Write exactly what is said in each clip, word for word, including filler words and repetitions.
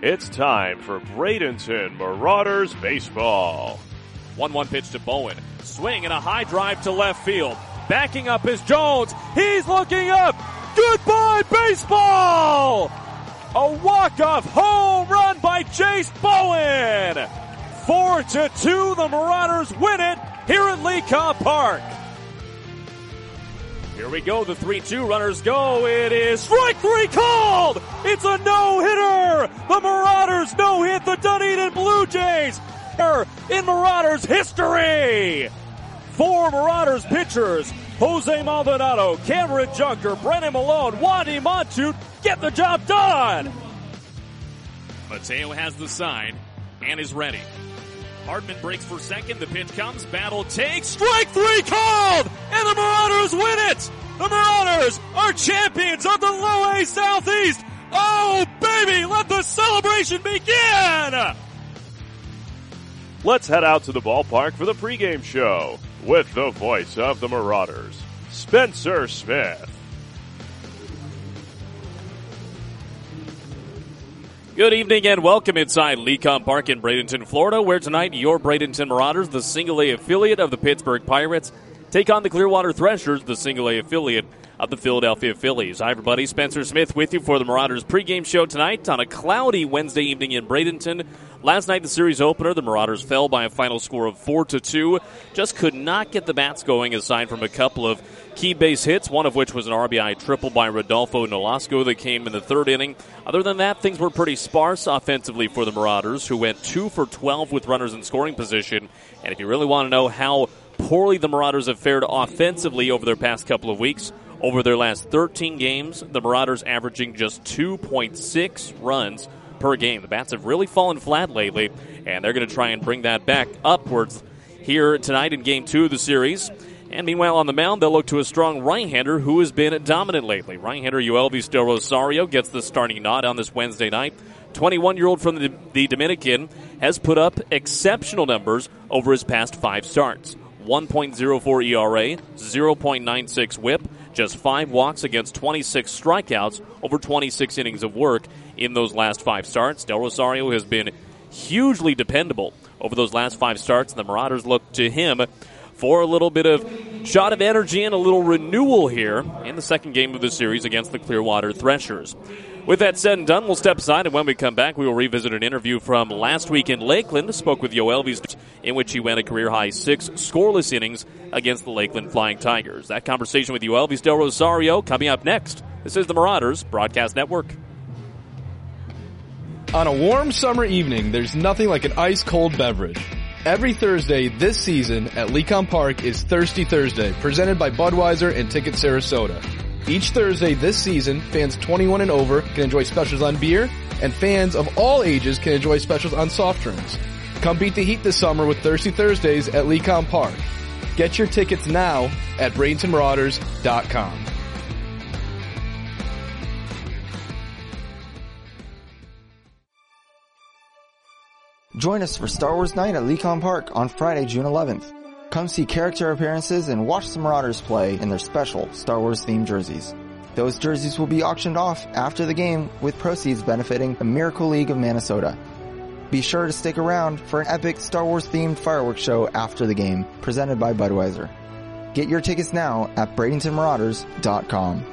It's time for Bradenton Marauders Baseball. one one pitch to Bowen. Swing and a high drive to left field. Backing up is Jones. He's looking up. Goodbye, baseball! A walk-off home run by Jace Bowen. Four to two, the Marauders win it here at Lee Cobb Park. Here we go, the three two runners go. It is strike three called. It's a no-hitter. The Marauders no-hit the Dunedin Blue Jays in Marauders history. Four Marauders pitchers, Jose Maldonado, Cameron Junker, Brennan Malone, Wadi Montu, get the job done. Mateo has the sign and is ready. Hartman breaks for second. The pitch comes. Battle takes. Strike three called! And the Marauders win it! The Marauders are champions of the Low A Southeast! Oh, baby! Let the celebration begin! Let's head out to the ballpark for the pregame show with the voice of the Marauders, Spencer Smith. Good evening and welcome inside Lee Cobb Park in Bradenton, Florida, where tonight your Bradenton Marauders, the single A affiliate of the Pittsburgh Pirates, take on the Clearwater Threshers, the single A affiliate of the Philadelphia Phillies. Hi everybody, Spencer Smith with you for the Marauders pregame show tonight on a cloudy Wednesday evening in Bradenton. Last night, the series opener, the Marauders fell by a final score of four to two. Just could not get the bats going aside from a couple of key base hits, one of which was an R B I triple by Rodolfo Nolasco that came in the third inning. Other than that, things were pretty sparse offensively for the Marauders, who went two for twelve with runners in scoring position. And if you really want to know how poorly the Marauders have fared offensively over their past couple of weeks, over their last thirteen games, the Marauders averaging just two point six runs per game. The bats have really fallen flat lately, and they're going to try and bring that back upwards here tonight in Game two of the series. And meanwhile, on the mound, they'll look to a strong right-hander who has been dominant lately. Right-hander Yoelvis Del Rosario gets the starting nod on this Wednesday night. twenty-one-year-old from the, the Dominican has put up exceptional numbers over his past five starts. one point oh four E R A, zero point nine six whip, just five walks against twenty-six strikeouts over twenty-six innings of work in those last five starts. Del Rosario has been hugely dependable over those last five starts, and the Marauders look to him for a little bit of shot of energy and a little renewal here in the second game of the series against the Clearwater Threshers. With that said and done, we'll step aside, and when we come back, we will revisit an interview from last week in Lakeland. Spoke with Yoelvis, in which he went a career-high six scoreless innings against the Lakeland Flying Tigers. That conversation with Yoelvis Del Rosario coming up next. This is the Marauders Broadcast Network. On a warm summer evening, there's nothing like an ice-cold beverage. Every Thursday this season at Lee Cobb Park is Thirsty Thursday, presented by Budweiser and Ticket Sarasota. Each Thursday this season, fans twenty-one and over can enjoy specials on beer, and fans of all ages can enjoy specials on soft drinks. Come beat the heat this summer with Thirsty Thursdays at Lee Cobb Park. Get your tickets now at Bradenton Marauders dot com. Join us for Star Wars Night at Lee Cobb Park on Friday, June eleventh. Come see character appearances and watch the Marauders play in their special Star Wars-themed jerseys. Those jerseys will be auctioned off after the game with proceeds benefiting the Miracle League of Minnesota. Be sure to stick around for an epic Star Wars-themed fireworks show after the game, presented by Budweiser. Get your tickets now at Bradenton Marauders dot com.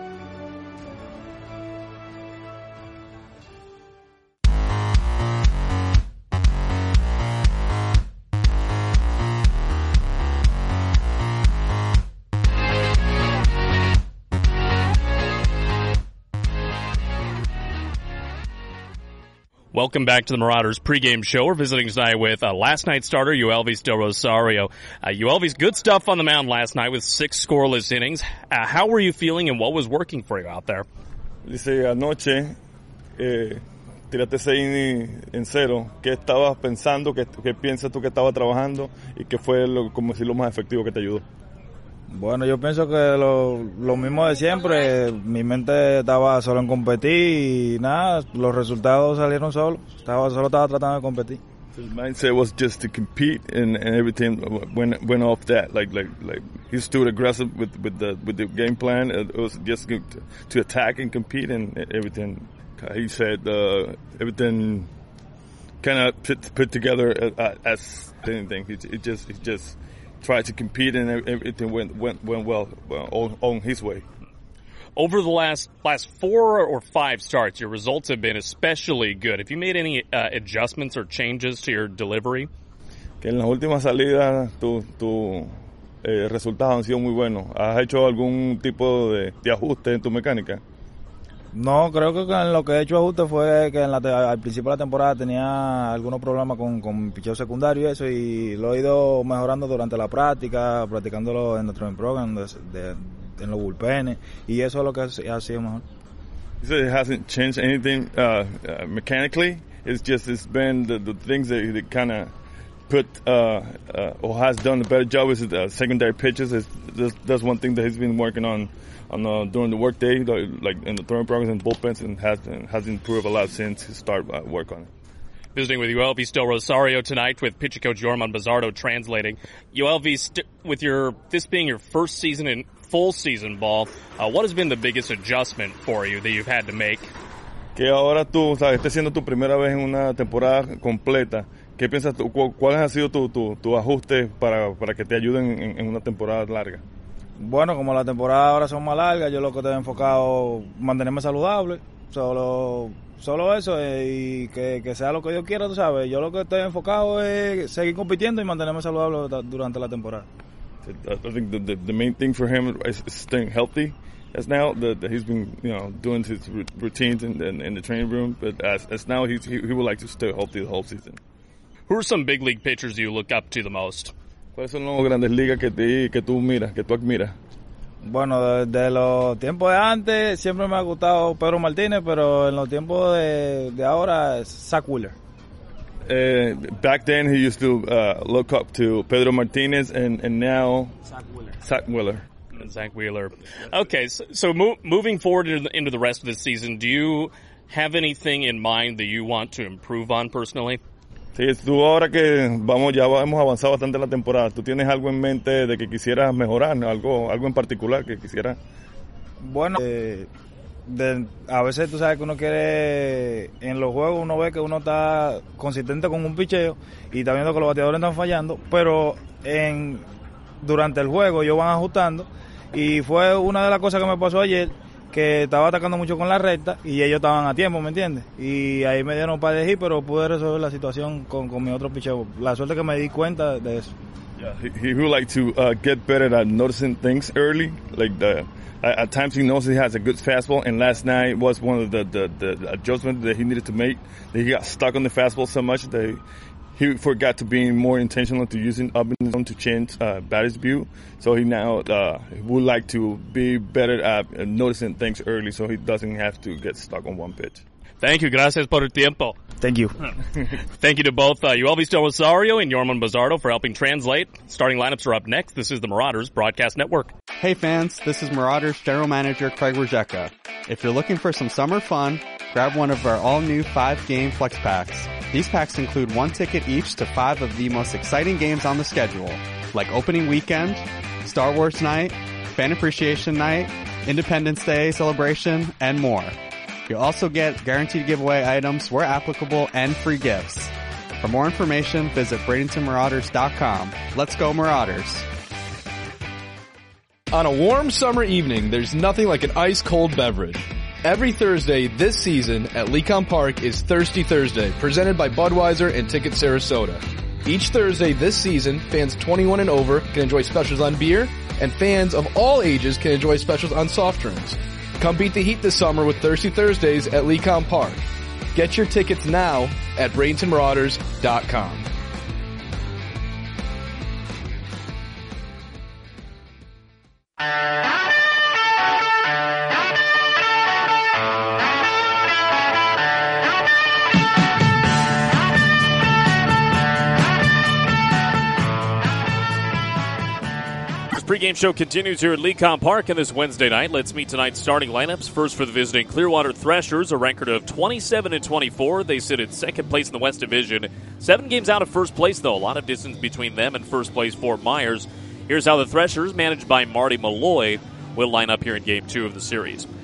Welcome back to the Marauders pregame show. We're visiting tonight with uh, last night's starter, Yoelvis Del Rosario. Uh, Yoelvis, good stuff on the mound last night with six scoreless innings. Uh, how were you feeling and what was working for you out there? Dice, anoche eh, tiraste seis en cero. ¿Qué estabas pensando? ¿Qué, qué piensas tú que estaba trabajando? ¿Y qué fue lo, como decir, lo más efectivo que te ayudó? Bueno, yo pienso que lo, lo mismo de siempre. Mi mente estaba solo en competir y nada, los resultados salieron solos. Estaba, solo estaba tratando de competir. His mindset was just to compete, and, and everything went went off that. Like like like he stood aggressive with with the with the game plan. It was just to, to attack and compete, and everything he said uh, everything kind of put, put together uh, as anything. He, he just he just tried to compete, and everything went went went well, well on, on his way. Over the last last four or five starts, your results have been especially good. Have you made any uh, adjustments or changes to your delivery? Que en las últimas salidas tus tu, eh, resultados han sido muy buenos. ¿Has hecho algún tipo de, de ajuste en tu mecánica? No, creo que en lo que he hecho ajuste fue que en la, al principio de la temporada tenía algunos problemas con, con mi picheo secundario y eso, y lo he ido mejorando durante la práctica, practicándolo en nuestro program, de, de, en los bullpenes, y eso es lo que ha, ha sido mejor. You said it hasn't changed anything uh, uh, mechanically. It's just it's been the, the things that, that kind of put uh, uh, or has done a better job is uh, secondary pitches. Is that's, that's one thing that he's been working on on uh, during the workday, like in the throwing programs and bullpens, and has has improved a lot since he started uh, work on it. Visiting with Yoelvis Del Rosario tonight with pitching coach Yorman Bizzardo translating. Yoelvis, st- with your this being your first season in full season ball, uh, what has been the biggest adjustment for you that you've had to make? Que ahora tú, sabes, estés siendo tu primera vez en una temporada completa. ¿Qué piensas tú? ¿Cuáles han sido tus tu, tu ajustes para, para que te ayuden en, en una temporada larga? Bueno, como las temporadas ahora son más largas, yo lo que estoy enfocado mantenerme saludable, solo solo eso, eh, y que, que sea lo que yo quiera, tú sabes. Yo lo que estoy enfocado es seguir compitiendo y mantenerme saludable durante la temporada. I think the, the, the main thing for him is staying healthy. As now that he's been, you know, doing his routines in, in, in the training room, but as, as now he's, he, he would like to stay healthy the whole season. Who are some big league pitchers you look up to the most? ¿Cuáles son los grandes ligas que, te, que tú miras, que tú admiras? Bueno, de, de los tiempos de antes siempre me ha gustado Pedro Martínez, pero en los tiempos de, de ahora es Zach Wheeler. Uh, back then he used to uh, look up to Pedro Martinez, and, and now Zach Wheeler. Zach Wheeler. And Zach Wheeler. Okay, so, so mo- moving forward into the, into the rest of the season, do you have anything in mind that you want to improve on personally? Sí, tú ahora que vamos ya hemos avanzado bastante en la temporada, ¿tú tienes algo en mente de que quisieras mejorar, algo algo en particular que quisieras? Bueno, eh, de, a veces tú sabes que uno quiere, en los juegos uno ve que uno está consistente con un picheo y está viendo que los bateadores están fallando, pero en durante el juego ellos van ajustando, y fue una de las cosas que me pasó ayer, que estaba atacando mucho con la recta y ellos estaban a tiempo, ¿me entiendes? Y ahí me dieron para de hit, pero pude resolver la situación con, con mi otro picheo. La suerte que me di cuenta de eso. Yeah, he, he would like to uh, get better at noticing things early. Like the, at, at times he knows he has a good fastball, and last night was one of the, the, the adjustments that he needed to make. That he got stuck on the fastball so much that he forgot to be more intentional to using up in the zone to change uh, batter's view. So he now uh, would like to be better at uh, noticing things early, so he doesn't have to get stuck on one pitch. Thank you. Gracias por el tiempo. Thank you. Thank you to both uh, Yoelvis Del Rosario and Yorman Bizzardo for helping translate. Starting lineups are up next. This is the Marauders Broadcast Network. Hey fans, this is Marauders General Manager Craig Rojeka. If you're looking for some summer fun, grab one of our all-new five-game flex packs. These packs include one ticket each to five of the most exciting games on the schedule, like Opening Weekend, Star Wars Night, Fan Appreciation Night, Independence Day Celebration, and more. You'll also get guaranteed giveaway items where applicable and free gifts. For more information, visit Bradenton Marauders dot com. Let's go Marauders! On a warm summer evening, there's nothing like an ice-cold beverage. Every Thursday this season at Lecon Park is Thirsty Thursday, presented by Budweiser and Ticket Sarasota. Each Thursday this season, fans twenty-one and over can enjoy specials on beer, and fans of all ages can enjoy specials on soft drinks. Come beat the heat this summer with Thirsty Thursdays at Lecon Park. Get your tickets now at Bradenton Marauders dot com. Pregame show continues here at Lecon Park on this Wednesday night. Let's meet tonight's starting lineups. First for the visiting Clearwater Threshers, a record of twenty-seven and twenty-four. They sit in second place in the West Division. Seven games out of first place, though. A lot of distance between them and first place Fort Myers. Here's how the Threshers, managed by Marty Malloy, will line up here in game two of the series.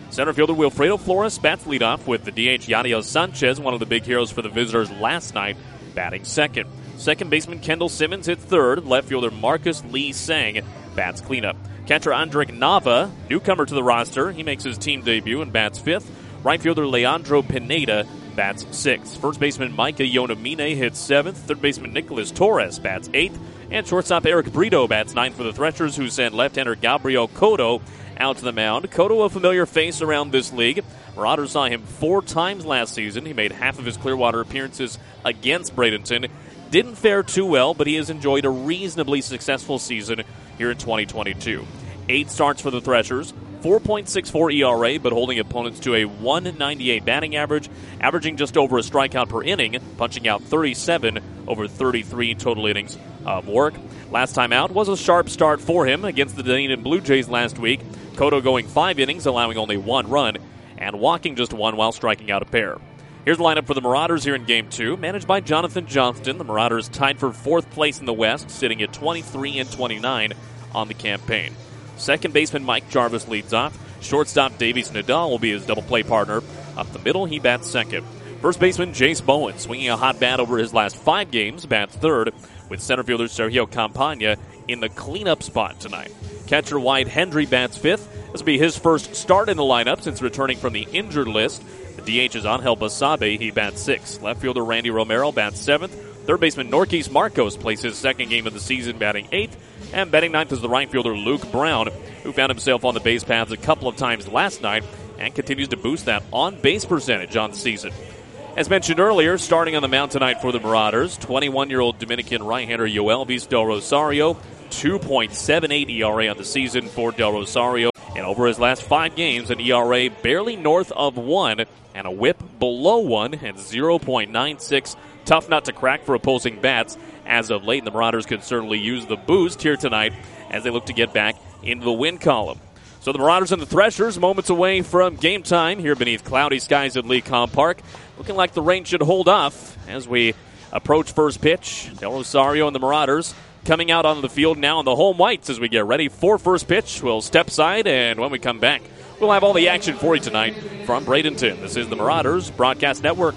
Center fielder Wilfredo Flores bats leadoff with the D H Yadiel Sanchez, one of the big heroes for the visitors last night, batting second. Second baseman Kendall Simmons hits third. Left fielder Marcus Lee Sang bats cleanup. Catcher Andrick Nava, newcomer to the roster, he makes his team debut and bats fifth. Right fielder Leandro Pineda bats sixth. First baseman Micah Yonamine hits seventh. Third baseman Nicholas Torres bats eighth. And shortstop Eric Brito bats ninth for the Threshers, who send left-hander Gabriel Cotto out to the mound. Cotto, a familiar face around this league. Marauders saw him four times last season. He made half of his Clearwater appearances against Bradenton. Didn't fare too well, but he has enjoyed a reasonably successful season here in twenty twenty-two. Eight starts for the Threshers, four point six four E R A, but holding opponents to a one ninety-eight batting average, averaging just over a strikeout per inning, punching out thirty-seven over thirty-three total innings of work. Last time out was a sharp start for him against the Dunedin Blue Jays last week. Cotto going five innings, allowing only one run, and walking just one while striking out a pair. Here's the lineup for the Marauders here in Game two, managed by Jonathan Johnston. The Marauders tied for fourth place in the West, sitting at twenty-three and twenty-nine on the campaign. Second baseman Mike Jarvis leads off. Shortstop Davies Nadal will be his double play partner. Up the middle, he bats second. First baseman Jace Bowen, swinging a hot bat over his last five games, bats third, with center fielder Sergio Campagna in the cleanup spot tonight. Catcher Wyatt Hendry bats fifth. This will be his first start in the lineup since returning from the injured list. The D H is Angel Basabe. He bats sixth. Left fielder Randy Romero bats seventh. Third baseman Norquis Marcos plays his second game of the season, batting eighth. And batting ninth is the right fielder Luke Brown, who found himself on the base paths a couple of times last night and continues to boost that on-base percentage on the season. As mentioned earlier, starting on the mound tonight for the Marauders, twenty-one-year-old Dominican right-hander Yoelvis Del Rosario, two point seven eight E R A on the season for Del Rosario. And over his last five games, an E R A barely north of one and a whip below one at zero point nine six. Tough nut to crack for opposing bats. As of late, the Marauders could certainly use the boost here tonight as they look to get back into the win column. So the Marauders and the Threshers moments away from game time here beneath cloudy skies at Lecom Park. Looking like the rain should hold off as we approach first pitch. Del Rosario and the Marauders coming out onto the field now in the home whites as we get ready for first pitch. We'll step side, and when we come back, we'll have all the action for you tonight from Bradenton. This is the Marauders Broadcast Network.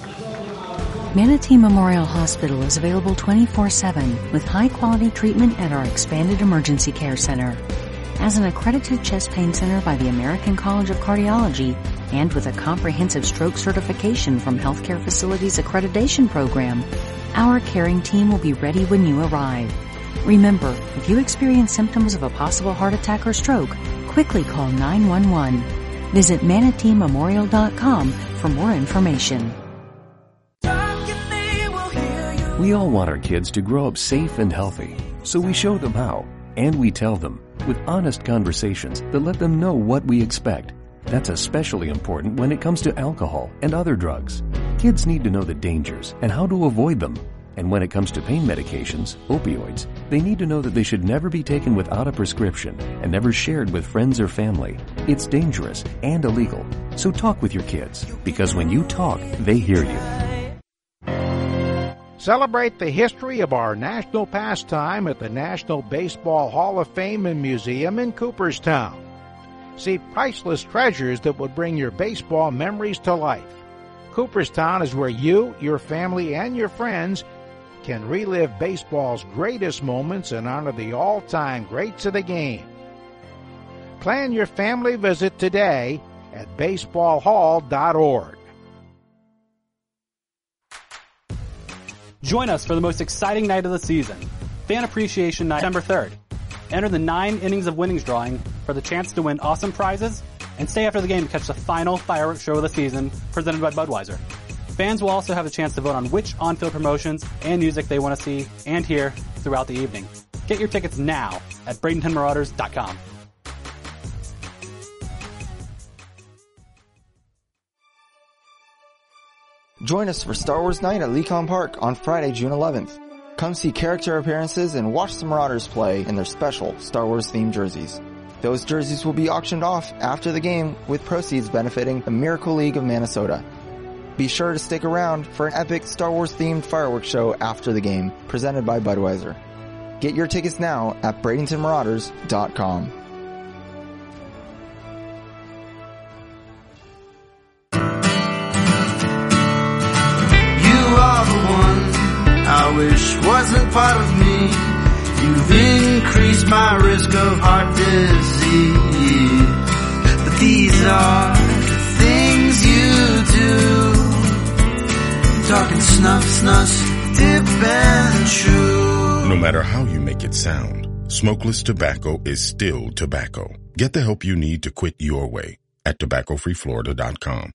Manatee Memorial Hospital is available twenty-four seven with high-quality treatment at our expanded emergency care center. As an accredited chest pain center by the American College of Cardiology and with a comprehensive stroke certification from Healthcare Facilities Accreditation Program, our caring team will be ready when you arrive. Remember, if you experience symptoms of a possible heart attack or stroke, quickly call nine one one. Visit manatee memorial dot com for more information. We all want our kids to grow up safe and healthy, so we show them how, and we tell them with honest conversations that let them know what we expect. That's especially important when it comes to alcohol and other drugs. Kids need to know the dangers and how to avoid them. And when it comes to pain medications, opioids, they need to know that they should never be taken without a prescription and never shared with friends or family. It's dangerous and illegal. So talk with your kids, because when you talk, they hear you. Celebrate the history of our national pastime at the National Baseball Hall of Fame and Museum in Cooperstown. See priceless treasures that would bring your baseball memories to life. Cooperstown is where you, your family, and your friends can relive baseball's greatest moments and honor the all-time greats of the game. Plan your family visit today at baseball hall dot org. Join us for the most exciting night of the season, Fan Appreciation Night, September third. Enter the nine innings of winnings drawing for the chance to win awesome prizes and stay after the game to catch the final fireworks show of the season presented by Budweiser. Fans will also have a chance to vote on which on-field promotions and music they want to see and hear throughout the evening. Get your tickets now at bradenton marauders dot com. Join us for Star Wars Night at Lecom Park on Friday, June eleventh. Come see character appearances and watch the Marauders play in their special Star Wars-themed jerseys. Those jerseys will be auctioned off after the game, with proceeds benefiting the Miracle League of Minnesota. Be sure to stick around for an epic Star Wars-themed fireworks show after the game, presented by Budweiser. Get your tickets now at bradenton marauders dot com. wish wasn't part of me. You've increased my risk of heart disease. But these are the things you do. Talking snuff, snuff, dip and chew. No matter how you make it sound, smokeless tobacco is still tobacco. Get the help you need to quit your way at tobacco free florida dot com.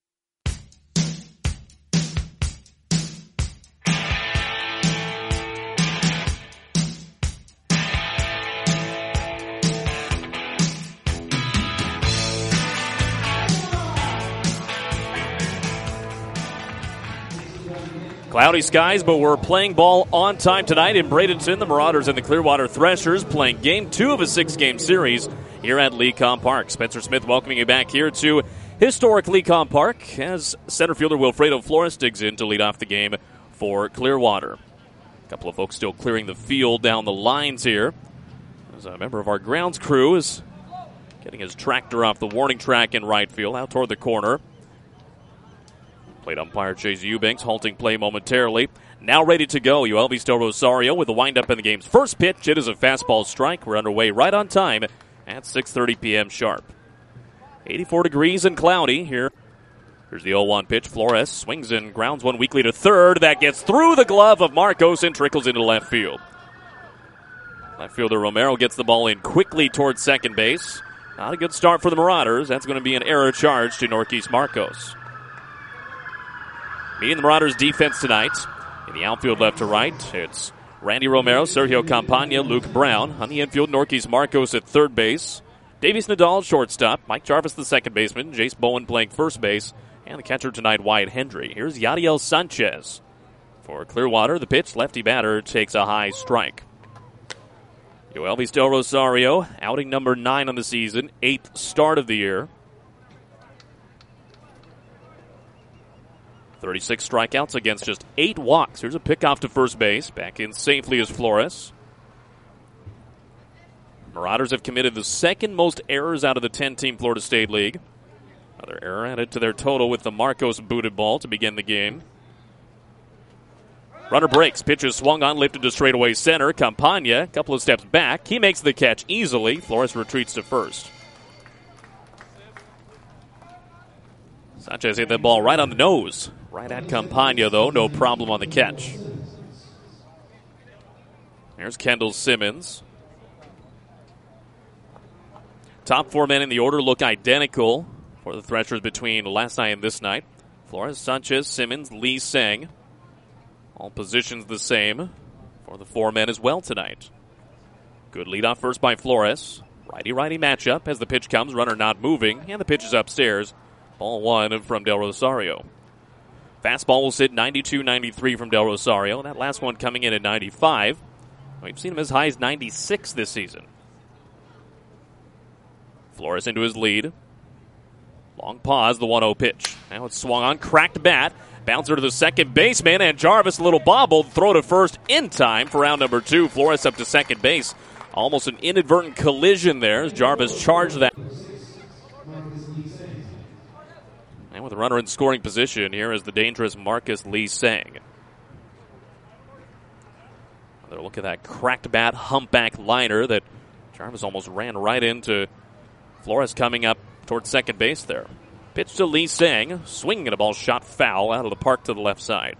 Cloudy skies, but we're playing ball on time tonight in Bradenton. The Marauders and the Clearwater Threshers playing game two of a six-game series here at Lecom Park. Spencer Smith welcoming you back here to historic Lecom Park as center fielder Wilfredo Flores digs in to lead off the game for Clearwater. A couple of folks still clearing the field down the lines here, as a member of our grounds crew is getting his tractor off the warning track in right field out toward the corner. Plate umpire Chase Eubanks halting play momentarily. Now ready to go. Yoelvis Del Rosario with the windup in the game's first pitch. It is a fastball strike. We're underway right on time at six thirty p.m. sharp. eighty-four degrees and cloudy here. Here's the oh one pitch. Flores swings and grounds one weakly to third. That gets through the glove of Marcos and trickles into left field. Left fielder Romero gets the ball in quickly towards second base. Not a good start for the Marauders. That's going to be an error charge to Norquise Marcos. Meeting the Marauders' defense tonight, in the outfield left to right, it's Randy Romero, Sergio Campagna, Luke Brown. On the infield, Norquise Marcos at third base. Davies Nadal, shortstop. Mike Jarvis, the second baseman. Jace Bowen playing first base. And the catcher tonight, Wyatt Hendry. Here's Yadiel Sanchez. For Clearwater, the pitch, lefty batter takes a high strike. Yoelvis Del Rosario, outing number nine on the season, eighth start of the year. thirty-six strikeouts against just eight walks. Here's a pickoff to first base. Back in safely is Flores. Marauders have committed the second most errors out of the ten-team Florida State League. Another error added to their total with the Marcos booted ball to begin the game. Runner breaks. Pitch is swung on, lifted to straightaway center. Campagna, a couple of steps back. He makes the catch easily. Flores retreats to first. Sanchez hit that ball right on the nose. Right at Campagna, though. No problem on the catch. Here's Kendall Simmons. Top four men in the order look identical for the Threshers between last night and this night. Flores, Sanchez, Simmons, Lee Seng. All positions the same for the four men as well tonight. Good leadoff first by Flores. Righty-righty matchup as the pitch comes. Runner not moving, and the pitch is upstairs. Ball one from Del Rosario. Fastball will sit ninety-two ninety-three from Del Rosario. That last one coming in at ninety-five. We've seen him as high as ninety-six this season. Flores into his lead. Long pause, the one oh pitch. Now it's swung on, cracked bat. Bouncer to the second baseman, and Jarvis a little bobbled. Throw to first in time for round number two. Flores up to second base. Almost an inadvertent collision there as Jarvis charged that. And with a runner in scoring position, here is the dangerous Marcus Lee Sang. Another look at that cracked bat humpback liner that Jarvis almost ran right into. Flores coming up towards second base there. Pitch to Lee Sang, swinging a ball shot foul out of the park to the left side.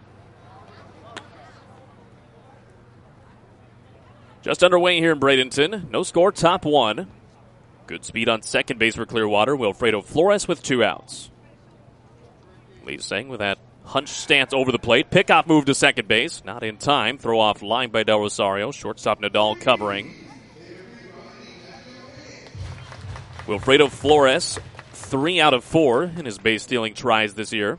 Just underway here in Bradenton. No score, top one. Good speed on second base for Clearwater. Wilfredo Flores with two outs. Lee Sang with that hunch stance over the plate. Pickoff move to second base. Not in time. Throw off line by Del Rosario. Shortstop Nadal covering. Wilfredo Flores, three out of four in his base stealing tries this year.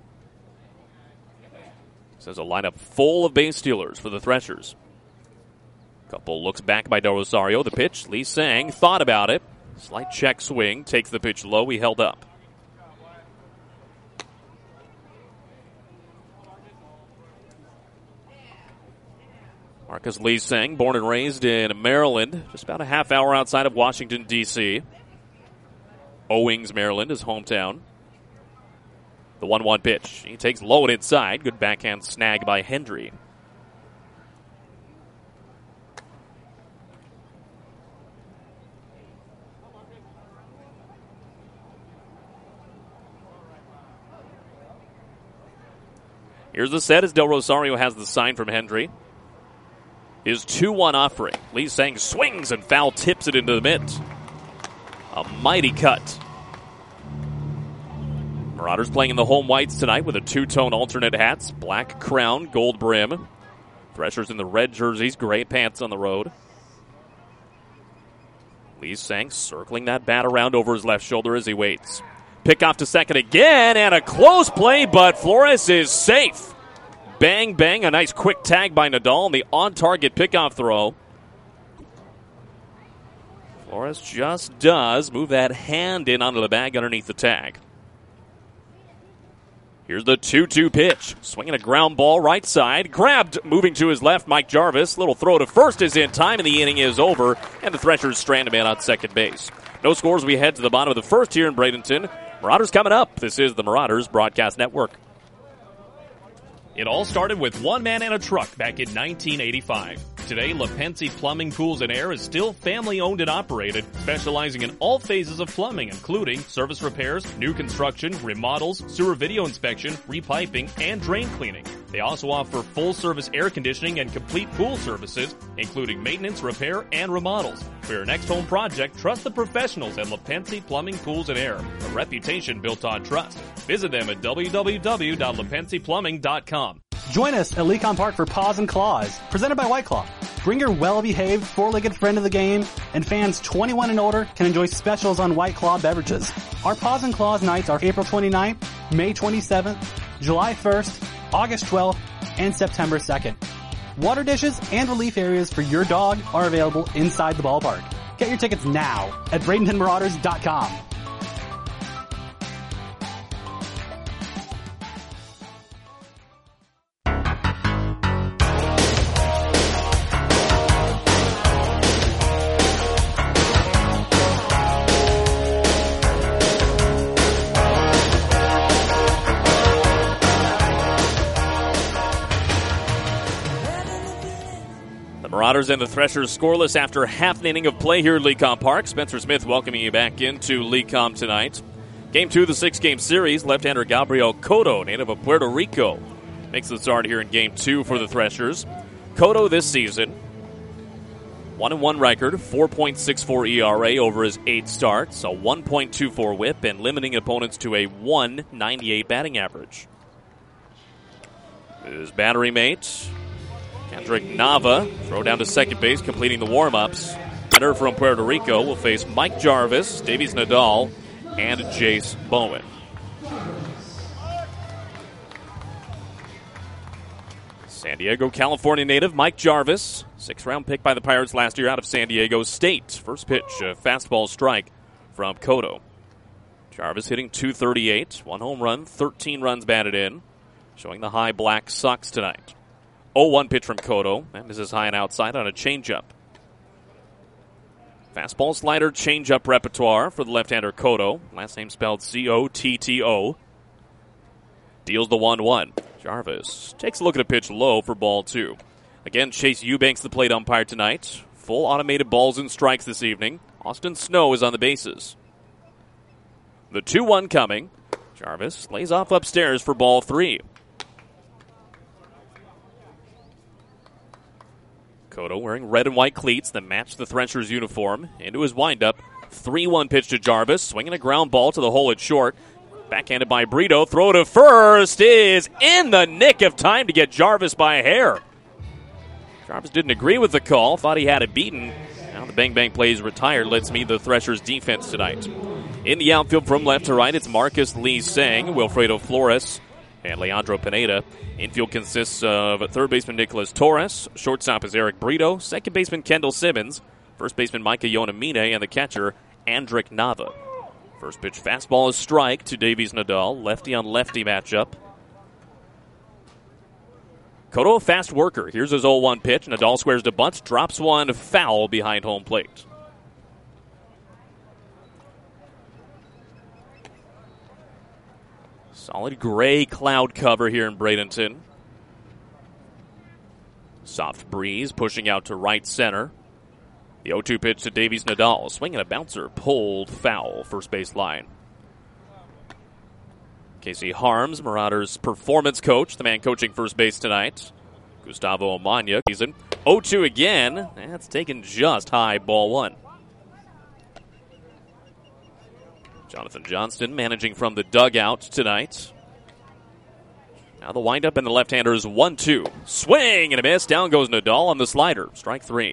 This is a lineup full of base stealers for the Threshers. Couple looks back by Del Rosario. The pitch, Lee Sang thought about it. Slight check swing, takes the pitch low. He held up. Marcus Lee Sang, born and raised in Maryland, just about a half hour outside of Washington, D C Owings, Maryland, his hometown. The one one pitch. He takes low and inside. Good backhand snag by Hendry. Here's the set as Del Rosario has the sign from Hendry. His two one offering. Lee Sang swings and foul tips it into the mitt. A mighty cut. Marauders playing in the home whites tonight with a two-tone alternate hats. Black crown, gold brim. Threshers in the red jerseys, gray pants on the road. Lee Sang circling that bat around over his left shoulder as he waits. Pick off to second again, and a close play, but Flores is safe. Bang, bang, a nice quick tag by Nadal on the on-target pickoff throw. Flores just does move that hand in onto the bag underneath the tag. Here's the two two pitch. Swinging a ground ball right side. Grabbed, moving to his left, Mike Jarvis. Little throw to first is in time, and the inning is over. And the Threshers strand a man on second base. No scores. We head to the bottom of the first here in Bradenton. Marauders coming up. This is the Marauders Broadcast Network. It all started with one man and a truck back in nineteen eighty-five. Today, LaPensi Plumbing, Pools, and Air is still family-owned and operated, specializing in all phases of plumbing, including service repairs, new construction, remodels, sewer video inspection, repiping, and drain cleaning. They also offer full-service air conditioning and complete pool services, including maintenance, repair, and remodels. For your next home project, trust the professionals at LaPensi Plumbing, Pools, and Air, a reputation built on trust. Visit them at w w w dot lapensi plumbing dot com. Join us at Lecon Park for Paws and Claws, presented by White Claw. Bring your well-behaved, four-legged friend to the game, and fans twenty-one and older can enjoy specials on White Claw beverages. Our Paws and Claws nights are April twenty-ninth, May twenty-seventh, July first, August twelfth, and September second. Water dishes and relief areas for your dog are available inside the ballpark. Get your tickets now at Bradenton Marauders dot com. Marauders and the Threshers scoreless after half an inning of play here at Lecom Park. Spencer Smith welcoming you back into Lecom tonight. Game two of the six-game series, left-hander Gabriel Cotto, native of Puerto Rico, makes the start here in game two for the Threshers. Cotto this season, one and one record, four point six four E R A over his eight starts, a one point two four whip, and limiting opponents to a one ninety-eight batting average. His battery mate, Kendrick Nava, throw down to second base, completing the warm-ups. Hitter from Puerto Rico will face Mike Jarvis, Davies Nadal, and Jace Bowen. San Diego, California native Mike Jarvis, sixth-round pick by the Pirates last year out of San Diego State. First pitch, a fastball strike from Cotto. Jarvis hitting two thirty-eight, one home run, thirteen runs batted in, showing the high Black Sox tonight. oh one pitch from Cotto. That misses high and outside on a changeup. Fastball, slider, changeup repertoire for the left-hander Cotto. Last name spelled C O T T O. Deals the one one. Jarvis takes a look at a pitch low for ball two. Again, Chase Eubanks the plate umpire tonight. Full automated balls and strikes this evening. Austin Snow is on the bases. The two one coming. Jarvis lays off upstairs for ball three. Cotto wearing red and white cleats that match the Threshers uniform. Into his windup. three one pitch to Jarvis. Swinging a ground ball to the hole at short. Backhanded by Brito. Throw to first is in the nick of time to get Jarvis by a hair. Jarvis didn't agree with the call. Thought he had it beaten. Now the Bang Bang plays retired. Let's meet the Threshers defense tonight. In the outfield from left to right, it's Marcus Lee Sang, Wilfredo Flores, and Leandro Pineda. Infield consists of third baseman Nicholas Torres. Shortstop is Eric Brito. Second baseman Kendall Simmons. First baseman Micah Yonamine. And the catcher, Andrick Nava. First pitch fastball is strike to Davies Nadal. Lefty on lefty matchup. Cotto, a fast worker. Here's his oh one pitch. Nadal squares to bunt. Drops one foul behind home plate. Solid gray cloud cover here in Bradenton. Soft breeze pushing out to right center. The oh two pitch to Davies Nadal. Swinging a bouncer. Pulled foul. First base line. Casey Harms, Marauders performance coach, the man coaching first base tonight. Gustavo Amanya, season oh two again. That's taken just high, ball one. Jonathan Johnston managing from the dugout tonight. Now the windup and the left-handers one two. Swing and a miss. Down goes Nadal on the slider. Strike three.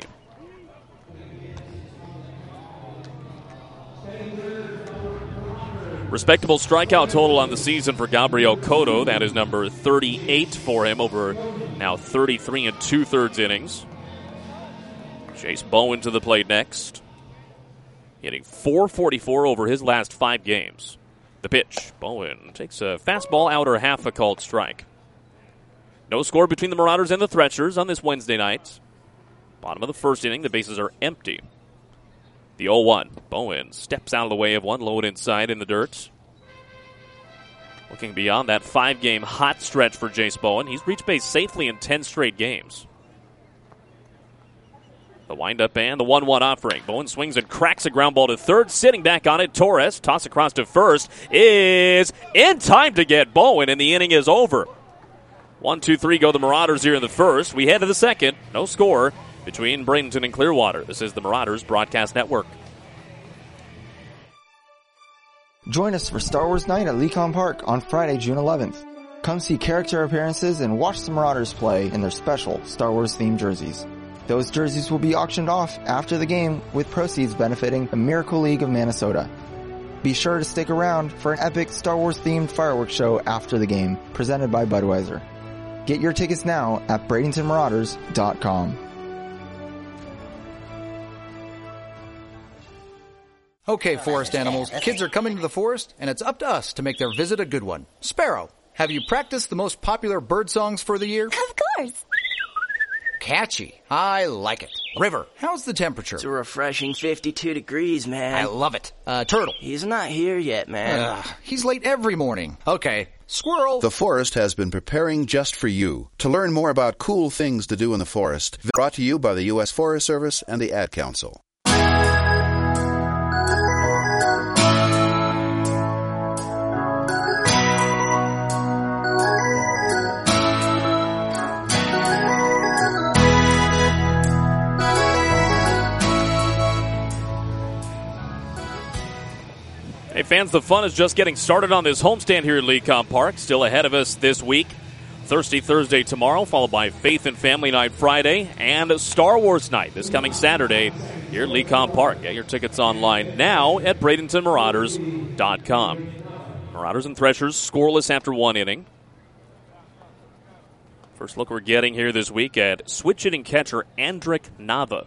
Respectable strikeout total on the season for Gabriel Cotto. That is number thirty-eight for him over now thirty-three and two-thirds innings. Chase Bowen to the plate next. Hitting four forty-four over his last five games. The pitch. Bowen takes a fastball outer half, a called strike. No score between the Marauders and the Threshers on this Wednesday night. Bottom of the first inning, the bases are empty. The oh one. Bowen steps out of the way of one, low and inside in the dirt. Looking beyond that five-game hot stretch for Jace Bowen, he's reached base safely in ten straight games. The windup and the one one offering. Bowen swings and cracks a ground ball to third. Sitting back on it, Torres, toss across to first, is in time to get Bowen, and the inning is over. One, two, three go the Marauders here in the first. We head to the second. No score between Bradenton and Clearwater. This is the Marauders Broadcast Network. Join us for Star Wars Night at Lecon Park on Friday, June eleventh. Come see character appearances and watch the Marauders play in their special Star Wars themed jerseys. Those jerseys will be auctioned off after the game with proceeds benefiting the Miracle League of Minnesota. Be sure to stick around for an epic Star Wars themed fireworks show after the game presented by Budweiser. Get your tickets now at Bradenton Marauders dot com. Okay, forest animals, kids are coming to the forest, and it's up to us to make their visit a good one. Sparrow, have you practiced the most popular bird songs for the year? Of course. Catchy. I like it. River, how's the temperature? It's a refreshing fifty-two degrees, man. I love it. Uh, Turtle. He's not here yet, man. Uh, he's late every morning. Okay. Squirrel. The forest has been preparing just for you. To learn more about cool things to do in the forest, brought to you by the U S Forest Service and the Ad Council. Hey fans, the fun is just getting started on this homestand here at Lecon Park. Still ahead of us this week. Thirsty Thursday tomorrow, followed by Faith and Family Night Friday, and Star Wars Night this coming Saturday here at Lecon Park. Get your tickets online now at Bradenton Marauders dot com. Marauders and Threshers scoreless after one inning. First look we're getting here this week at switch-hitting catcher Andrick Nava.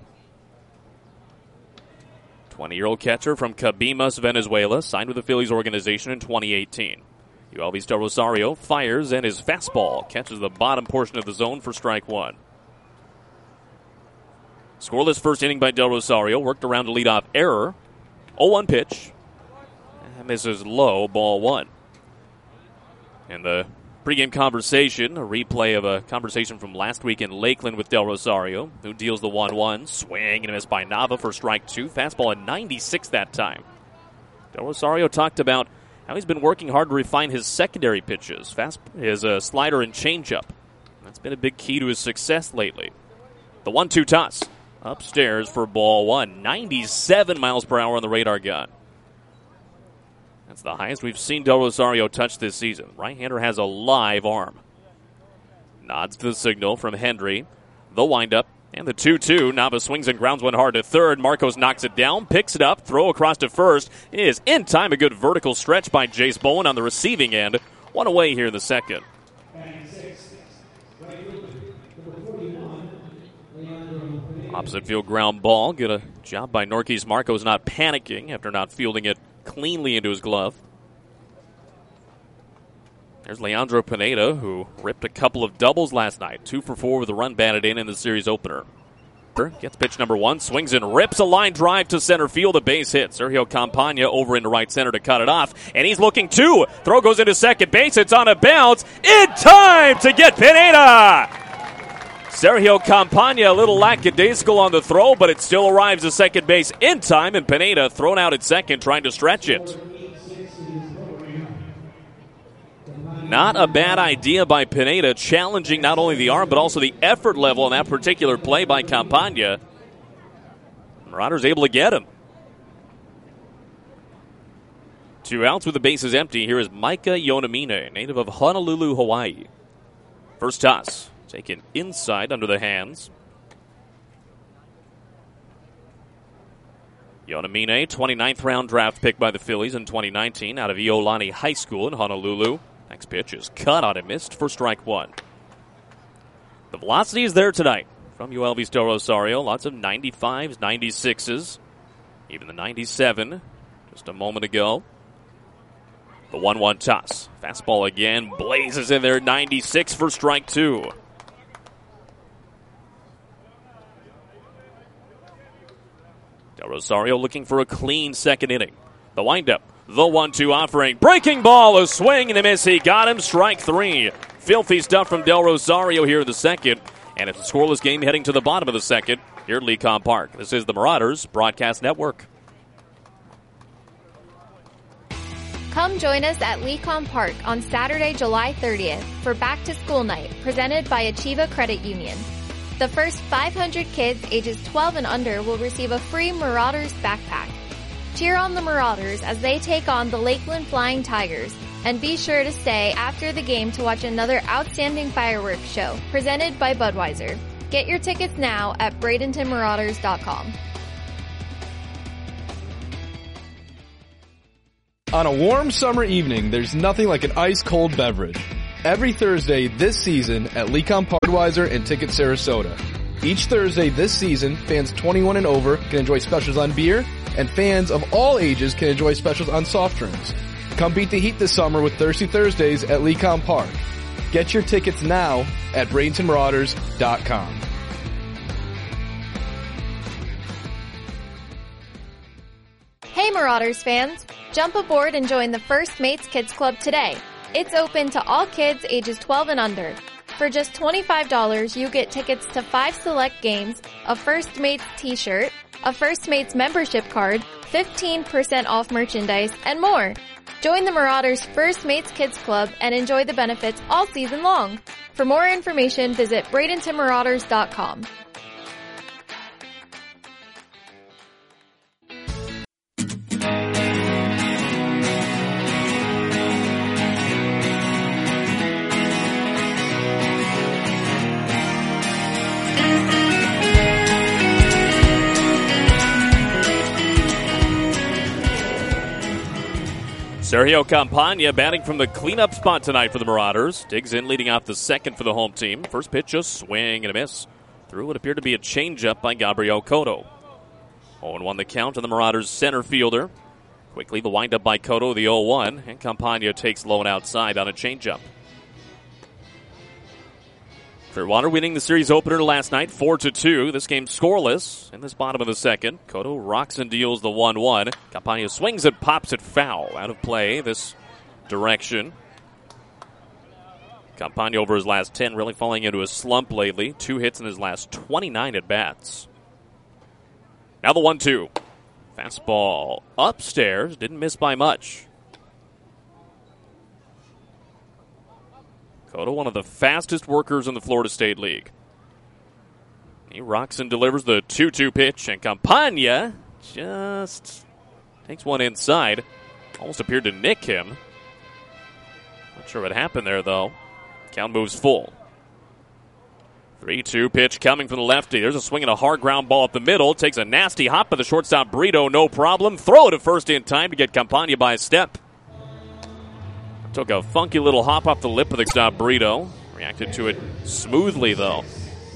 twenty-year-old catcher from Cabimas, Venezuela, signed with the Phillies organization in twenty eighteen. Uvalvis Del Rosario fires, and his fastball catches the bottom portion of the zone for strike one. Scoreless first inning by Del Rosario, worked around a leadoff error. oh one pitch. And misses low, ball one. And the pregame conversation, a replay of a conversation from last week in Lakeland with Del Rosario, who deals the one one. Swing and a miss by Nava for strike two. Fastball at ninety-six that time. Del Rosario talked about how he's been working hard to refine his secondary pitches, fast, his uh, slider and changeup. That's been a big key to his success lately. The one two toss. Upstairs for ball one. ninety-seven miles per hour on the radar gun. That's the highest we've seen Del Rosario touch this season. Right-hander has a live arm. Nods to the signal from Hendry. The windup and the two two. Nava swings and grounds one hard to third. Marcos knocks it down, picks it up, throw across to first. It is in time. A good vertical stretch by Jace Bowen on the receiving end. One away here in the second. Opposite field ground ball. Good a job by Norquise Marcos not panicking after not fielding it cleanly into his glove. There's Leandro Pineda, who ripped a couple of doubles last night. Two for four with a run batted in in the series opener. Gets pitch number one, swings and rips a line drive to center field, a base hit. Sergio Campagna over into right center to cut it off, and he's looking two. Throw goes into second base. It's on a bounce in time to get Pineda. Sergio Campagna, a little lackadaisical on the throw, but it still arrives to second base in time, and Pineda thrown out at second, trying to stretch it. Not a bad idea by Pineda, challenging not only the arm but also the effort level in that particular play by Campagna. Marauders able to get him. Two outs with the bases empty. Here is Micah Yonamine, native of Honolulu, Hawaii. First toss, taken inside under the hands. Yonamine, twenty-ninth round draft pick by the Phillies in twenty nineteen out of Iolani High School in Honolulu. Next pitch is cut on and missed for strike one. The velocity is there tonight from Yoelvis Del Rosario. Lots of ninety-fives, ninety-sixes, even the ninety-seven just a moment ago. The one one toss. Fastball again, blazes in there, ninety-six for strike two. Del Rosario looking for a clean second inning. The windup, the one two offering. Breaking ball, a swing and a miss. He got him, strike three. Filthy stuff from Del Rosario here in the second. And it's a scoreless game heading to the bottom of the second here at Lecom Park. This is the Marauders Broadcast Network. Come join us at Lecom Park on Saturday, July thirtieth for Back to School Night, presented by Achieva Credit Union. The first five hundred kids ages twelve and under will receive a free Marauders backpack. Cheer on the Marauders as they take on the Lakeland Flying Tigers, and be sure to stay after the game to watch another outstanding fireworks show presented by Budweiser. Get your tickets now at Bradenton Marauders dot com. On a warm summer evening, there's nothing like an ice-cold beverage. Every Thursday this season at Lecom Park, Budweiser and Ticket Sarasota. Each Thursday this season, fans twenty-one and over can enjoy specials on beer, and fans of all ages can enjoy specials on soft drinks. Come beat the heat this summer with Thirsty Thursdays at Lecom Park. Get your tickets now at Bradenton Marauders dot com. Hey Marauders fans! Jump aboard and join the First Mates Kids Club today. It's open to all kids ages twelve and under. For just twenty-five dollars, you get tickets to five select games, a First Mates t-shirt, a First Mates membership card, fifteen percent off merchandise, and more. Join the Marauders First Mates Kids Club and enjoy the benefits all season long. For more information, visit Bradenton Marauders dot com. Sergio Campagna batting from the cleanup spot tonight for the Marauders. Digs in, leading off the second for the home team. First pitch, a swing and a miss. Through what appeared to be a changeup by Gabriel Cotto. oh and one the count on the Marauders center fielder. Quickly the windup by Cotto, the oh one, and Campagna takes low and outside on a changeup. Clearwater winning the series opener last night, four to two. This game scoreless in this bottom of the second. Cotto rocks and deals the one one. Campagna swings and pops it foul. Out of play this direction. Campagna over his last ten, really falling into a slump lately. Two hits in his last twenty-nine at-bats. Now the one two. Fastball upstairs. Didn't miss by much. Cotto, one of the fastest workers in the Florida State League. He rocks and delivers the two two pitch, and Campagna just takes one inside. Almost appeared to nick him. Not sure what happened there, though. Count moves full. three two pitch coming from the lefty. There's a swing and a hard ground ball up the middle. Takes a nasty hop by the shortstop Brito, no problem. Throw it to first in time to get Campagna by a step. Took a funky little hop off the lip of the stop Brito. Reacted to it smoothly, though.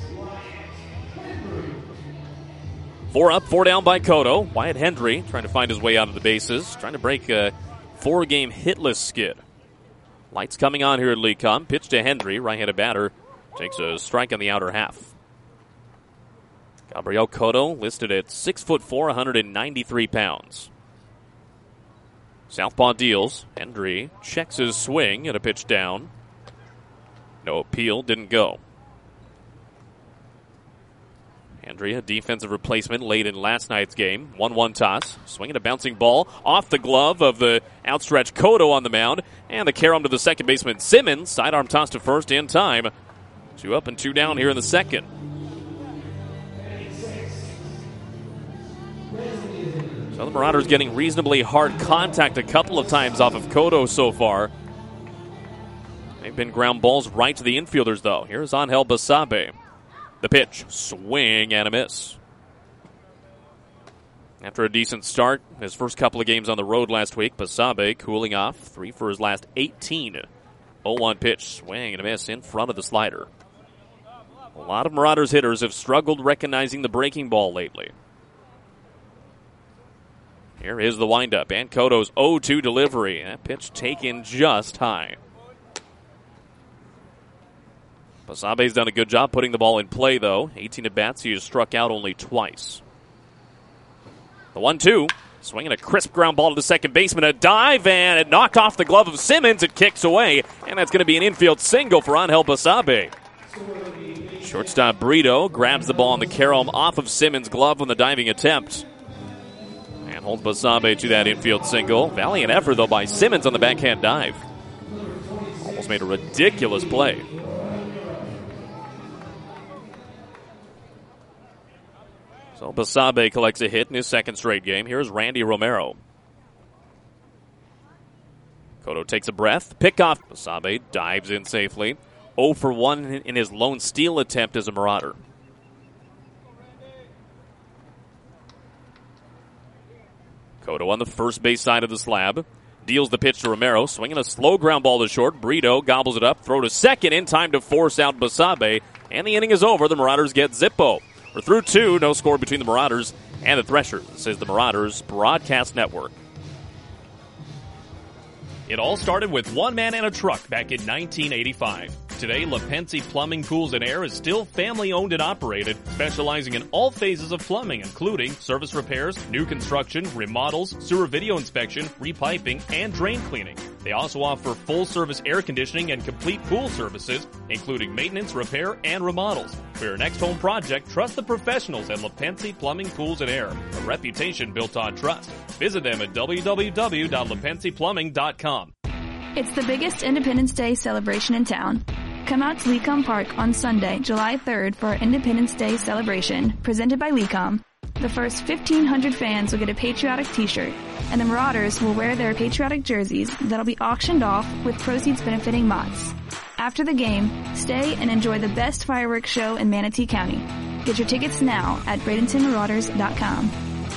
Four up, four down by Cotto. Wyatt Hendry trying to find his way out of the bases. Trying to break a four-game hitless skid. Lights coming on here at Lecom. Pitch to Hendry. Right-handed batter. Takes a strike on the outer half. Gabriel Cotto listed at six foot four, one hundred ninety-three pounds. Southpaw deals. Hendry checks his swing at a pitch down. No appeal, didn't go. Andrea, defensive replacement late in last night's game. one one toss. Swinging a bouncing ball off the glove of the outstretched Cotto on the mound. And the carom to the second baseman Simmons. Sidearm toss to first in time. Two up and two down here in the second. So the Marauders getting reasonably hard contact a couple of times off of Cotto so far. They've been ground balls right to the infielders, though. Here's Angel Basabe. The pitch, swing and a miss. After a decent start, his first couple of games on the road last week, Basabe cooling off, three for his last eighteen. oh one pitch, swing and a miss in front of the slider. A lot of Marauders hitters have struggled recognizing the breaking ball lately. Here is the windup, and Cotto's oh two delivery. That pitch taken just high. Basabe's done a good job putting the ball in play, though. eighteen at-bats, he has struck out only twice. The one two, swinging a crisp ground ball to the second baseman. A dive, and it knocked off the glove of Simmons. It kicks away, and that's going to be an infield single for Angel Basabe. Shortstop Brito grabs the ball on the carom off of Simmons' glove on the diving attempt. And holds Basabe to that infield single. Valiant effort, though, by Simmons on the backhand dive. Almost made a ridiculous play. So Basabe collects a hit in his second straight game. Here's Randy Romero. Cotto takes a breath. Pickoff. Basabe dives in safely. oh for one in his lone steal attempt as a Marauder. Cotto on the first base side of the slab. Deals the pitch to Romero. Swinging a slow ground ball to short. Brito gobbles it up. Throw to second in time to force out Basabe. And the inning is over. The Marauders get Zippo. We're through two. No score between the Marauders and the Threshers. This is the Marauders Broadcast Network. It all started with one man and a truck back in nineteen eighty-five. Today, LaPensi Plumbing, Pools, and Air is still family-owned and operated, specializing in all phases of plumbing, including service repairs, new construction, remodels, sewer video inspection, repiping, and drain cleaning. They also offer full-service air conditioning and complete pool services, including maintenance, repair, and remodels. For your next home project, trust the professionals at LaPensi Plumbing, Pools, and Air, a reputation built on trust. Visit them at w w w dot lapensi plumbing dot com. It's the biggest Independence Day celebration in town. Come out to Lecom Park on Sunday, July third for our Independence Day celebration, presented by Lecom. The first fifteen hundred fans will get a patriotic t-shirt, and the Marauders will wear their patriotic jerseys that'll be auctioned off with proceeds benefiting Mott's. After the game, stay and enjoy the best fireworks show in Manatee County. Get your tickets now at bradenton marauders dot com.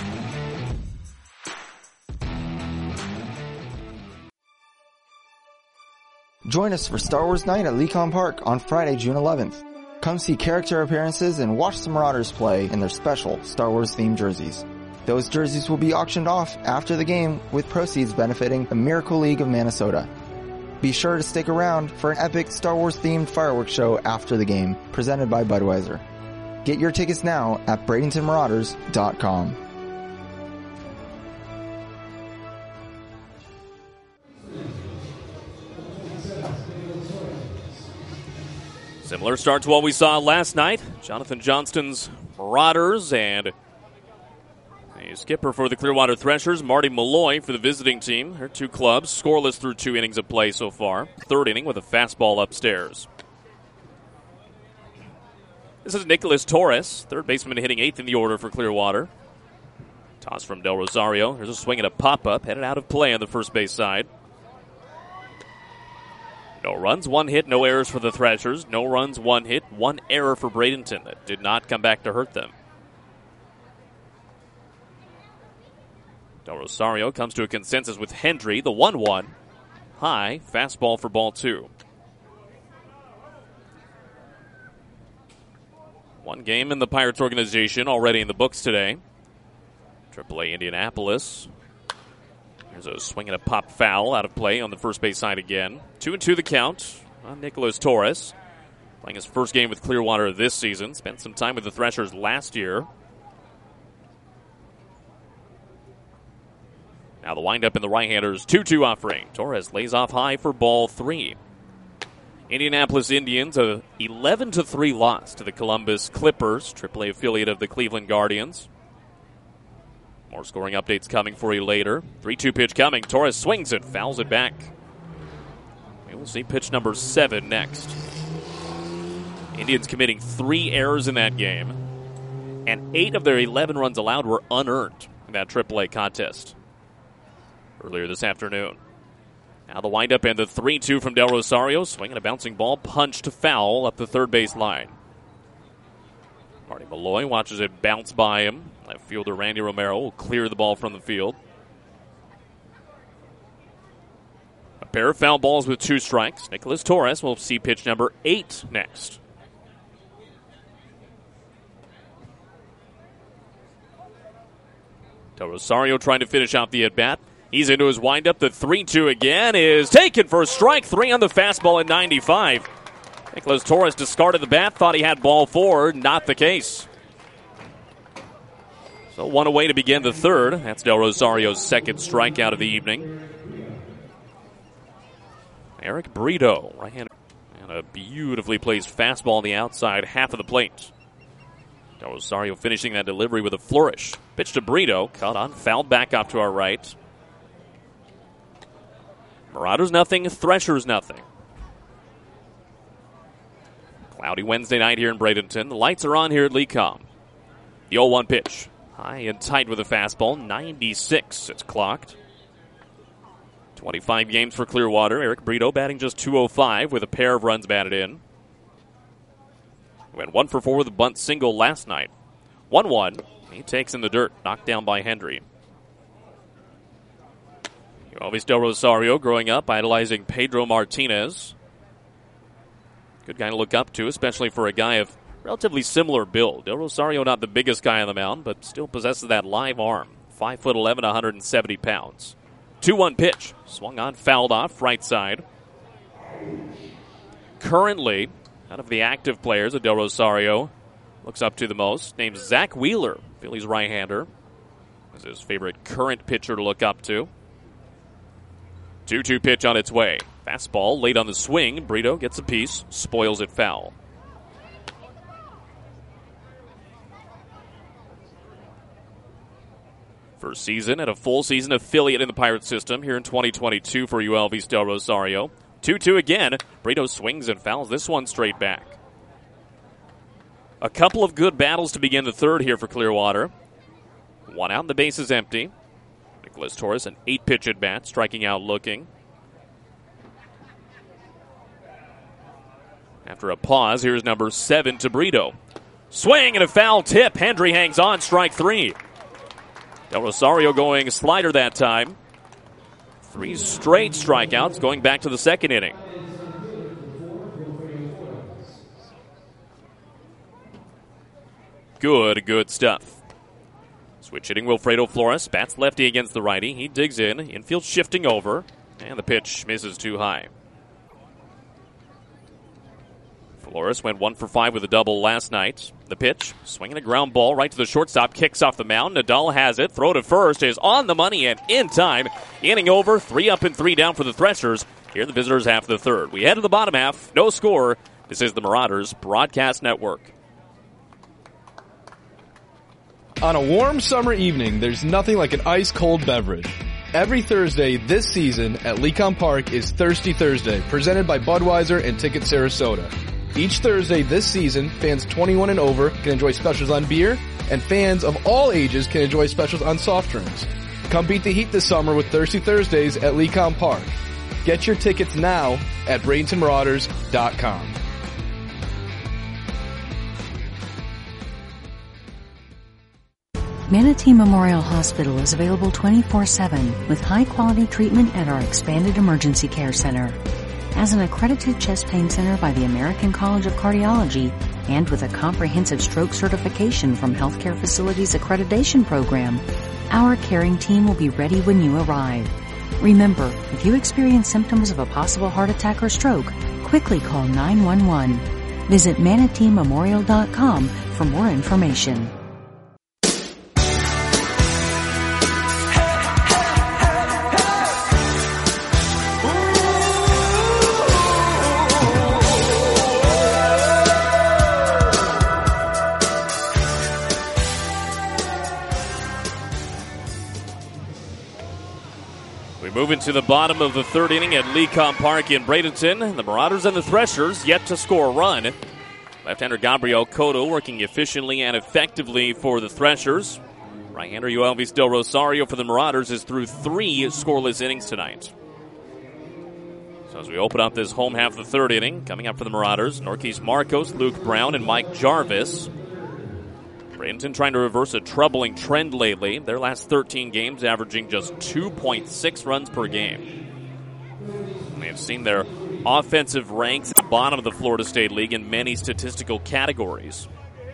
Join us for Star Wars Night at Lecom Park on Friday, June eleventh. Come see character appearances and watch the Marauders play in their special Star Wars themed jerseys. Those jerseys will be auctioned off after the game with proceeds benefiting the Miracle League of Minnesota. Be sure to stick around for an epic Star Wars themed fireworks show after the game, presented by Budweiser. Get your tickets now at bradenton marauders dot com. Similar start to what we saw last night. Jonathan Johnston's Marauders and a skipper for the Clearwater Threshers, Marty Malloy for the visiting team. Her two clubs scoreless through two innings of play so far. Third inning with a fastball upstairs. This is Nicholas Torres, third baseman hitting eighth in the order for Clearwater. Toss from Del Rosario. There's a swing and a pop-up headed out of play on the first base side. No runs, one hit, no errors for the Threshers. No runs, one hit, one error for Bradenton that did not come back to hurt them. Del Rosario comes to a consensus with Hendry, the one one. High, fastball for ball two. One game in the Pirates organization already in the books today. triple A Indianapolis. There's a swing and a pop foul out of play on the first base side again. Two and two the count on Nicholas Torres. Playing his first game with Clearwater this season. Spent some time with the Threshers last year. Now the windup in the right-handers two two offering. Torres lays off high for ball three. Indianapolis Indians, a eleven to three loss to the Columbus Clippers, triple A affiliate of the Cleveland Guardians. More scoring updates coming for you later. three two pitch coming. Torres swings it, fouls it back. We will see pitch number seven next. Indians committing three errors in that game, and eight of their eleven runs allowed were unearned in that triple A contest earlier this afternoon. Now the windup and the three two from Del Rosario. Swinging a bouncing ball, punch to foul up the third base line. Marty Malloy watches it bounce by him. Left fielder Randy Romero will clear the ball from the field. A pair of foul balls with two strikes. Nicholas Torres will see pitch number eight next. Del Rosario trying to finish out the at-bat. He's into his windup. The three two again is taken for a strike. Three on the fastball at ninety-five. Nicholas Torres discarded the bat, thought he had ball four. Not the case. So one away to begin the third. That's Del Rosario's second strikeout of the evening. Eric Brito, right-hander, and a beautifully placed fastball on the outside half of the plate. Del Rosario finishing that delivery with a flourish. Pitch to Brito, caught on, fouled back off to our right. Marauders nothing, Threshers nothing. Cloudy Wednesday night here in Bradenton. The lights are on here at Lecom. The oh one pitch. High and tight with a fastball. ninety-six it's clocked. twenty-five games for Clearwater. Eric Brito batting just two oh five with a pair of runs batted in. He went one for four with a bunt single last night. one one. He takes in the dirt. Knocked down by Hendry. Always Del Rosario growing up, idolizing Pedro Martinez. Good guy to look up to, especially for a guy of relatively similar build. Del Rosario not the biggest guy on the mound, but still possesses that live arm. five foot eleven, one hundred seventy pounds. two one pitch. Swung on, fouled off, right side. Currently, out of the active players that Del Rosario looks up to the most, named Zach Wheeler, Phillies right-hander. Is his favorite current pitcher to look up to. two two pitch on its way. Fastball late on the swing. Brito gets a piece, spoils it foul. First season and a full season affiliate in the Pirate system here in twenty twenty-two for U L V's Del Rosario. two two again. Brito swings and fouls this one straight back. A couple of good battles to begin the third here for Clearwater. One out and the base is empty. Nicholas Torres, an eight-pitch at-bat, striking out looking. After a pause, here's number seven to Brito. Swing and a foul tip. Hendry hangs on, strike three. Del Rosario going slider that time. Three straight strikeouts going back to the second inning. Good, good stuff. Switch hitting Wilfredo Flores. Bats lefty against the righty. He digs in. Infield shifting over. And the pitch misses too high. Flores went one for five with a double last night. The pitch, swinging a ground ball right to the shortstop. Kicks off the mound. Nadal has it. Throw to first is on the money and in time. Inning over. Three up and three down for the Threshers. Here the visitors half the third. We head to the bottom half. No score. This is the Marauders Broadcast Network. On a warm summer evening, there's nothing like an ice-cold beverage. Every Thursday this season at Lecom Park is Thirsty Thursday, presented by Budweiser and Ticket Sarasota. Each Thursday this season, fans twenty-one and over can enjoy specials on beer, and fans of all ages can enjoy specials on soft drinks. Come beat the heat this summer with Thirsty Thursdays at Lecom Park. Get your tickets now at Bradenton Marauders dot com. Manatee Memorial Hospital is available twenty-four seven with high-quality treatment at our expanded emergency care center. As an accredited chest pain center by the American College of Cardiology and with a comprehensive stroke certification from Healthcare Facilities Accreditation Program, our caring team will be ready when you arrive. Remember, if you experience symptoms of a possible heart attack or stroke, quickly call nine one one. Visit Manatee Memorial dot com for more information. We move into the bottom of the third inning at Lecom Park in Bradenton. The Marauders and the Threshers yet to score a run. Left-hander Gabriel Cotto working efficiently and effectively for the Threshers. Right-hander Yoelvis Del Rosario for the Marauders is through three scoreless innings tonight. So as we open up this home half of the third inning, coming up for the Marauders, Norquis Marcos, Luke Brown, and Mike Jarvis. Bradenton trying to reverse a troubling trend lately. Their last thirteen games averaging just two point six runs per game. And they've seen their offensive ranks at the bottom of the Florida State League in many statistical categories.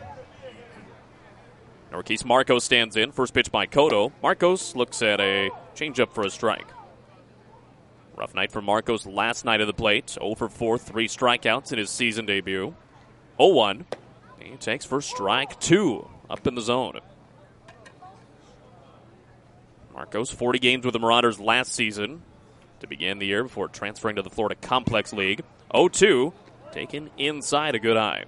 Norquis Marcos stands in. First pitch by Cotto. Marcos looks at a changeup for a strike. Rough night for Marcos last night at the plate. oh for four, three strikeouts in his season debut. oh one. He takes first strike two. Up in the zone. Marcos, forty games with the Marauders last season to begin the year before transferring to the Florida Complex League. oh two, taken inside a good eye.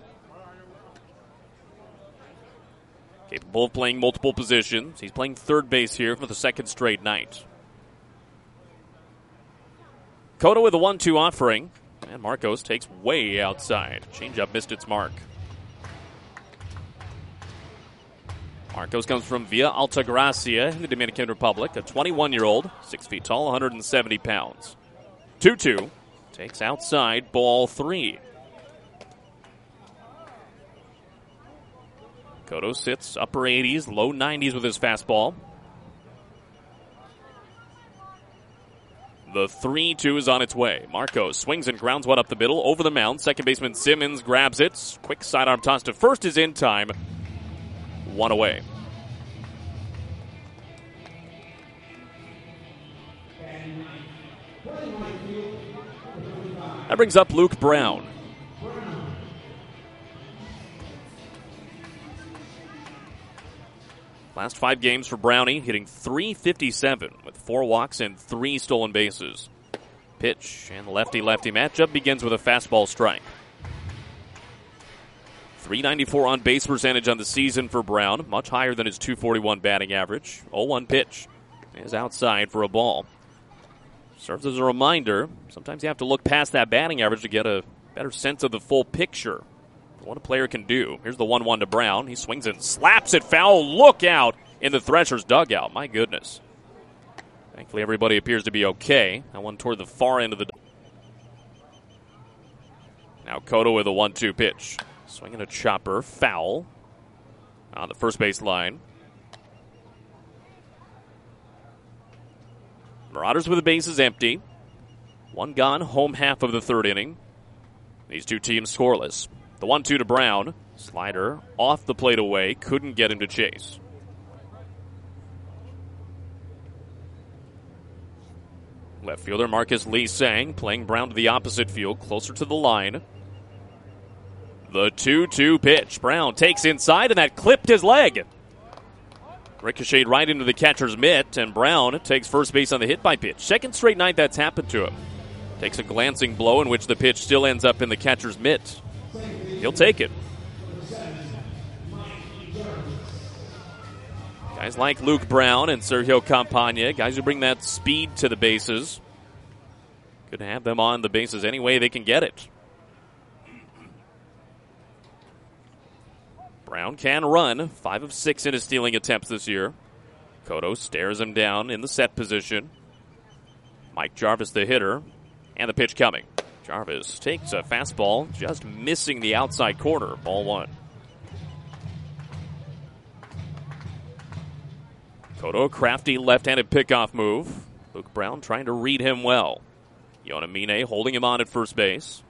Capable of playing multiple positions. He's playing third base here for the second straight night. Cotto with a one two offering. And Marcos takes way outside. Changeup missed its mark. Marcos comes from Villa Altagracia in the Dominican Republic, a twenty-one-year-old, six feet tall, one hundred seventy pounds. two two, takes outside, ball three. Cotto sits upper eighties, low nineties with his fastball. The three two is on its way. Marcos swings and grounds one up the middle, over the mound. Second baseman Simmons grabs it. Quick sidearm toss to first is in time. One away. That brings up Luke Brown. Last five games for Brownie, hitting three fifty-seven with four walks and three stolen bases. Pitch and the lefty-lefty matchup begins with a fastball strike. three ninety-four on base percentage on the season for Brown, much higher than his two forty-one batting average. oh one pitch is outside for a ball. Serves as a reminder, sometimes you have to look past that batting average to get a better sense of the full picture. What a player can do. Here's the one one to Brown. He swings and slaps it foul. Look out in the Threshers dugout. My goodness. Thankfully, everybody appears to be okay. That one toward the far end of the... Now Cotto with a one two pitch. Swinging a chopper. Foul on the first base line. Marauders with the bases empty. One gone, home half of the third inning. These two teams scoreless. The one two to Brown. Slider off the plate away. Couldn't get him to chase. Left fielder Marcus Lee Sang playing Brown to the opposite field, closer to the line. The two two pitch. Brown takes inside, and that clipped his leg. Ricocheted right into the catcher's mitt, and Brown takes first base on the hit by pitch. Second straight night that's happened to him. Takes a glancing blow in which the pitch still ends up in the catcher's mitt. He'll take it. Guys like Luke Brown and Sergio Campagna, guys who bring that speed to the bases. Could have them on the bases any way they can get it. Brown can run, five of six in his stealing attempts this year. Cotto stares him down in the set position. Mike Jarvis the hitter, and the pitch coming. Jarvis takes a fastball, just missing the outside corner. Ball one. Cotto, a crafty left-handed pickoff move. Luke Brown trying to read him well. Yona Mine holding him on at first base.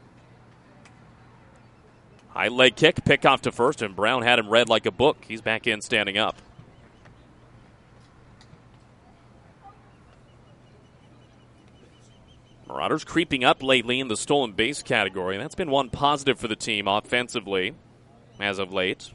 High leg kick, pickoff to first, and Brown had him read like a book. He's back in standing up. Marauders creeping up lately in the stolen base category. That's been one positive for the team offensively as of late.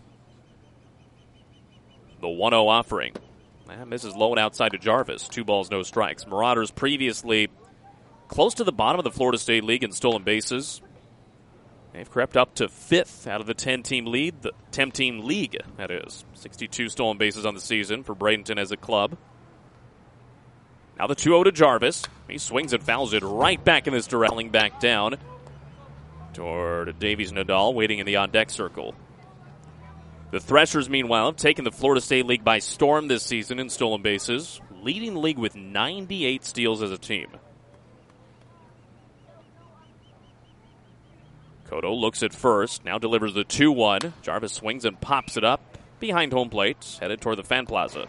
The one oh offering. That misses low and outside to Jarvis. Two balls, no strikes. Marauders previously close to the bottom of the Florida State League in stolen bases. They've crept up to fifth out of the ten-team lead, the ten-team league, that is. sixty-two stolen bases on the season for Bradenton as a club. Now the two oh to Jarvis. He swings it, fouls it right back in this direction, back down toward Davies Nadal, waiting in the on-deck circle. The Threshers, meanwhile, have taken the Florida State League by storm this season in stolen bases, leading the league with ninety-eight steals as a team. Cotto looks at first, now delivers the two one. Jarvis swings and pops it up behind home plate, headed toward the fan plaza.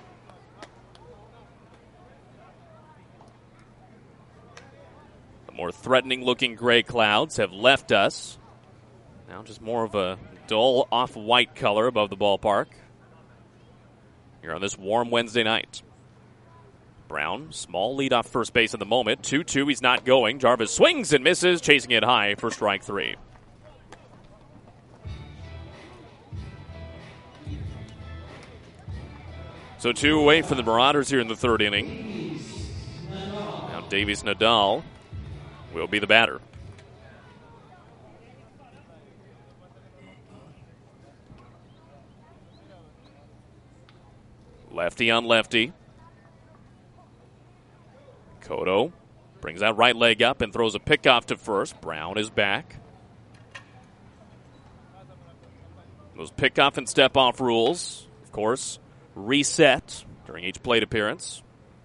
The more threatening-looking gray clouds have left us. Now just more of a dull off-white color above the ballpark here on this warm Wednesday night. Brown, small lead off first base at the moment. two two, he's not going. Jarvis swings and misses, chasing it high for strike three. So two away for the Marauders here in the third inning. Now Davies Nadal will be the batter. Lefty on lefty. Cotto brings that right leg up and throws a pickoff to first. Brown is back. Those pickoff and step-off rules, of course, reset during each plate appearance.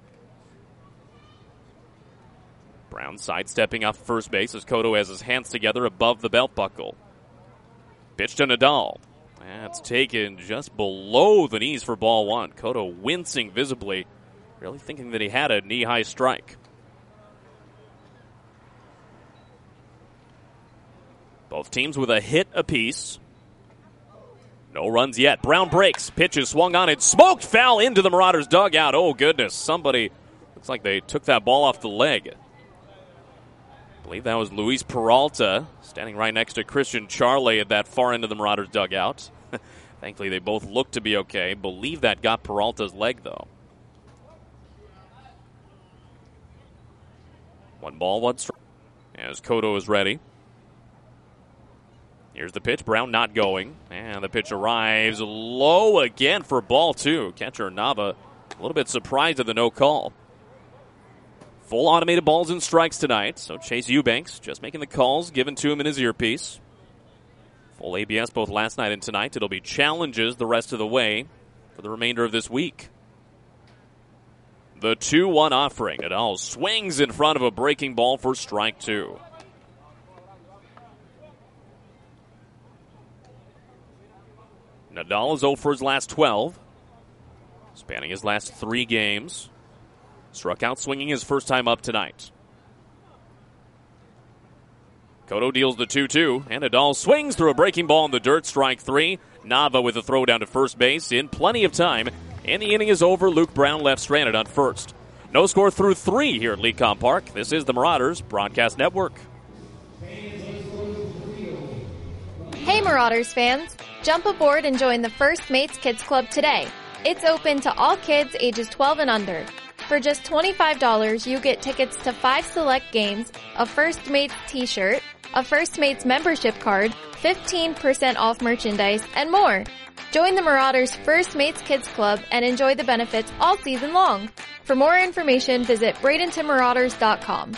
Brown sidestepping off first base as Cotto has his hands together above the belt buckle. Pitch to Nadal. That's taken just below the knees for ball one. Cotto wincing visibly, really thinking that he had a knee-high strike. Both teams with a hit apiece. No runs yet. Brown breaks. Pitch is swung on and smoked foul into the Marauders' dugout. Oh, goodness. Somebody, looks like they took that ball off the leg. I believe that was Luis Peralta, standing right next to Christian Charley at that far end of the Marauders' dugout. Thankfully, they both look to be okay. Believe that got Peralta's leg, though. One ball, one strike. As Cotto is ready. Here's the pitch. Brown not going. And the pitch arrives low again for ball two. Catcher Nava a little bit surprised at the no call. Full automated balls and strikes tonight. So Chase Eubanks just making the calls given to him in his earpiece. Full A B S both last night and tonight. It'll be challenges the rest of the way for the remainder of this week. The two one offering. Nadal swings in front of a breaking ball for strike two. Nadal is oh for his last twelve, spanning his last three games. Struck out swinging his first time up tonight. Cotto deals the two two, and Nadal swings through a breaking ball in the dirt, strike three. Nava with a throw down to first base in plenty of time, and the inning is over. Luke Brown left stranded on first. No score through three here at Lecom Park. This is the Marauders Broadcast Network. Hey Marauders fans! Jump aboard and join the First Mates Kids Club today. It's open to all kids ages twelve and under. For just twenty-five dollars, you get tickets to five select games, a First Mates t-shirt, a First Mates membership card, fifteen percent off merchandise, and more. Join the Marauders First Mates Kids Club and enjoy the benefits all season long. For more information, visit Bradenton Marauders dot com.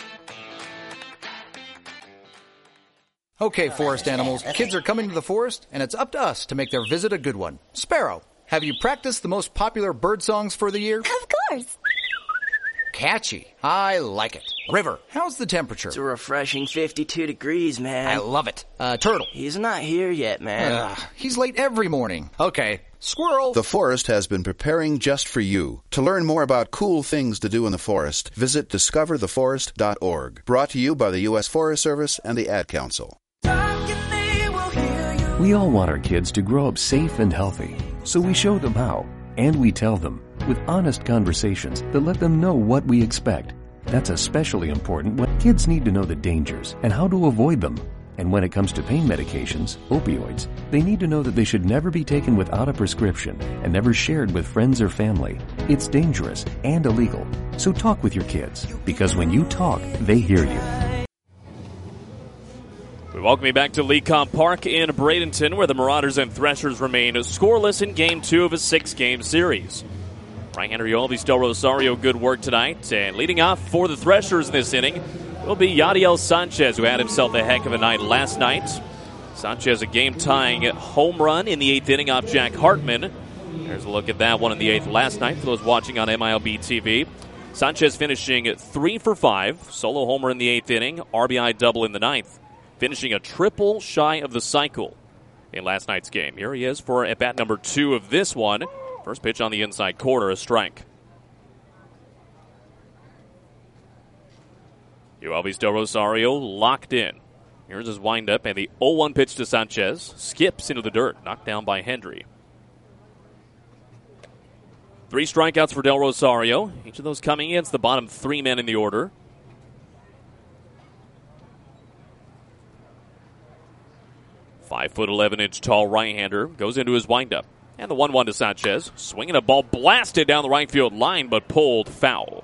Okay, forest animals, kids are coming to the forest, and it's up to us to make their visit a good one. Sparrow, have you practiced the most popular bird songs for the year? Of course. Catchy. I like it. River, how's the temperature? It's a refreshing fifty-two degrees, man. I love it. Uh, Turtle. He's not here yet, man. Ugh, he's late every morning. Okay. Squirrel. The forest has been preparing just for you. To learn more about cool things to do in the forest, visit discover the forest dot org. Brought to you by the U S Forest Service and the Ad Council. We all want our kids to grow up safe and healthy, so we show them how, and we tell them with honest conversations that let them know what we expect. That's especially important when kids need to know the dangers and how to avoid them. And when it comes to pain medications, opioids, they need to know that they should never be taken without a prescription and never shared with friends or family. It's dangerous and illegal. So talk with your kids, because when you talk, they hear you. We welcome you back to Lecom Park in Bradenton, where the Marauders and Threshers remain scoreless in Game two of a six-game series. Right-hander Yoelvis Del Rosario, good work tonight. And leading off for the Threshers in this inning will be Yadiel Sanchez, who had himself a heck of a night last night. Sanchez a game-tying home run in the eighth inning off Jack Hartman. There's a look at that one in the eighth last night for those watching on M I L B T V. Sanchez finishing three for five, solo homer in the eighth inning, R B I double in the ninth, finishing a triple shy of the cycle in last night's game. Here he is for at bat number two of this one. First pitch on the inside corner, a strike. Yoelvis Del Rosario locked in. Here's his windup, and the oh one pitch to Sanchez. Skips into the dirt, knocked down by Hendry. Three strikeouts for Del Rosario. Each of those coming in. It's the bottom three men in the order. Five foot eleven inch tall right-hander goes into his windup. And the one one to Sanchez. Swinging a ball blasted down the right field line, but pulled foul.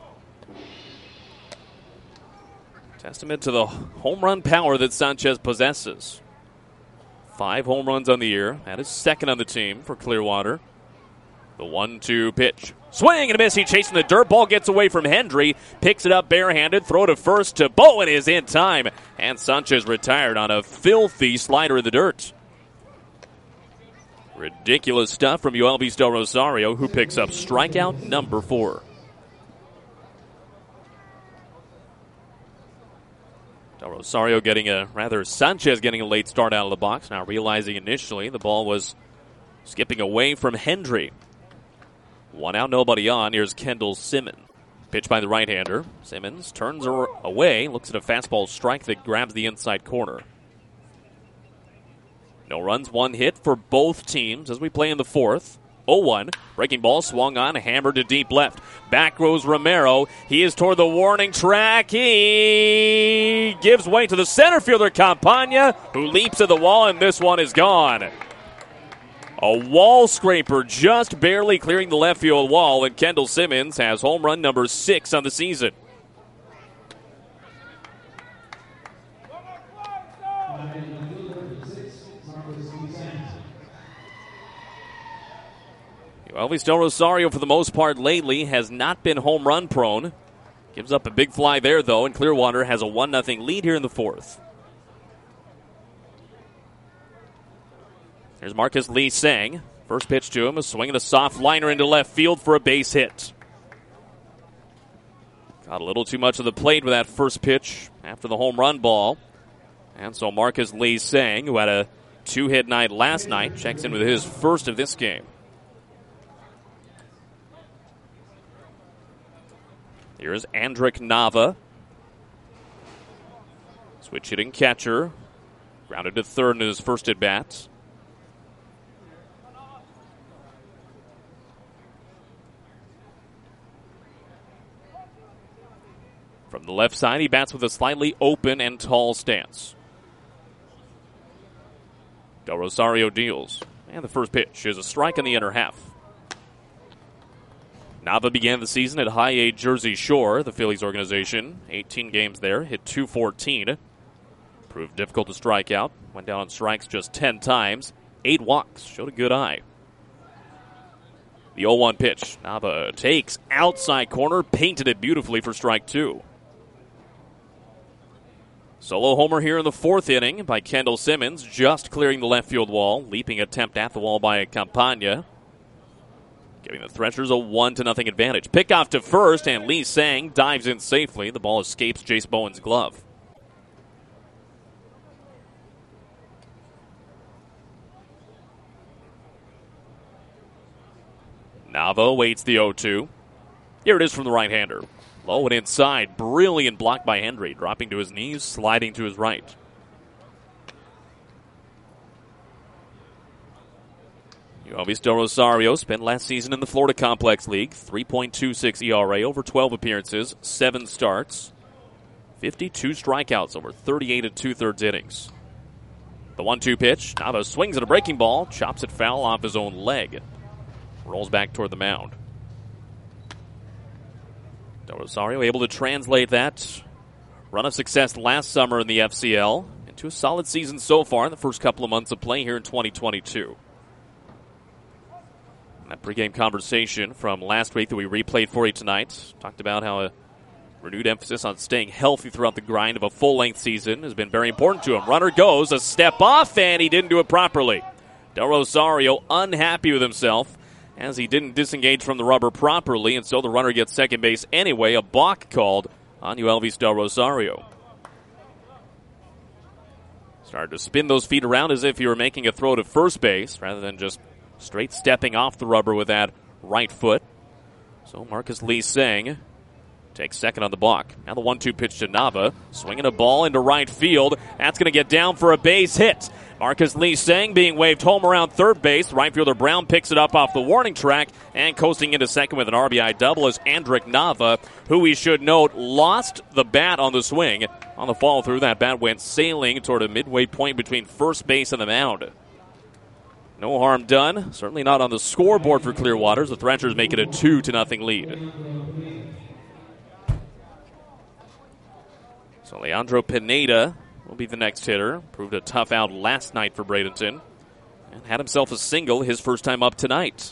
Testament to the home run power that Sanchez possesses. Five home runs on the year. That is second on the team for Clearwater. The one two pitch. Swing and a miss. He chasing the dirt. Ball gets away from Hendry. Picks it up barehanded. Throw to first to Bowen is in time. And Sanchez retired on a filthy slider in the dirt. Ridiculous stuff from Yoelvis Del Rosario, who picks up strikeout number four. Del Rosario getting a, rather Sanchez getting a late start out of the box. Now realizing initially the ball was skipping away from Hendry. One out, nobody on. Here's Kendall Simmons. Pitch by the right-hander. Simmons turns her away, looks at a fastball strike that grabs the inside corner. No runs, one hit for both teams as we play in the fourth. oh one. Breaking ball swung on, hammered to deep left. Back goes Romero. He is toward the warning track. He gives way to the center fielder, Campagna, who leaps at the wall, and this one is gone. A wall scraper just barely clearing the left field wall, and Kendall Simmons has home run number six on the season. Yoelvis Del Rosario, for the most part lately, has not been home run prone. Gives up a big fly there, though, and Clearwater has a one nothing lead here in the fourth. Here's Marcus Lee Sang. First pitch to him, a swing and a soft liner into left field for a base hit. Got a little too much of the plate with that first pitch after the home run ball. And so Marcus Lee Sang, who had a two-hit night last night, checks in with his first of this game. Here's Andrick Nava. Switch hitting catcher. Grounded to third in his first at bat. From the left side, he bats with a slightly open and tall stance. Del Rosario deals. And the first pitch is a strike in the inner half. Nava began the season at High A Jersey Shore, the Phillies organization. eighteen games there, hit two fourteen. Proved difficult to strike out. Went down on strikes just ten times. Eight walks. Showed a good eye. The oh one pitch. Nava takes outside corner. Painted it beautifully for strike two. Solo homer here in the fourth inning by Kendall Simmons. Just clearing the left field wall. Leaping attempt at the wall by Campagna. Giving the Threshers a one to nothing advantage. Pickoff to first, and Lee Sang dives in safely. The ball escapes Jace Bowen's glove. Nava waits the oh two. Here it is from the right-hander. Low and inside. Brilliant block by Hendry. Dropping to his knees, sliding to his right. Yoelvis Del Rosario spent last season in the Florida Complex League. three point two six E R A over twelve appearances, seven starts, fifty-two strikeouts over thirty-eight and two-thirds innings. The one two pitch. Nava swings at a breaking ball, chops it foul off his own leg. Rolls back toward the mound. Del Rosario able to translate that run of success last summer in the F C L into a solid season so far in the first couple of months of play here in twenty twenty-two. That pregame conversation from last week that we replayed for you tonight talked about how a renewed emphasis on staying healthy throughout the grind of a full-length season has been very important to him. Runner goes, a step off, and he didn't do it properly. Del Rosario unhappy with himself as he didn't disengage from the rubber properly, and so the runner gets second base anyway. A balk called on Uelvis Del Rosario. Started to spin those feet around as if he were making a throw to first base rather than just straight stepping off the rubber with that right foot. So Marcus Lee-Sang takes second on the block. Now the one two pitch to Nava. Swinging a ball into right field. That's going to get down for a base hit. Marcus Lee-Sang being waved home around third base. Right fielder Brown picks it up off the warning track and coasting into second with an R B I double is Andrick Nava, who we should note lost the bat on the swing. On the fall through, that bat went sailing toward a midway point between first base and the mound. No harm done. Certainly not on the scoreboard for Clearwater. The Threshers make it a two to nothing lead. So Leandro Pineda will be the next hitter. Proved a tough out last night for Bradenton. And had himself a single his first time up tonight.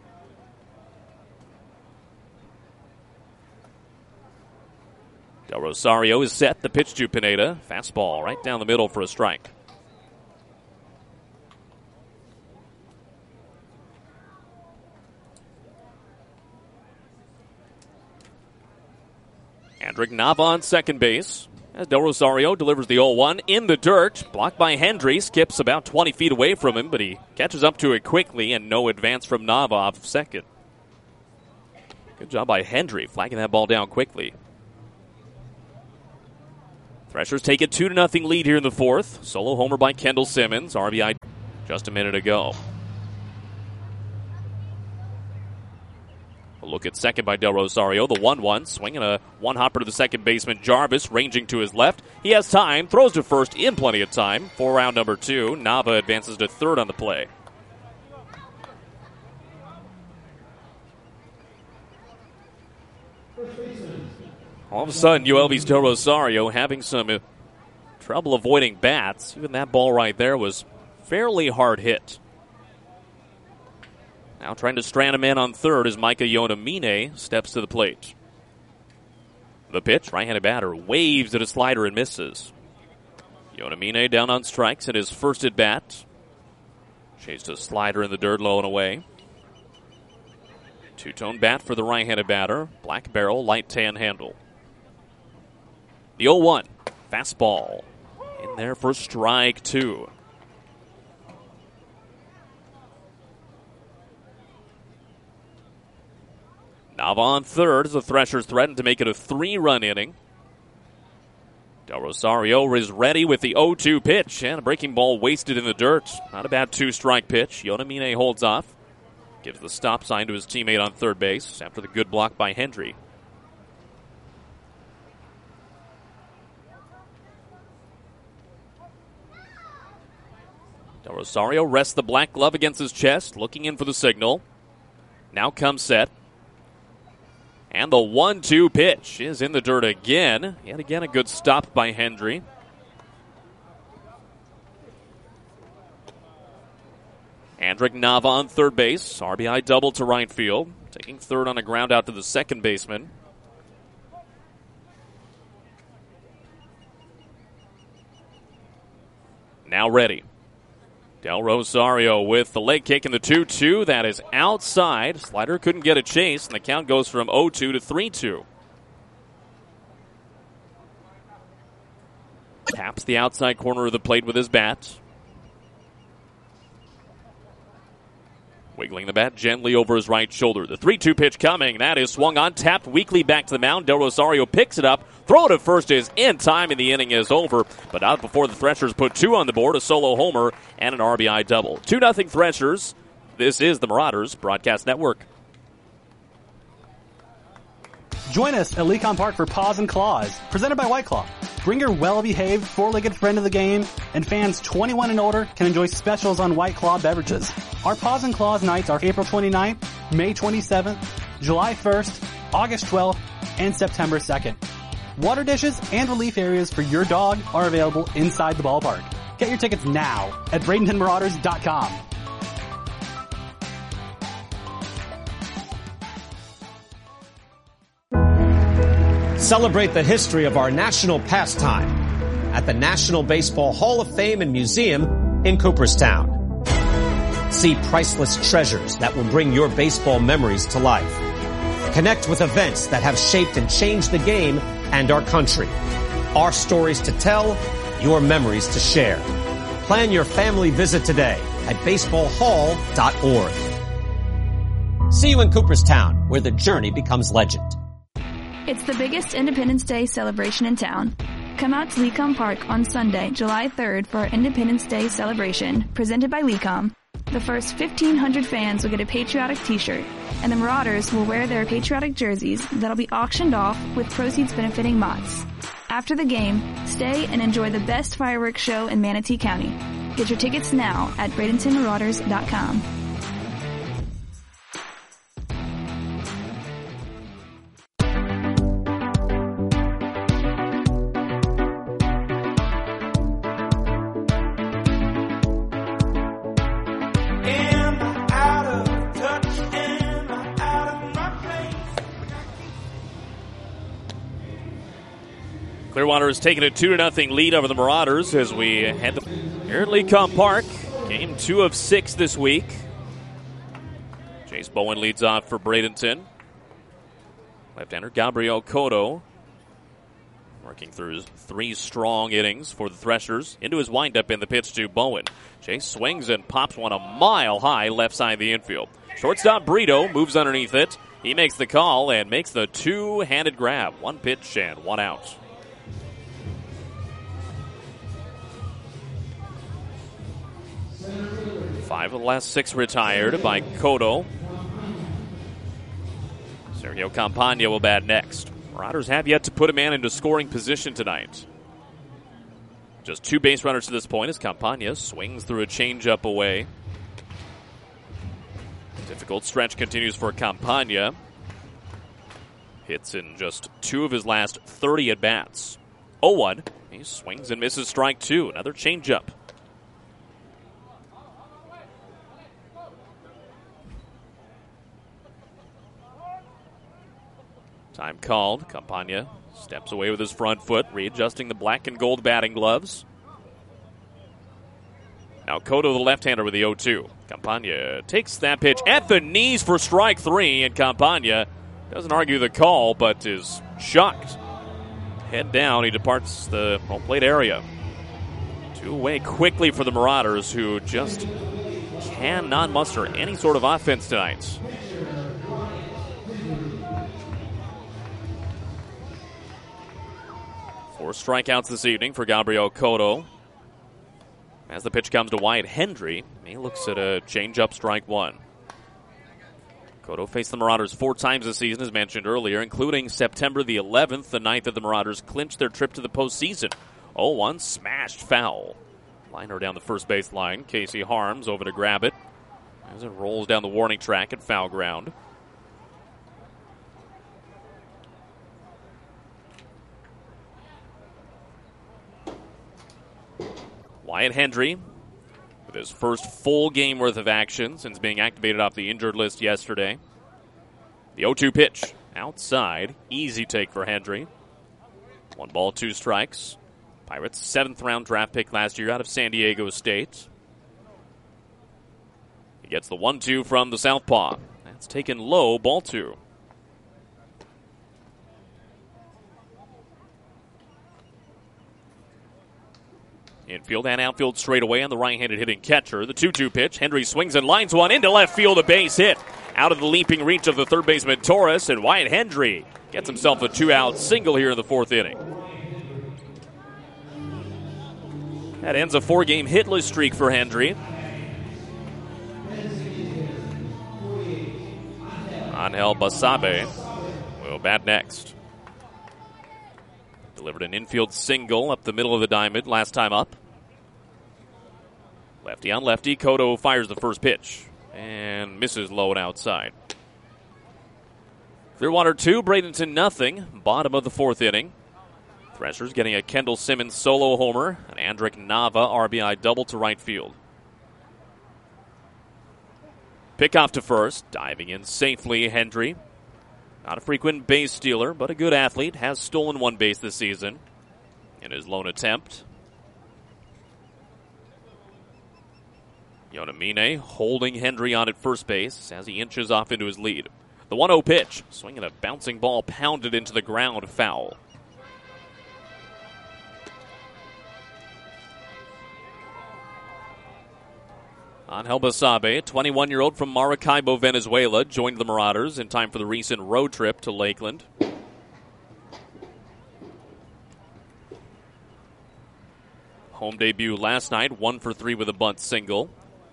Del Rosario is set. The pitch to Pineda. Fastball right down the middle for a strike. Andrick Nava on second base. As Del Rosario delivers the oh one in the dirt. Blocked by Hendry. Skips about twenty feet away from him, but he catches up to it quickly and no advance from Nava off second. Good job by Hendry flagging that ball down quickly. Threshers take a two to nothing lead here in the fourth. Solo homer by Kendall Simmons. R B I just a minute ago. A look at second by Del Rosario. The one one. Swinging a one-hopper to the second baseman. Jarvis ranging to his left. He has time. Throws to first in plenty of time. For round number two. Nava advances to third on the play. All of a sudden, Uelvis Del Rosario having some uh, trouble avoiding bats. Even that ball right there was fairly hard hit. Now trying to strand a man on third as Micah Yonamine steps to the plate. The pitch, right-handed batter, waves at a slider and misses. Yonamine down on strikes at his first at bat. Chased a slider in the dirt low and away. Two-tone bat for the right-handed batter. Black barrel, light tan handle. The oh one. Fastball. In there for strike two. Nava on third as the Threshers threaten to make it a three-run inning. Del Rosario is ready with the oh two pitch and a breaking ball wasted in the dirt. Not a bad two-strike pitch. Yonamine holds off. Gives the stop sign to his teammate on third base after the good block by Hendry. Del Rosario rests the black glove against his chest, looking in for the signal. Now comes set. And the one two pitch is in the dirt again. Yet again, a good stop by Hendry. Andrick Nava on third base. R B I double to right field. Taking third on a ground out to the second baseman. Now ready. Del Rosario with the leg kick in the two two. That is outside. Slider couldn't get a chase, and the count goes from oh two to three two. Taps the outside corner of the plate with his bat. Wiggling the bat gently over his right shoulder. The three two pitch coming. That is swung on, tapped weakly back to the mound. Del Rosario picks it up. Throw to first is in time, and the inning is over. But not before the Threshers put two on the board, a solo homer and an R B I double. two nothing Threshers. This is the Marauders Broadcast Network. Join us at Lecon Park for Paws and Claws, presented by White Claw. Bring your well-behaved, four-legged friend to the game, and fans twenty-one and older can enjoy specials on White Claw beverages. Our Paws and Claws nights are April twenty-ninth, May twenty-seventh, July first, August twelfth, and September second. Water dishes and relief areas for your dog are available inside the ballpark. Get your tickets now at Bradenton Marauders dot com. Celebrate the history of our national pastime at the National Baseball Hall of Fame and Museum in Cooperstown. See priceless treasures that will bring your baseball memories to life. Connect with events that have shaped and changed the game and our country. Our stories to tell, your memories to share. Plan your family visit today at baseball hall dot org. See you in Cooperstown, where the journey becomes legend. It's the biggest Independence Day celebration in town. Come out to Lecom Park on Sunday, July third for our Independence Day celebration, presented by Lecom. The first fifteen hundred fans will get a patriotic t-shirt, and the Marauders will wear their patriotic jerseys that'll be auctioned off with proceeds benefiting Mott's. After the game, stay and enjoy the best fireworks show in Manatee County. Get your tickets now at Bradenton Marauders dot com. Clearwater has taken a two to nothing lead over the Marauders as we head to here at Lecom Park. Game two of six this week. Chase Bowen leads off for Bradenton. Left-hander Gabriel Cotto working through his three strong innings for the Threshers. Into his windup in the pitch to Bowen. Chase swings and pops one a mile high left side of the infield. Shortstop Brito moves underneath it. He makes the call and makes the two-handed grab. One pitch and one out. Five of the last six retired by Cotto. Sergio Campagna will bat next. Marauders have yet to put a man into scoring position tonight. Just two base runners to this point as Campagna swings through a changeup away. Difficult stretch continues for Campagna. Hits in just two of his last thirty at-bats. oh one. He swings and misses strike two. Another changeup. Time called. Campagna steps away with his front foot, readjusting the black and gold batting gloves. Now Cotto, the left-hander, with the oh two. Campagna takes that pitch at the knees for strike three, and Campagna doesn't argue the call, but is shocked. Head down, he departs the home plate area. Two away quickly for the Marauders, who just cannot muster any sort of offense tonight. Four strikeouts this evening for Gabriel Cotto. As the pitch comes to Wyatt Hendry, he looks at a changeup, strike one. Cotto faced the Marauders four times this season, as mentioned earlier, including September the eleventh, the night that the Marauders clinched their trip to the postseason. oh one, smashed foul. Liner down the first base line. Casey Harms over to grab it as it rolls down the warning track at foul ground. Wyatt Hendry with his first full game worth of action since being activated off the injured list yesterday. The oh two pitch outside. Easy take for Hendry. One ball, two strikes. Pirates' seventh round draft pick last year out of San Diego State. He gets the one two from the southpaw. That's taken low, ball two. Infield and outfield straight away on the right-handed hitting catcher. The two two pitch. Hendry swings and lines one into left field. A base hit out of the leaping reach of the third baseman Torres. And Wyatt Hendry gets himself a two-out single here in the fourth inning. That ends a four-game hitless streak for Hendry. Angel Basabe will bat next. Delivered an infield single up the middle of the diamond last time up. Lefty on lefty. Cotto fires the first pitch and misses low and outside. Clearwater two, Bradenton nothing. Bottom of the fourth inning. Threshers getting a Kendall Simmons solo homer. An Andrick Nava R B I double to right field. Pick off to first. Diving in safely, Hendry. Not a frequent base stealer, but a good athlete. Has stolen one base this season in his lone attempt. Yonamine holding Hendry on at first base as he inches off into his lead. The one oh pitch, swinging a bouncing ball pounded into the ground, foul. Angel Basabe, twenty-one-year-old from Maracaibo, Venezuela, joined the Marauders in time for the recent road trip to Lakeland. Home debut last night, one for three with a bunt single.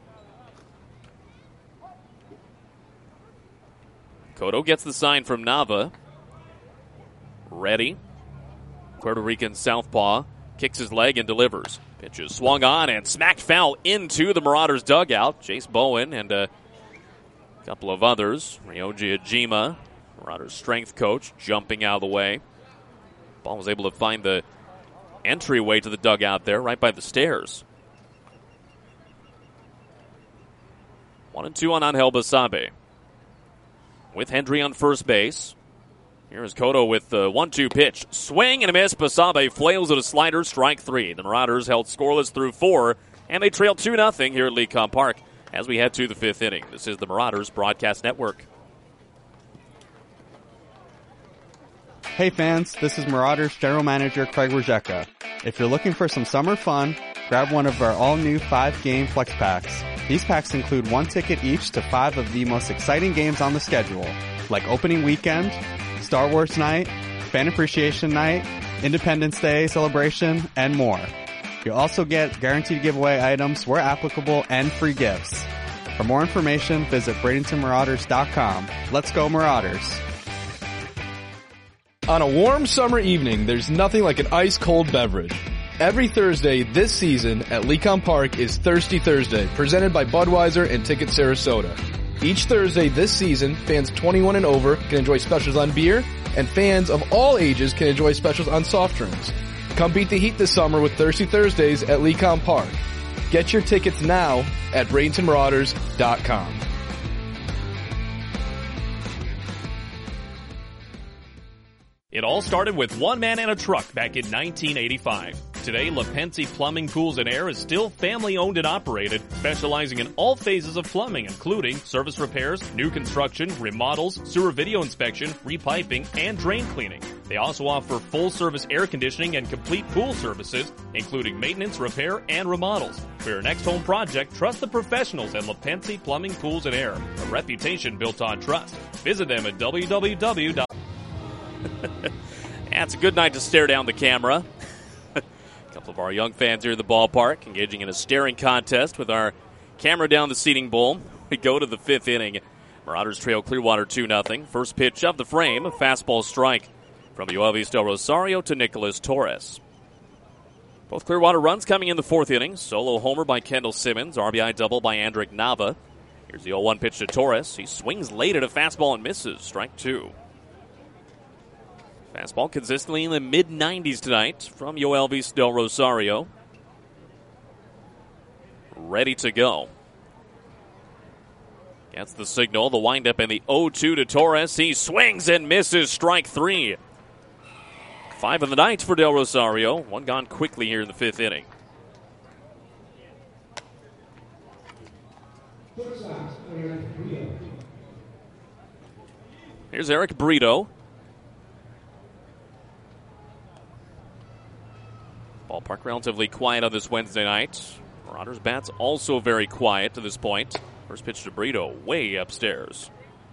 Cotto gets the sign from Nava. Ready. Puerto Rican southpaw kicks his leg and delivers. Pitch is swung on and smacked foul into the Marauders' dugout. Jace Bowen and a couple of others. Ryoji Ajima, Marauders' strength coach, jumping out of the way. Ball was able to find the entryway to the dugout there, right by the stairs. One and two on Angel Basabe. With Hendry on first base. Here's Cotto with the one two pitch. Swing and a miss. Basabe flails at a slider. Strike three. The Marauders held scoreless through four, and they trail two nothing here at Lecom Park as we head to the fifth inning. This is the Marauders Broadcast Network. Hey fans, this is Marauders General Manager Craig Rajeka. If you're looking for some summer fun, grab one of our all-new five-game flex packs. These packs include one ticket each to five of the most exciting games on the schedule, like Opening Weekend, Star Wars Night, Fan Appreciation Night, Independence Day Celebration, and more. You'll also get guaranteed giveaway items where applicable and free gifts. For more information, visit Bradenton Marauders dot com. Let's go Marauders! On a warm summer evening, there's nothing like an ice-cold beverage. Every Thursday this season at Lecom Park is Thirsty Thursday, presented by Budweiser and Ticket Sarasota. Each Thursday this season, fans twenty-one and over can enjoy specials on beer, and fans of all ages can enjoy specials on soft drinks. Come beat the heat this summer with Thirsty Thursdays at Lecom Park. Get your tickets now at Bradenton Marauders dot com. It all started with one man and a truck back in nineteen eighty-five. Today, LaPensi Plumbing, Pools, and Air is still family-owned and operated, specializing in all phases of plumbing, including service repairs, new construction, remodels, sewer video inspection, repiping, and drain cleaning. They also offer full-service air conditioning and complete pool services, including maintenance, repair, and remodels. For your next home project, trust the professionals at LaPensi Plumbing, Pools, and Air, a reputation built on trust. Visit them at w w w dot Yeah, it's a good night to stare down the camera. A couple of our young fans here in the ballpark engaging in a staring contest with our camera down the seating bowl. We go to the fifth inning. Marauders trail Clearwater two nothing. First pitch of the frame, a fastball strike from Yoelvis Del Rosario to Nicholas Torres. Both Clearwater runs coming in the fourth inning. Solo homer by Kendall Simmons, R B I double by Andrick Nava. Here's the oh one pitch to Torres. He swings late at a fastball and misses. Strike two. Fastball consistently in the mid nineties tonight from Yoelvis Del Rosario. Ready to go. Gets the signal, the windup, and the oh two to Torres. He swings and misses. Strike three. Five of the night for Del Rosario. One gone quickly here in the fifth inning. Here's Eric Brito. Ballpark relatively quiet on this Wednesday night. Marauders bats also very quiet to this point. First pitch to Brito, way upstairs.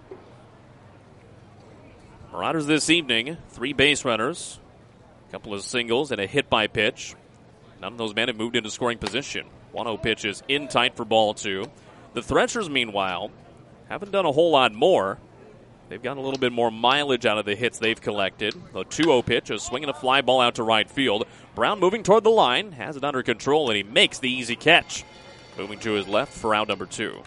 Marauders this evening, three base runners, a couple of singles, and a hit by pitch. None of those men have moved into scoring position. one oh pitch is in tight for ball two. The Threshers, meanwhile, haven't done a whole lot more. They've gotten a little bit more mileage out of the hits they've collected. The two oh pitch, a swing and a fly ball out to right field. Brown moving toward the line, has it under control, and he makes the easy catch. Moving to his left for out number two.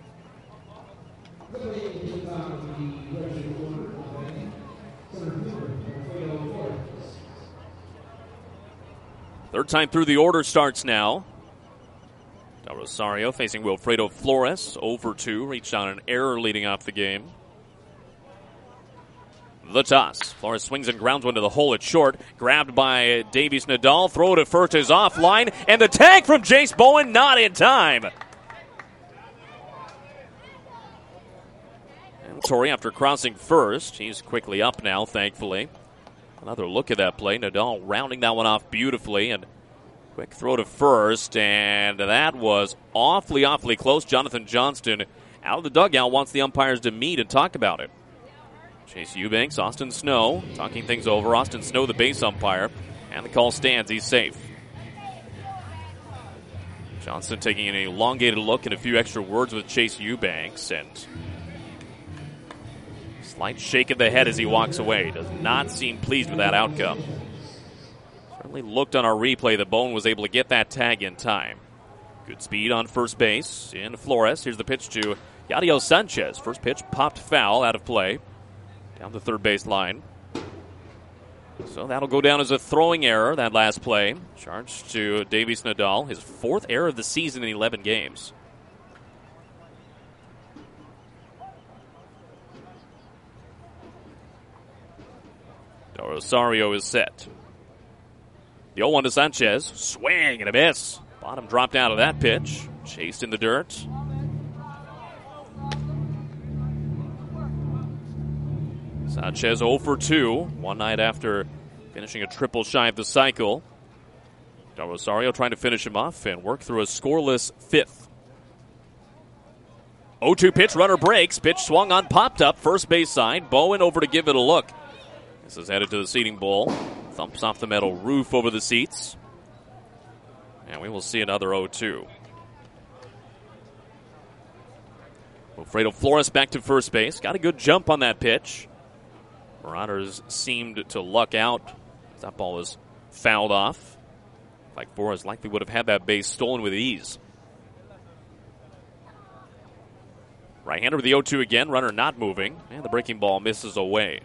Third time through the order starts now. Del Rosario facing Wilfredo Flores. oh for two, reached on an error leading off the game. The toss. Flores swings and grounds one to the hole. It's short. Grabbed by Davies Nadal. Throw to first is offline. And the tag from Jace Bowen, not in time. And Torrey, after crossing first, he's quickly up now, thankfully. Another look at that play. Nadal rounding that one off beautifully. And quick throw to first. And that was awfully, awfully close. Jonathan Johnston out of the dugout wants the umpires to meet and talk about it. Chase Eubanks, Austin Snow, talking things over. Austin Snow, the base umpire, and the call stands. He's safe. Johnston taking an elongated look and a few extra words with Chase Eubanks, and slight shake of the head as he walks away. Does not seem pleased with that outcome. Certainly looked on our replay that Bowen was able to get that tag in time. Good speed on first base in Flores. Here's the pitch to Yadiel Sanchez. First pitch popped foul, out of play. Down the third base line. So that'll go down as a throwing error, that last play. Charged to Davies Nadal, his fourth error of the season in eleven games. Del Rosario is set. The oh one to Sanchez. Swing and a miss. Bottom dropped out of that pitch. Chased in the dirt. Sanchez oh for two, one night after finishing a triple shy of the cycle. Del Rosario trying to finish him off and work through a scoreless fifth. oh two pitch, runner breaks. Pitch swung on, popped up, first base side. Bowen over to give it a look. This is headed to the seating bowl. Thumps off the metal roof over the seats. And we will see another oh two. Wilfredo Flores back to first base. Got a good jump on that pitch. Marauders seemed to luck out. That ball was fouled off. Like Flores likely would have had that base stolen with ease. Right-hander with the oh two again. Runner not moving. And the breaking ball misses away.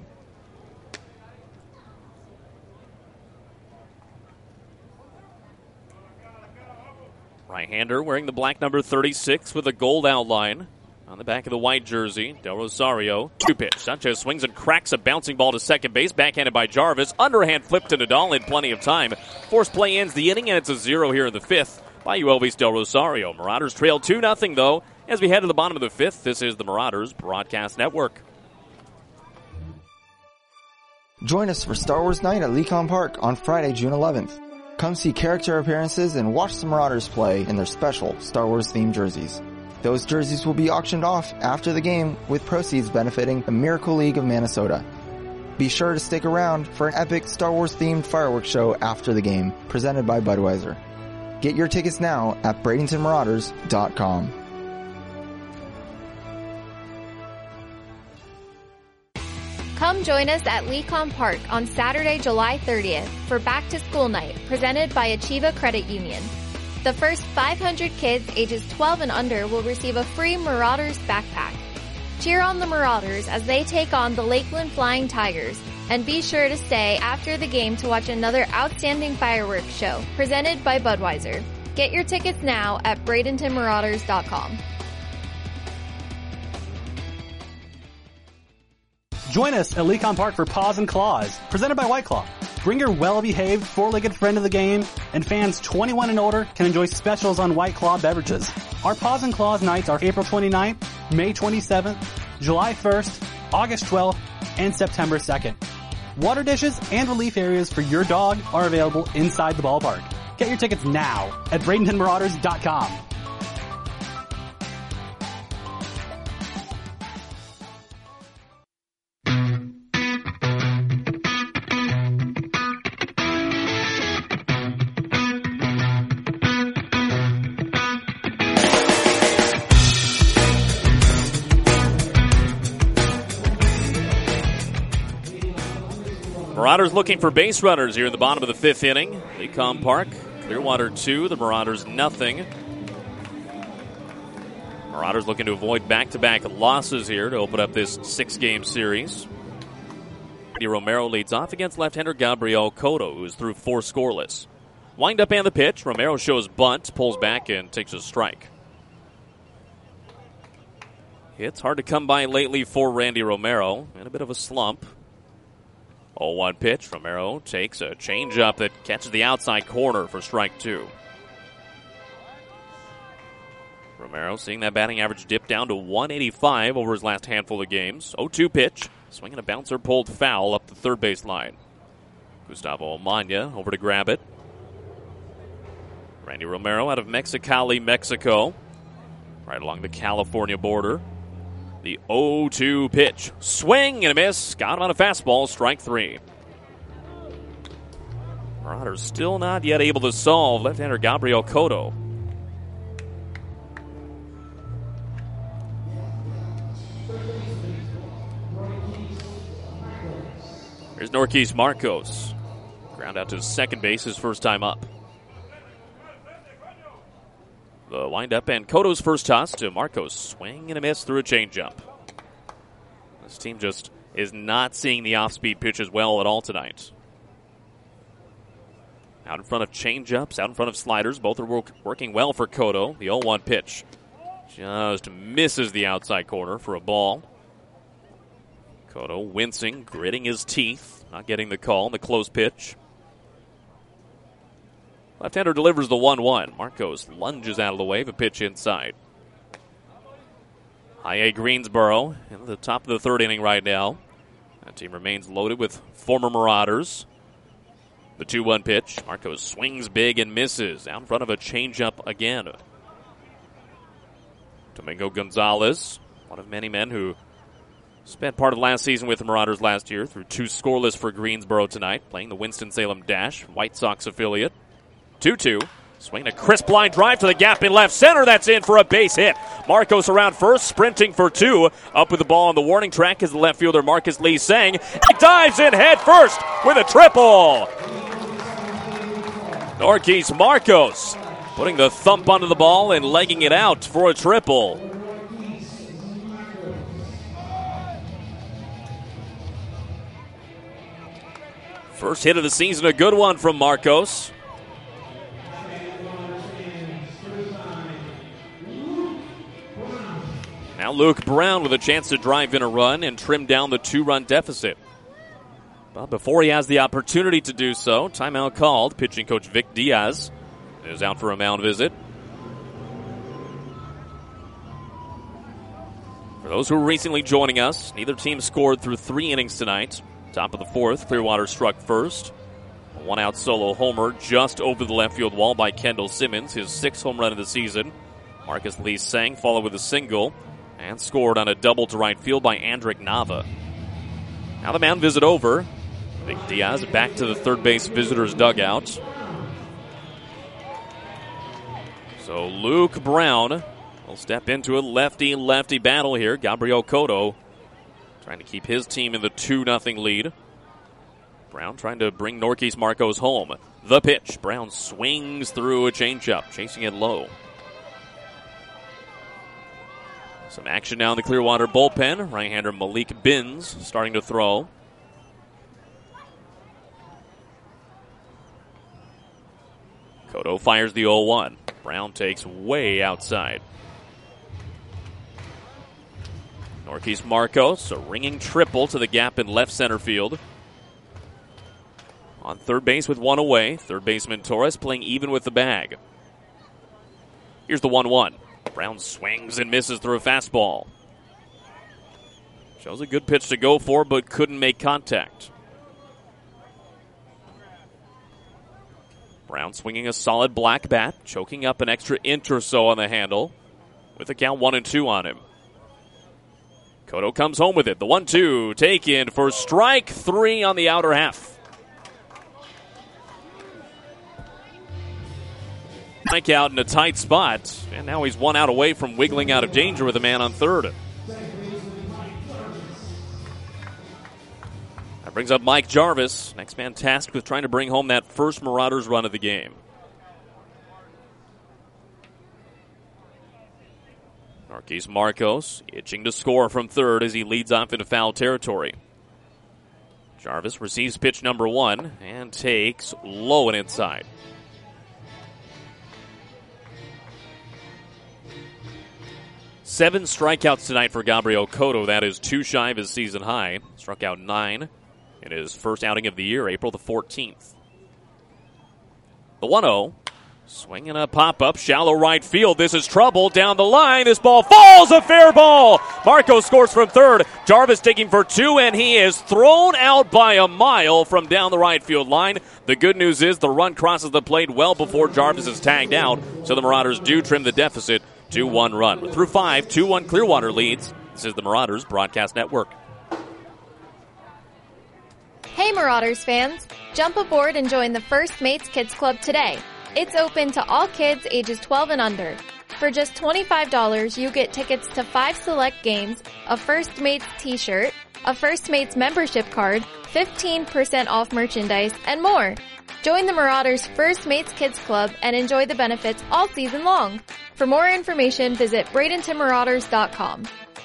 Right-hander wearing the black number thirty-six with a gold outline. On the back of the white jersey, Del Rosario. Two pitch. Sanchez swings and cracks a bouncing ball to second base. Backhanded by Jarvis. Underhand flip to Nadal in plenty of time. Force play ends the inning, and it's a zero here in the fifth by U L V's Del Rosario. Marauders trail two nothing, though, as we head to the bottom of the fifth. This is the Marauders Broadcast Network. Join us for Star Wars Night at Lecom Park on Friday, June eleventh. Come see character appearances and watch the Marauders play in their special Star Wars-themed jerseys. Those jerseys will be auctioned off after the game, with proceeds benefiting the Miracle League of Minnesota. Be sure to stick around for an epic Star Wars-themed fireworks show after the game, presented by Budweiser. Get your tickets now at Bradenton Marauders dot com. Come join us at Lecom Park on Saturday, July thirtieth for Back to School Night, presented by Achieva Credit Union. The first five hundred kids ages twelve and under will receive a free Marauders backpack. Cheer on the Marauders as they take on the Lakeland Flying Tigers, and be sure to stay after the game to watch another outstanding fireworks show presented by Budweiser. Get your tickets now at Bradenton Marauders dot com. Join us at Lecom Park for Paws and Claws, presented by White Claw. Bring your well-behaved four-legged friend to the game, and fans twenty-one and older can enjoy specials on White Claw beverages. Our Paws and Claws nights are April twenty-ninth, May twenty-seventh, July first, August twelfth, and September second. Water dishes and relief areas for your dog are available inside the ballpark. Get your tickets now at Bradenton Marauders dot com. Marauders looking for base runners here in the bottom of the fifth inning. Lecom Park, Clearwater two, the Marauders nothing. Marauders looking to avoid back-to-back losses here to open up this six-game series. Randy Romero leads off against left-hander Gabriel Cotto, who is through four scoreless. Wind up and the pitch. Romero shows bunt, pulls back, and takes a strike. It's hard to come by lately for Randy Romero. In a bit of a slump. oh one pitch. Romero takes a changeup that catches the outside corner for strike two. Romero seeing that batting average dip down to one eighty-five over his last handful of games. oh two pitch. Swinging a bouncer pulled foul up the third base line. Gustavo Amaya over to grab it. Randy Romero out of Mexicali, Mexico. Right along the California border. The oh two pitch. Swing and a miss. Got him on a fastball. Strike three. Marauders still not yet able to solve left-hander Gabriel Cotto. Here's Norquise Marcos. Ground out to second base his first time up. The windup and Cotto's first toss to Marcos. Swing and a miss through a changeup. This team just is not seeing the off-speed pitches well at all tonight. Out in front of changeups, out in front of sliders. Both are work, working well for Cotto. The oh one pitch just misses the outside corner for a ball. Cotto wincing, gritting his teeth, not getting the call on the close pitch. Left-hander delivers the one one. Marcos lunges out of the way, the pitch inside. High A Greensboro in the top of the third inning right now. That team remains loaded with former Marauders. The two one pitch. Marcos swings big and misses. Out in front of a changeup again. Domingo Gonzalez, one of many men who spent part of last season with the Marauders last year, through two scoreless for Greensboro tonight, playing the Winston-Salem Dash, White Sox affiliate. two two. Swing a crisp line drive to the gap in left center. That's in for a base hit. Marcos around first, sprinting for two. Up with the ball on the warning track is the left fielder Marcus Lee Sang. He dives in head first with a triple. Norquise Marcos putting the thump onto the ball and legging it out for a triple. First hit of the season, a good one from Marcos. Now Luke Brown with a chance to drive in a run and trim down the two-run deficit. But before he has the opportunity to do so, timeout called. Pitching coach Vic Diaz is out for a mound visit. For those who are recently joining us, neither team scored through three innings tonight. Top of the fourth, Clearwater struck first. A one-out solo homer just over the left field wall by Kendall Simmons, his sixth home run of the season. Marcus Lee Sang followed with a single and scored on a double to right field by Andrick Nava. Now the mound visit over. Vic Diaz back to the third base visitors' dugout. So Luke Brown will step into a lefty-lefty battle here. Gabriel Cotto trying to keep his team in the two nothing lead. Brown trying to bring Norquise Marcos home. The pitch. Brown swings through a changeup, chasing it low. Some action now in the Clearwater bullpen. Right-hander Malik Binns starting to throw. Cotto fires the oh one. Brown takes way outside. Norquise Marcos, a ringing triple to the gap in left center field. On third base with one away, third baseman Torres playing even with the bag. Here's the one one. Brown swings and misses through a fastball. Shows a good pitch to go for, but couldn't make contact. Brown swinging a solid black bat, choking up an extra inch or so on the handle, with a count one and two on him. Cotto comes home with it. The one two taken for strike three on the outer half. Strike out in a tight spot, and now he's one out away from wiggling out of danger with a man on third. That brings up Mike Jarvis, next man tasked with trying to bring home that first Marauders run of the game. Norquise Marcos itching to score from third as he leads off into foul territory. Jarvis receives pitch number one and takes low and inside. Seven strikeouts tonight for Gabriel Cotto. That is two shy of his season high. Struck out nine in his first outing of the year, April the fourteenth. The one oh. Swinging a pop-up, shallow right field. This is trouble down the line. This ball falls, a fair ball. Marco scores from third. Jarvis taking for two, and he is thrown out by a mile from down the right field line. The good news is the run crosses the plate well before Jarvis is tagged out, so the Marauders do trim the deficit to one run. Through five, two one Clearwater leads. This is the Marauders Broadcast Network. Hey Marauders fans, jump aboard and join the First Mates Kids Club today. It's open to all kids ages twelve and under. For just twenty-five dollars, you get tickets to five select games, a First Mates t-shirt, a First Mates membership card, fifteen percent off merchandise, and more. Join the Marauders First Mates Kids Club and enjoy the benefits all season long. For more information, visit Bradenton Marauders dot com.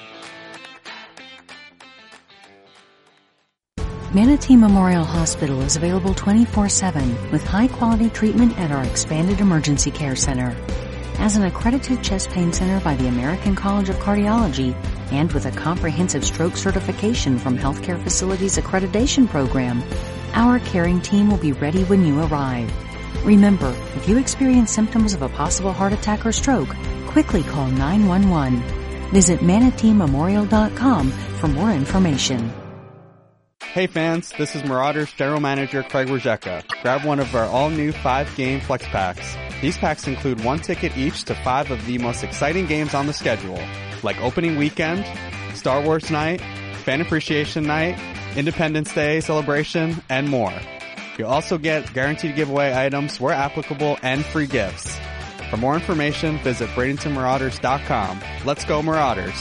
Manatee Memorial Hospital is available twenty-four seven with high-quality treatment at our expanded emergency care center. As an accredited chest pain center by the American College of Cardiology and with a comprehensive stroke certification from Healthcare Facilities Accreditation Program, our caring team will be ready when you arrive. Remember, if you experience symptoms of a possible heart attack or stroke, quickly call nine one one. Visit manatee memorial dot com for more information. Hey fans, this is Marauders General Manager Craig Rajeka. Grab one of our all-new five-game flex packs. These packs include one ticket each to five of the most exciting games on the schedule, like Opening Weekend, Star Wars Night, Fan Appreciation Night, Independence Day Celebration, and more. You'll also get guaranteed giveaway items where applicable and free gifts. For more information, visit Bradenton Marauders dot com. Let's go Marauders!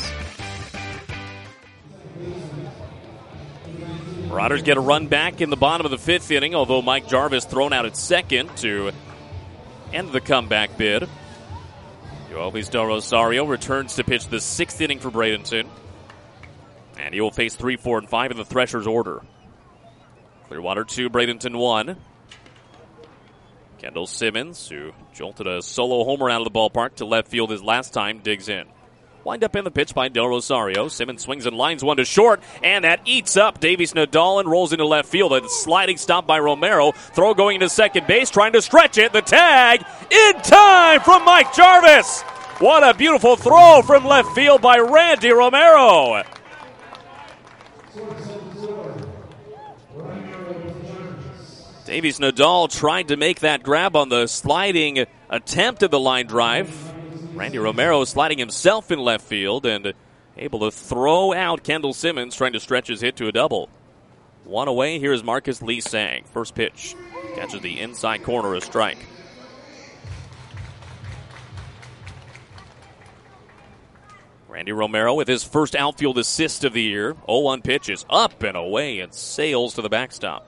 Marauders get a run back in the bottom of the fifth inning, although Mike Jarvis thrown out at second to end the comeback bid. Yoelvis Del Rosario returns to pitch the sixth inning for Bradenton. And he will face three, four, and five in the Threshers order. Clearwater two, Bradenton one. Kendall Simmons, who jolted a solo homer out of the ballpark to left field his last time, digs in. Wind up in the pitch by Del Rosario. Simmons swings and lines one to short, and that eats up Davies Nadal and rolls into left field. A sliding stop by Romero. Throw going to second base, trying to stretch it. The tag in time from Mike Jarvis. What a beautiful throw from left field by Randy Romero. Davies Nadal tried to make that grab on the sliding attempt at the line drive. Randy Romero sliding himself in left field and able to throw out Kendall Simmons, trying to stretch his hit to a double. One away, here's Marcus Lee Sang. First pitch. Catches the inside corner, a strike. Randy Romero with his first outfield assist of the year. oh one pitch is up and away and sails to the backstop.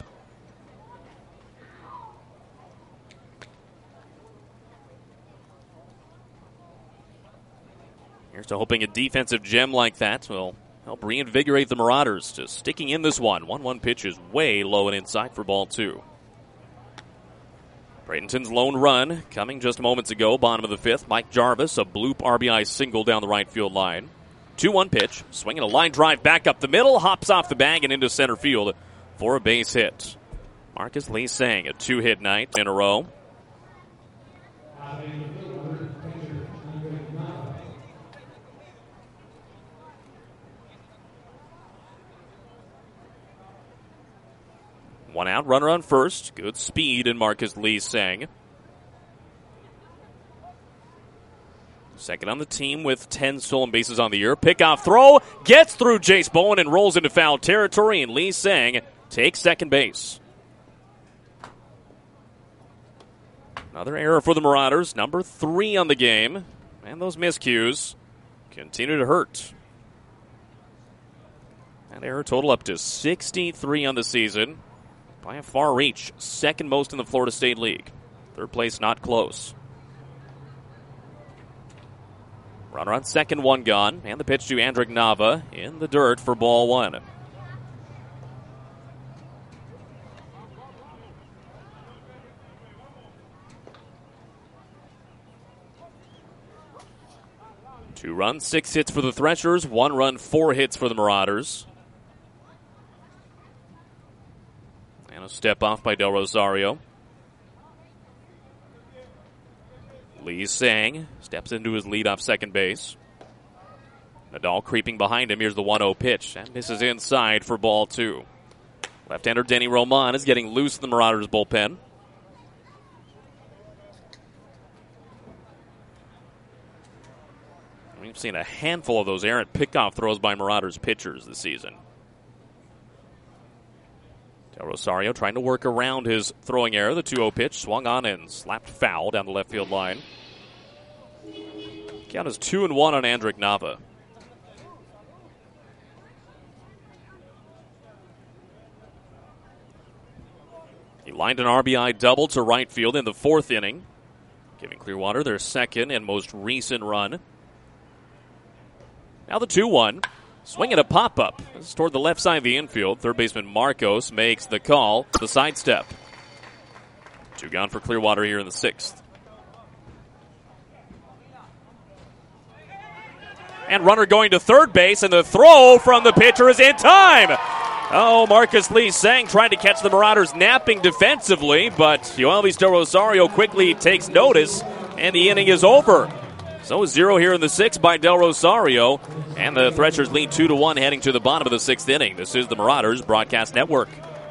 Here's to hoping a defensive gem like that will help reinvigorate the Marauders to sticking in this one. one one pitch is way low and inside for ball two. Bradenton's lone run coming just moments ago, bottom of the fifth. Mike Jarvis, a bloop R B I single down the right field line. two one pitch, swinging a line drive back up the middle, hops off the bag and into center field for a base hit. Marcus Lee Sang, a two-hit night in a row. One out, runner on first. Good speed in Marcus Lee Sang. Second on the team with ten stolen bases on the year. Pickoff throw, gets through Jace Bowen and rolls into foul territory, and Lee Sang takes second base. Another error for the Marauders, number three on the game. And those miscues continue to hurt. That error total up to sixty-three on the season. By a far reach, second most in the Florida State League. Third place not close. Runner on second, one gone. And the pitch to Andrick Nava in the dirt for ball one. Two runs, six hits for the Threshers. One run, four hits for the Marauders. Step off by Del Rosario. Lee Sang steps into his lead off second base. Nadal creeping behind him. Here's the one oh pitch. And misses inside for ball two. Left-hander Denny Roman is getting loose in the Marauders bullpen. We've seen a handful of those errant pickoff throws by Marauders pitchers this season. Del Rosario trying to work around his throwing error. The two oh pitch swung on and slapped foul down the left field line. Count is two and one on Andrick Nava. He lined an R B I double to right field in the fourth inning, giving Clearwater their second and most recent run. Now the two one. Swinging a pop-up. This is toward the left side of the infield. Third baseman Marcos makes the call. The sidestep. Two gone for Clearwater here in the sixth. And runner going to third base, and the throw from the pitcher is in time. Oh, Marcus Lee Sang trying to catch the Marauders napping defensively, but Yoelvis Del Rosario quickly takes notice, and the inning is over. So zero here in the sixth by Del Rosario, and the Threshers lead two to one heading to the bottom of the sixth inning. This is the Marauders Broadcast Network.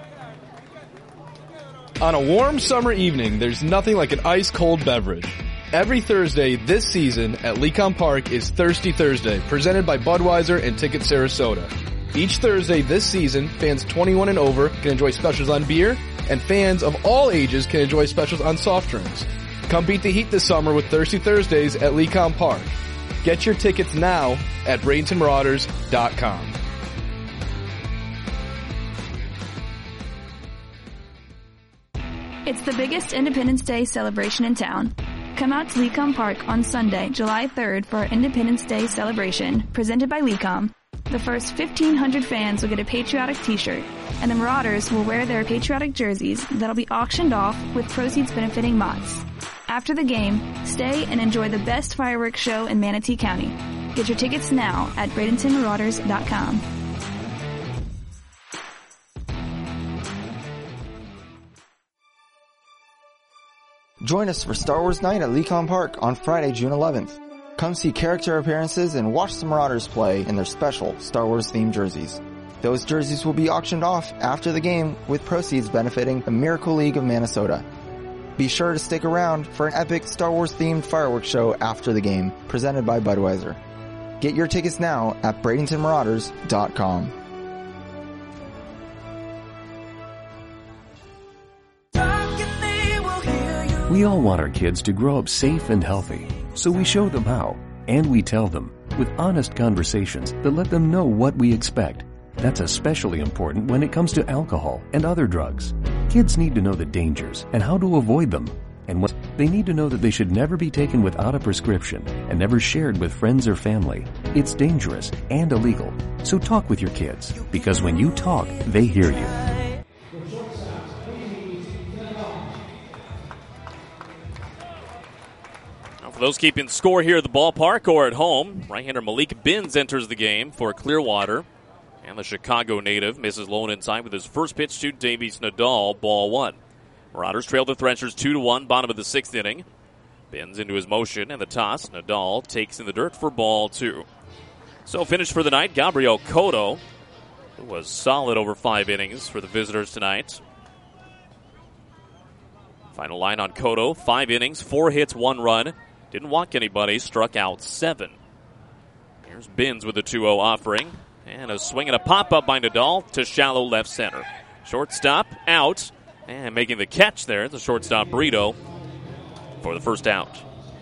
On a warm summer evening, there's nothing like an ice-cold beverage. Every Thursday this season at Lecom Park is Thirsty Thursday, presented by Budweiser and Ticket Sarasota. Each Thursday this season, fans twenty-one and over can enjoy specials on beer, and fans of all ages can enjoy specials on soft drinks. Come beat the heat this summer with Thirsty Thursdays at Lecom Park. Get your tickets now at Bradenton Marauders dot com. It's the biggest Independence Day celebration in town. Come out to Lecom Park on Sunday, July third for our Independence Day celebration, presented by Lecom. The first fifteen hundred fans will get a patriotic t-shirt, and the Marauders will wear their patriotic jerseys that'll be auctioned off with proceeds benefiting Mott's. After the game, stay and enjoy the best fireworks show in Manatee County. Get your tickets now at Bradenton Marauders dot com. Join us for Star Wars Night at Lecom Park on Friday, June eleventh. Come see character appearances and watch the Marauders play in their special Star Wars themed jerseys. Those jerseys will be auctioned off after the game with proceeds benefiting the Miracle League of Minnesota. Be sure to stick around for an epic Star Wars themed fireworks show after the game, presented by Budweiser. Get your tickets now at Bradenton Marauders dot com. We all want our kids to grow up safe and healthy, so we show them how, and we tell them with honest conversations that let them know what we expect. That's especially important when it comes to alcohol and other drugs. Kids need to know the dangers and how to avoid them. And what they need to know that they should never be taken without a prescription and never shared with friends or family. It's dangerous and illegal. So talk with your kids, because when you talk, they hear you. For those keeping score here at the ballpark or at home, right-hander Malik Binns enters the game for Clearwater. And the Chicago native misses low and inside with his first pitch to Davies Nadal, ball one. Marauders trail the Threshers two to one, bottom of the sixth inning. Binns into his motion and the toss. Nadal takes in the dirt for ball two. So finish for the night, Gabriel Cotto, who was solid over five innings for the visitors tonight. Final line on Cotto, five innings, four hits, one run. Didn't walk anybody, struck out seven. Here's Binns with the two oh offering. And a swing and a pop-up by Nadal to shallow left center. Shortstop out. And making the catch there, the shortstop Brito for the first out.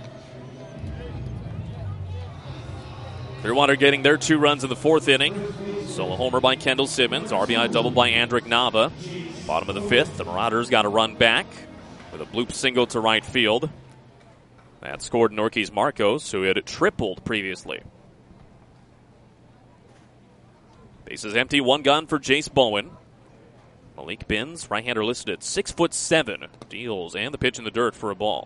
Clearwater getting their two runs in the fourth inning. Solo homer by Kendall Simmons. R B I double by Andrick Nava. Bottom of the fifth, the Marauders got a run back with a bloop single to right field. That scored Norquis Marcos, who had tripled previously. Bases empty, one gone for Jace Bowen. Malik Binns, right-hander listed at six foot seven, deals and the pitch in the dirt for a ball.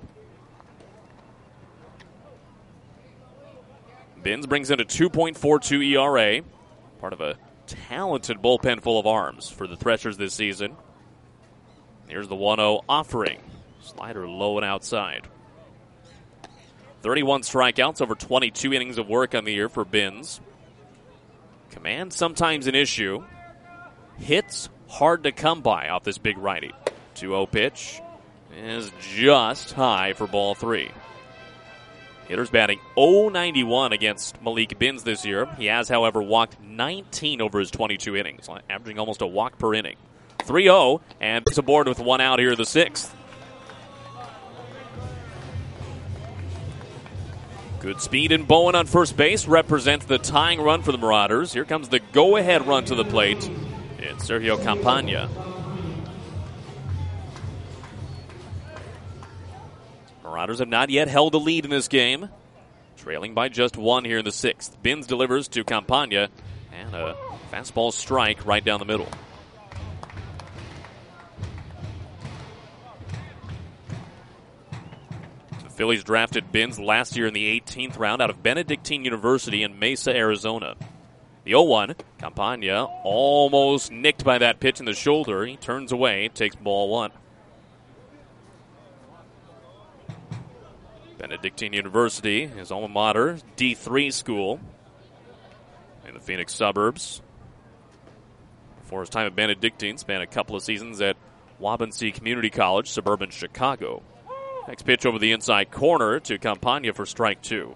Binns brings in a two point four two E R A, part of a talented bullpen full of arms for the Threshers this season. Here's the one oh offering. Slider low and outside. thirty-one strikeouts over twenty-two innings of work on the year for Binns. Command sometimes an issue. Hits hard to come by off this big righty. two oh pitch is just high for ball three. Hitters batting oh ninety-one against Malik Binns this year. He has, however, walked nineteen over his twenty-two innings, averaging almost a walk per inning. three oh, and he's aboard with one out here in the sixth. Good speed in Bowen on first base represents the tying run for the Marauders. Here comes the go-ahead run to the plate. It's Sergio Campagna. Marauders have not yet held a lead in this game. Trailing by just one here in the sixth. Binns delivers to Campagna, and a fastball strike right down the middle. The Phillies drafted Binns last year in the eighteenth round out of Benedictine University in Mesa, Arizona. The oh one, Campagna almost nicked by that pitch in the shoulder. He turns away, takes ball one. Benedictine University, his alma mater, D three school in the Phoenix suburbs. Before his time at Benedictine, spent a couple of seasons at Waubonsee Community College, suburban Chicago. Next pitch over the inside corner to Campagna for strike two.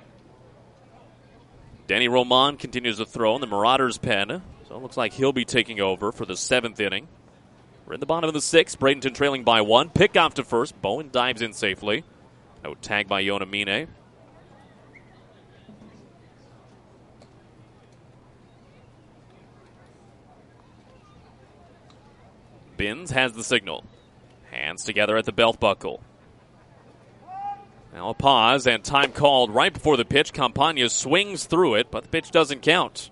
Danny Roman continues to throw in the Marauders' pen, so it looks like he'll be taking over for the seventh inning. We're in the bottom of the sixth, Bradenton trailing by one. Pick off to first, Bowen dives in safely. No tag by Yona Mine. Binns has the signal. Hands together at the belt buckle. Now a pause and time called right before the pitch. Campagna swings through it, but the pitch doesn't count.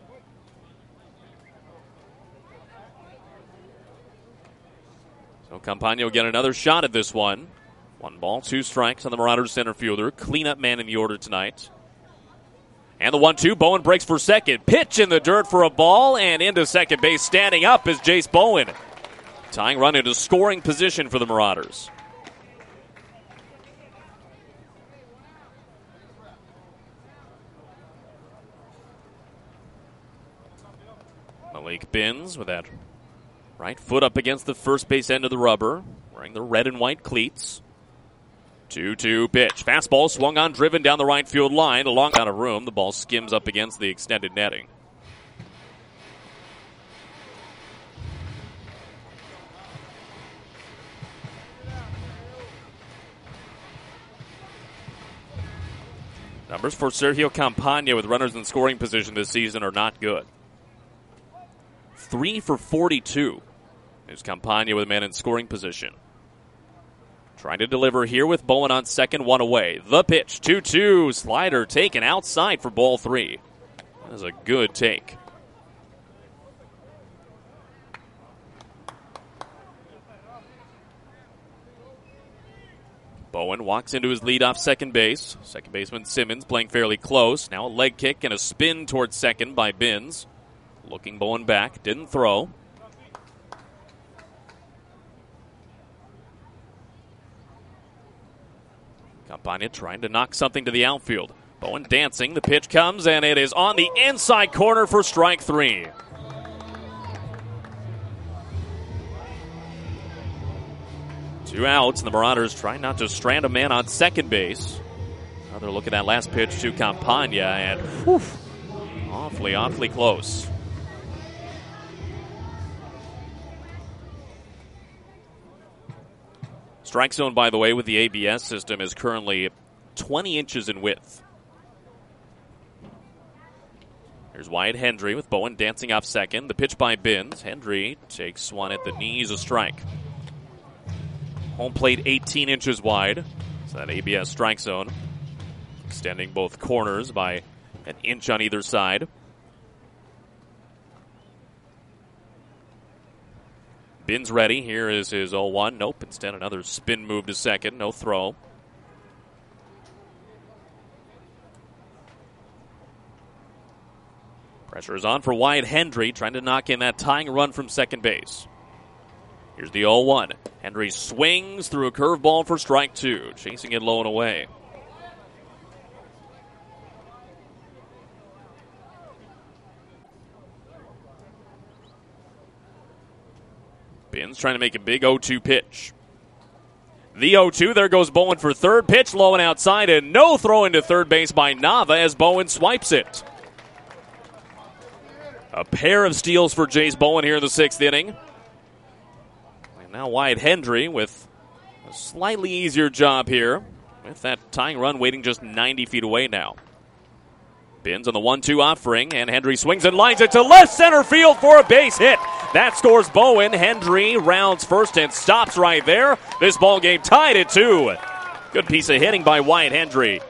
So Campagna will get another shot at this one. One ball, two strikes on the Marauders center fielder. Cleanup man in the order tonight. And the one two, Bowen breaks for second. Pitch in the dirt for a ball, and into second base. Standing up is Jace Bowen. Tying run into scoring position for the Marauders. Malik Binns with that right foot up against the first base end of the rubber, wearing the red and white cleats. two two pitch. Fastball swung on, driven down the right field line. Along out of room, the ball skims up against the extended netting. Numbers for Sergio Campagna with runners in scoring position this season are not good. Three for forty-two is Campagna with a man in scoring position. Trying to deliver here with Bowen on second, one away. The pitch, two two, slider taken outside for ball three. That is a good take. Bowen walks into his leadoff second base. Second baseman Simmons playing fairly close. Now a leg kick and a spin towards second by Binns. Looking Bowen back, didn't throw. Campagna trying to knock something to the outfield. Bowen dancing, the pitch comes, and it is on the inside corner for strike three. Two outs, and the Marauders trying not to strand a man on second base. Another look at that last pitch to Campagna, and whew, awfully, awfully close. Strike zone, by the way, with the A B S system is currently twenty inches in width. Here's Wyatt Hendry with Bowen dancing off second. The pitch by Binns. Hendry takes one at the knees, a strike. Home plate eighteen inches wide. So that A B S strike zone. Extending both corners by an inch on either side. Binns ready. Here is his oh one. Nope. Instead, another spin move to second. No throw. Pressure is on for Wyatt Hendry, trying to knock in that tying run from second base. Here's the oh one. Hendry swings through a curveball for strike two, chasing it low and away. Benz trying to make a big oh two pitch. The oh two, there goes Bowen for third. Pitch low and outside, and no throw into third base by Nava as Bowen swipes it. A pair of steals for Jace Bowen here in the sixth inning. And now Wyatt Hendry with a slightly easier job here, with that tying run waiting just ninety feet away now. Benz on the one two offering, and Hendry swings and lines it to left center field for a base hit. That scores Bowen. Hendry rounds first and stops right there. This ball game tied at two. Good piece of hitting by Wyatt Hendry.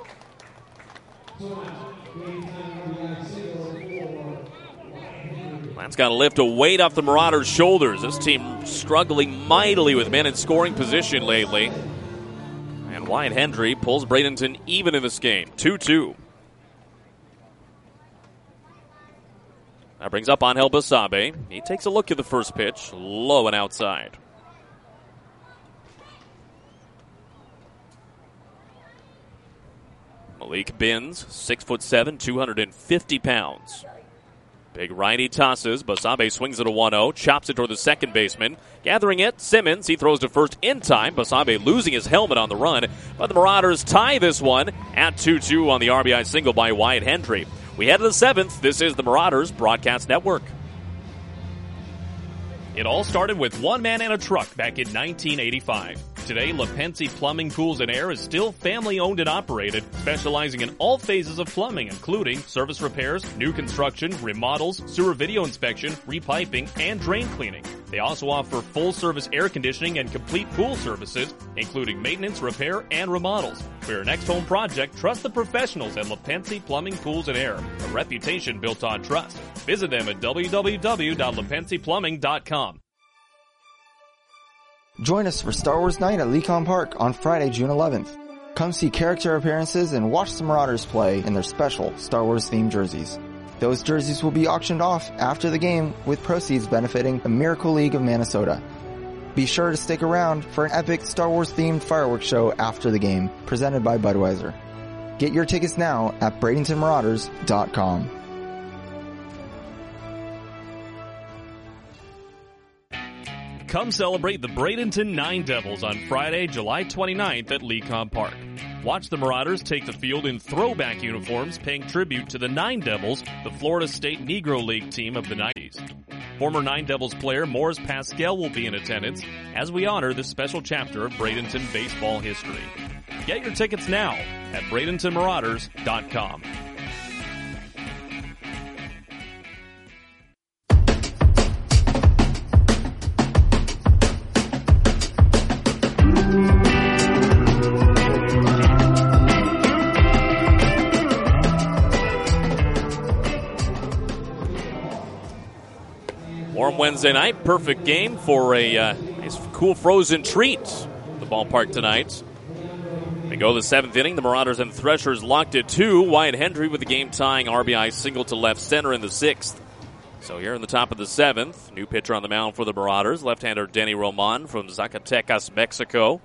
That's got to lift a weight off the Marauders' shoulders. This team struggling mightily with men in scoring position lately. And Wyatt Hendry pulls Bradenton even in this game, two two. That brings up Angel Basabe. He takes a look at the first pitch, low and outside. Malik Benz, six foot seven, two hundred fifty pounds. Big righty tosses. Basabe swings at a one oh, chops it toward the second baseman. Gathering it, Simmons. He throws to first in time. Basabe losing his helmet on the run. But the Marauders tie this one at two two on the R B I single by Wyatt Hendry. We head to the seventh. This is the Marauders Broadcast Network. It all started with one man and a truck back in nineteen eighty-five. Today, LaPensi Plumbing, Pools, and Air is still family-owned and operated, specializing in all phases of plumbing, including service repairs, new construction, remodels, sewer video inspection, repiping, and drain cleaning. They also offer full-service air conditioning and complete pool services, including maintenance, repair, and remodels. For your next home project, trust the professionals at LaPensi Plumbing, Pools, and Air, a reputation built on trust. Visit them at w w w dot lapensi plumbing dot com. Join us for Star Wars Night at Lecon Park on Friday, June eleventh. Come see character appearances and watch the Marauders play in their special Star Wars themed jerseys. Those jerseys will be auctioned off after the game with proceeds benefiting the Miracle League of Minnesota. Be sure to stick around for an epic Star Wars themed fireworks show after the game presented by Budweiser. Get your tickets now at bradenton marauders dot com. Come celebrate the Bradenton Nine Devils on Friday, July twenty-ninth at Lecon Park. Watch the Marauders take the field in throwback uniforms, paying tribute to the Nine Devils, the Florida State Negro League team of the nineties. Former Nine Devils player Morris Pascal will be in attendance as we honor this special chapter of Bradenton baseball history. Get your tickets now at bradenton marauders dot com. Warm Wednesday night, perfect game for a uh, nice cool frozen treat at the ballpark tonight. We go to the seventh inning. The Marauders and Threshers locked at two. Wyatt Hendry with the game-tying R B I single to left center in the sixth. So here in the top of the seventh, new pitcher on the mound for the Marauders, left-hander Denny Roman from Zacatecas, Mexico.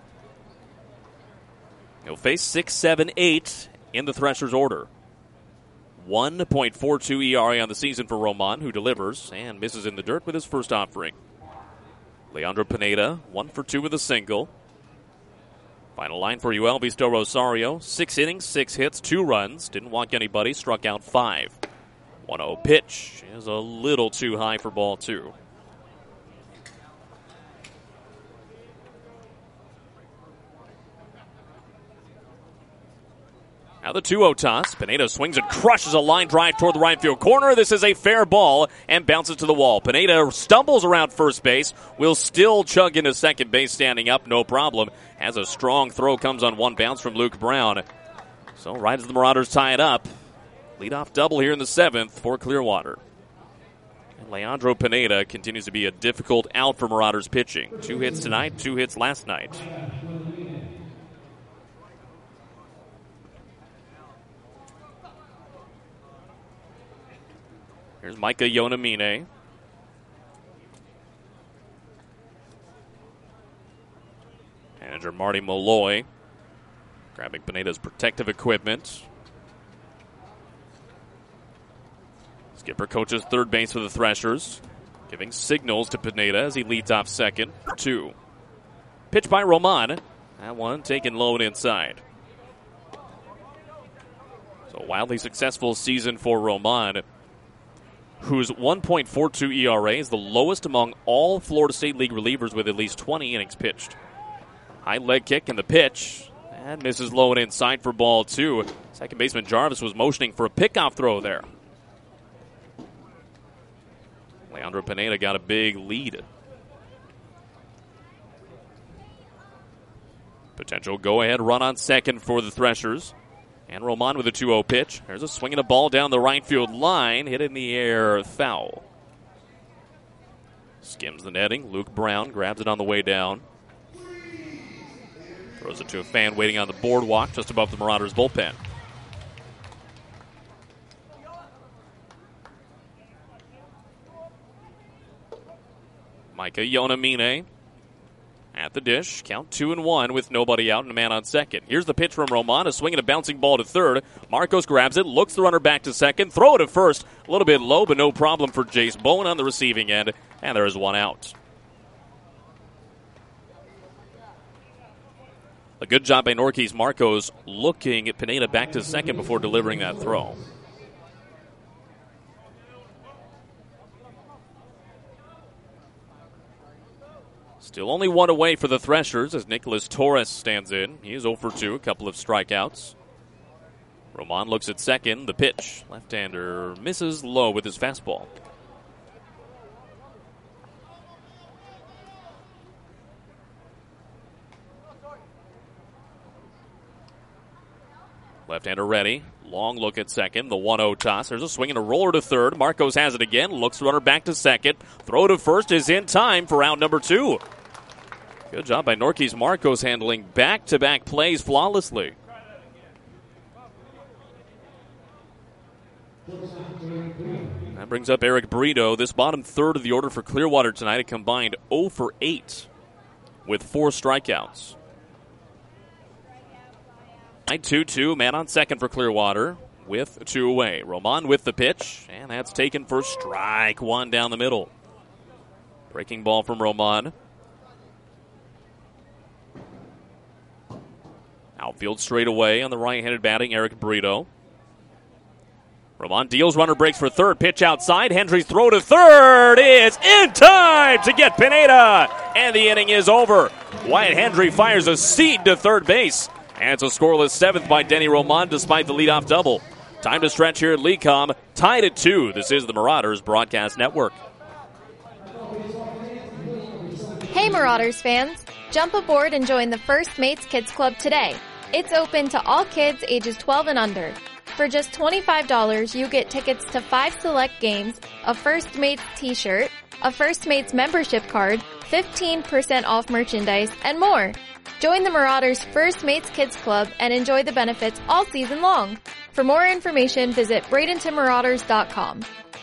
He'll face six, seven, eight in the Threshers order. one point four two E R A on the season for Roman, who delivers and misses in the dirt with his first offering. Leandro Pineda, one for two with a single. Final line for Uelvisto Rosario, six innings, six hits, two runs. Didn't walk anybody, struck out five. one oh pitch is a little too high for ball two. Now the two oh toss. Pineda swings and crushes a line drive toward the right field corner. This is a fair ball and bounces to the wall. Pineda stumbles around first base. Will still chug into second base standing up, no problem. Has a strong throw, comes on one bounce from Luke Brown. So right as the Marauders tie it up, leadoff double here in the seventh for Clearwater. And Leandro Pineda continues to be a difficult out for Marauders pitching. Two hits tonight, two hits last night. Here's Micah Yonamine. Marty Malloy. Grabbing Pineda's protective equipment. Skipper coaches third base for the Threshers, giving signals to Pineda as he leads off second for two. Pitch by Roman. That one taken low and inside. So a wildly successful season for Roman, whose one point four two E R A is the lowest among all Florida State League relievers with at least twenty innings pitched. High leg kick and the pitch. And misses low and inside for ball two. Second baseman Jarvis was motioning for a pickoff throw there. Leandro Pineda got a big lead. Potential go-ahead run on second for the Threshers. And Roman with a two oh pitch. There's a swing and a ball down the right field line. Hit in the air, foul. Skims the netting. Luke Brown grabs it on the way down. Throws it to a fan waiting on the boardwalk just above the Marauders' bullpen. Micah Yonamine at the dish. Count two and one with nobody out and a man on second. Here's the pitch from Roman. A swing and a bouncing ball to third. Marcos grabs it, looks the runner back to second. Throw it to first. A little bit low, but no problem for Jace Bowen on the receiving end. And there is one out. A good job by Norquis Marcos looking at Pineda back to second before delivering that throw. Still only one away for the Threshers as Nicholas Torres stands in. He is oh for two, a couple of strikeouts. Roman looks at second. The pitch. Left-hander misses low with his fastball. Left-hander ready. Long look at second. The one oh toss. There's a swing and a roller to third. Marcos has it again. Looks the runner back to second. Throw to first is in time for out number two. Good job by Norquis Marcos handling back-to-back plays flawlessly. That brings up Eric Brito. This bottom third of the order for Clearwater tonight, a combined oh for eight with four strikeouts. two two, man on second for Clearwater with two away. Roman with the pitch, and that's taken for strike one down the middle. Breaking ball from Roman. Outfield straight away on the right-handed batting, Eric Brito. Roman deals, runner breaks for third, pitch outside. Hendry's throw to third is in time to get Pineda, and the inning is over. Wyatt Hendry fires a seed to third base. And it's a scoreless seventh by Denny Roman despite the leadoff double. Time to stretch here at Lecom. Tied at two. This is the Marauders Broadcast Network. Hey Marauders fans, jump aboard and join the First Mates Kids Club today. It's open to all kids ages twelve and under. For just twenty-five dollars, you get tickets to five select games, a First Mates t-shirt, a First Mates membership card, fifteen percent off merchandise, and more. Join the Marauders First Mates Kids Club and enjoy the benefits all season long. For more information, visit Bradenton Marauders dot com.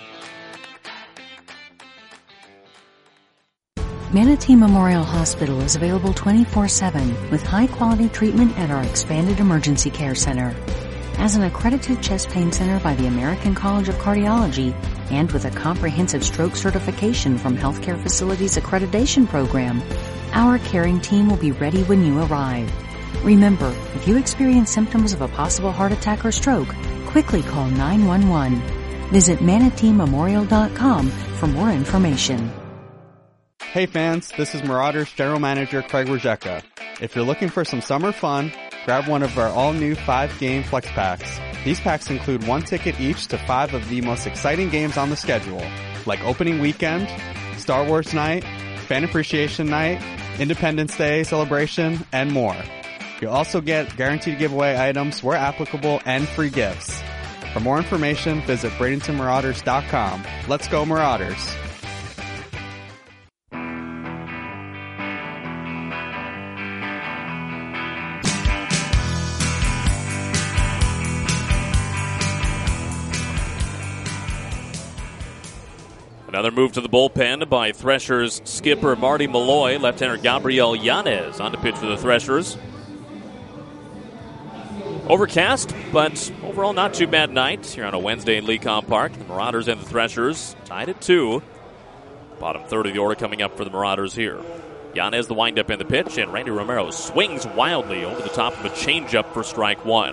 Manatee Memorial Hospital is available twenty-four seven with high-quality treatment at our expanded emergency care center. As an accredited chest pain center by the American College of Cardiology and with a comprehensive stroke certification from Healthcare Facilities Accreditation Program, our caring team will be ready when you arrive. Remember, if you experience symptoms of a possible heart attack or stroke, quickly call nine one one. Visit Manatee Memorial dot com for more information. Hey fans, this is Marauders General Manager Craig Rajeka. If you're looking for some summer fun, grab one of our all-new five-game flex packs. These packs include one ticket each to five of the most exciting games on the schedule, like Opening Weekend, Star Wars Night, Fan Appreciation Night, Independence Day Celebration, and more. You'll also get guaranteed giveaway items where applicable and free gifts. For more information, visit Bradenton Marauders dot com. Let's go Marauders! Another move to the bullpen by Threshers skipper Marty Malloy. Left-hander Gabriel Yanez on to pitch for the Threshers. Overcast, but overall not too bad night here on a Wednesday in Lecom Park. The Marauders and the Threshers tied at two. Bottom third of the order coming up for the Marauders here. Yanez the windup in the pitch, and Randy Romero swings wildly over the top of a changeup for strike one.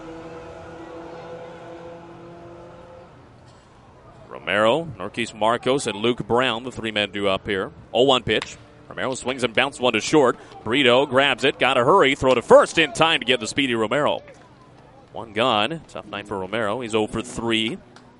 Romero, Norquise Marcos, and Luke Brown, the three men due up here. oh one pitch. Romero swings and bounces one to short. Brito grabs it, got to hurry, throw to first in time to get the speedy Romero. One gone. Tough night for Romero. He's oh for three.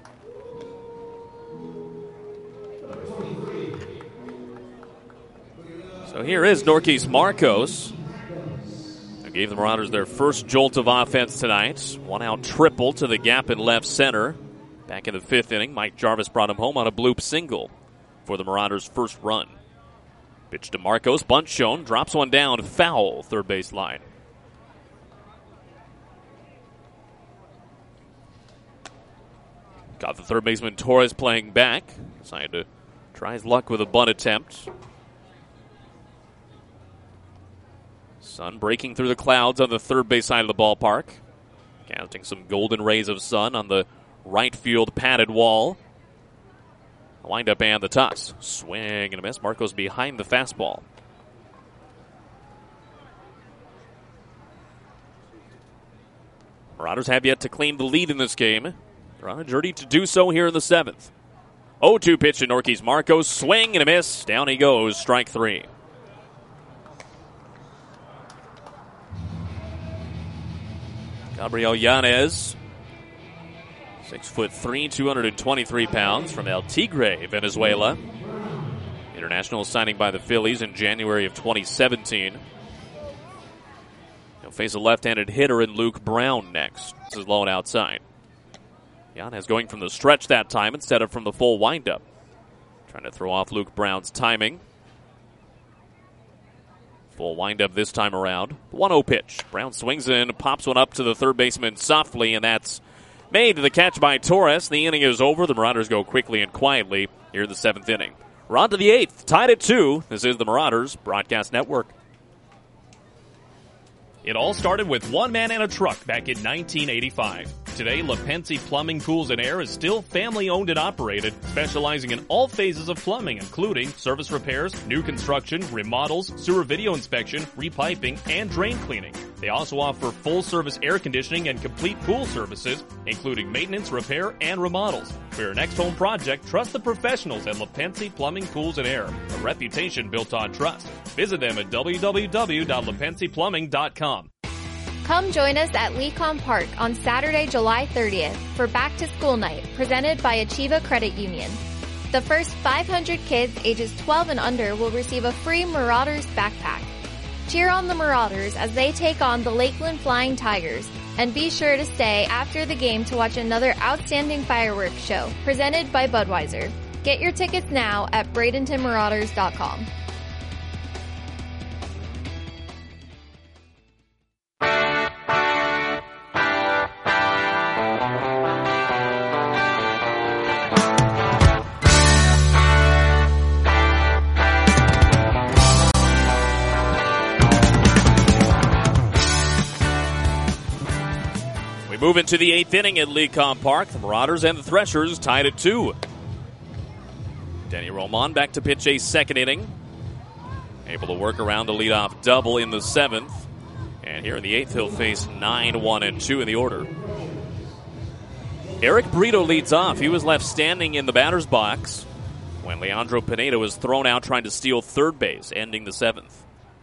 So here is Norquise Marcos, who gave the Marauders their first jolt of offense tonight. One out triple to the gap in left center. Back in the fifth inning, Mike Jarvis brought him home on a bloop single for the Marauders' first run. Pitch to Marcos, bunt shown, drops one down, foul, third base line. Got the third baseman Torres playing back. Decided to try his luck with a bunt attempt. Sun breaking through the clouds on the third base side of the ballpark. Casting some golden rays of sun on the right field padded wall. The windup and the toss. Swing and a miss. Marcos behind the fastball. Marauders have yet to claim the lead in this game. They're on a journey to do so here in the seventh. oh two pitch to Norquise Marcos. Swing and a miss. Down he goes. Strike three. Gabriel Yanez, six foot three, two hundred twenty-three pounds, from El Tigre, Venezuela. International signing by the Phillies in January of twenty seventeen. He'll face a left-handed hitter in Luke Brown next. This is low and outside. Yanez going from the stretch that time instead of from the full windup. Trying to throw off Luke Brown's timing. Full windup this time around. one oh pitch. Brown swings in, pops one up to the third baseman softly, and that's made to the catch by Torres. The inning is over. The Marauders go quickly and quietly here in the seventh inning. We're on to the eighth. Tied at two. This is the Marauders Broadcast Network. It all started with one man and a truck back in nineteen eighty-five. Today, LaPensi Plumbing, Pools, and Air is still family-owned and operated, specializing in all phases of plumbing, including service repairs, new construction, remodels, sewer video inspection, repiping, and drain cleaning. They also offer full-service air conditioning and complete pool services, including maintenance, repair, and remodels. For your next home project, trust the professionals at LaPensi Plumbing, Pools, and Air, a reputation built on trust. Visit them at w w w dot lapensi plumbing dot com. Come join us at Lecom Park on Saturday, July thirtieth for Back to School Night, presented by Achieva Credit Union. The first five hundred kids ages twelve and under will receive a free Marauders backpack. Cheer on the Marauders as they take on the Lakeland Flying Tigers, and be sure to stay after the game to watch another outstanding fireworks show presented by Budweiser. Get your tickets now at bradenton marauders dot com. Move into the eighth inning at Lecom Park. The Marauders and the Threshers tied at two. Denny Roman back to pitch a second inning. Able to work around a leadoff double in the seventh. And here in the eighth, he'll face nine, one, and two in the order. Eric Brito leads off. He was left standing in the batter's box when Leandro Pineda was thrown out trying to steal third base, ending the seventh.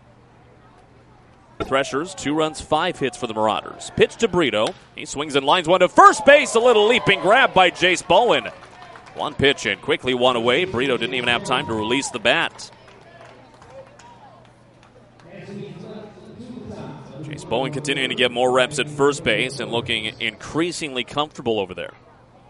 The Threshers, two runs, five hits for the Marauders. Pitch to Brito. He swings and lines one to first base. A little leaping grab by Jace Bowen. One pitch and quickly one away. Brito didn't even have time to release the bat. Jace Bowen continuing to get more reps at first base and looking increasingly comfortable over there.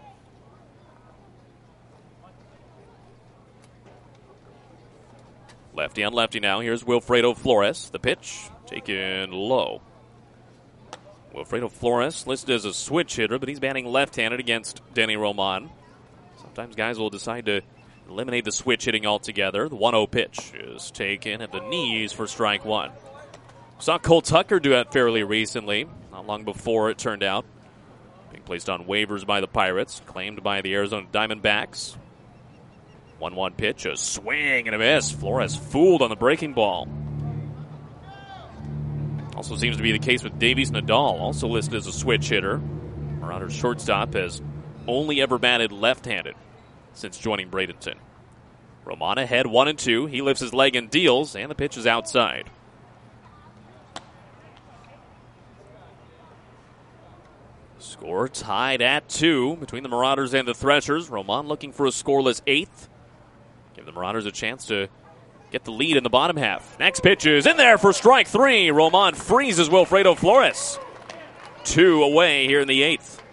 Lefty on lefty now. Here's Wilfredo Flores. The pitch taken low. Wilfredo Flores listed as a switch hitter, but he's batting left-handed against Denny Roman. Sometimes guys will decide to eliminate the switch hitting altogether. The one oh pitch is taken at the knees for strike one. Saw Cole Tucker do that fairly recently, not long before it turned out. Being placed on waivers by the Pirates, claimed by the Arizona Diamondbacks. one one pitch, a swing and a miss. Flores fooled on the breaking ball. Also seems to be the case with Davies Nadal, also listed as a switch hitter. Marauders shortstop has only ever batted left-handed since joining Bradenton. Roman ahead, one and two. He lifts his leg and deals, and the pitch is outside. Score tied at two between the Marauders and the Threshers. Roman looking for a scoreless eighth. Give the Marauders a chance to get the lead in the bottom half. Next pitch is in there for strike three. Roman freezes Wilfredo Flores. Two away here in the eighth.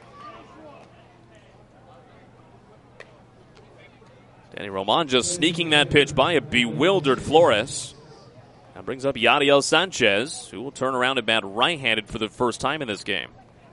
Danny Roman just sneaking that pitch by a bewildered Flores. That brings up Yadiel Sanchez, who will turn around and bat right-handed for the first time in this game.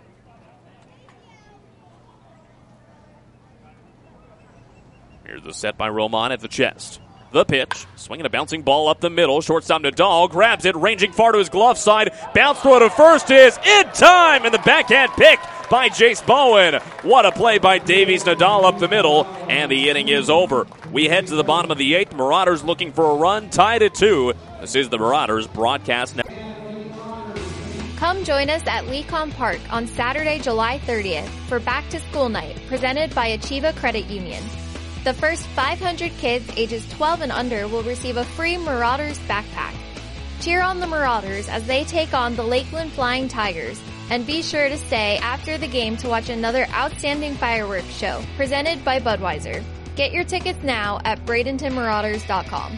Here's the set by Roman at the chest. The pitch, swinging a bouncing ball up the middle. Shortstop Nadal grabs it, ranging far to his glove side. Bounce throw to first is in time, and the backhand pick by Jace Bowen. What a play by Davies Nadal up the middle, and the inning is over. We head to the bottom of the eighth. Marauders looking for a run, tied at two. This is the Marauders broadcast network. Come join us at Lecom Park on Saturday, July thirtieth for Back to School Night, presented by Achieva Credit Union. The first five hundred kids ages twelve and under will receive a free Marauders backpack. Cheer on the Marauders as they take on the Lakeland Flying Tigers, and be sure to stay after the game to watch another outstanding fireworks show presented by Budweiser. Get your tickets now at Bradenton Marauders dot com.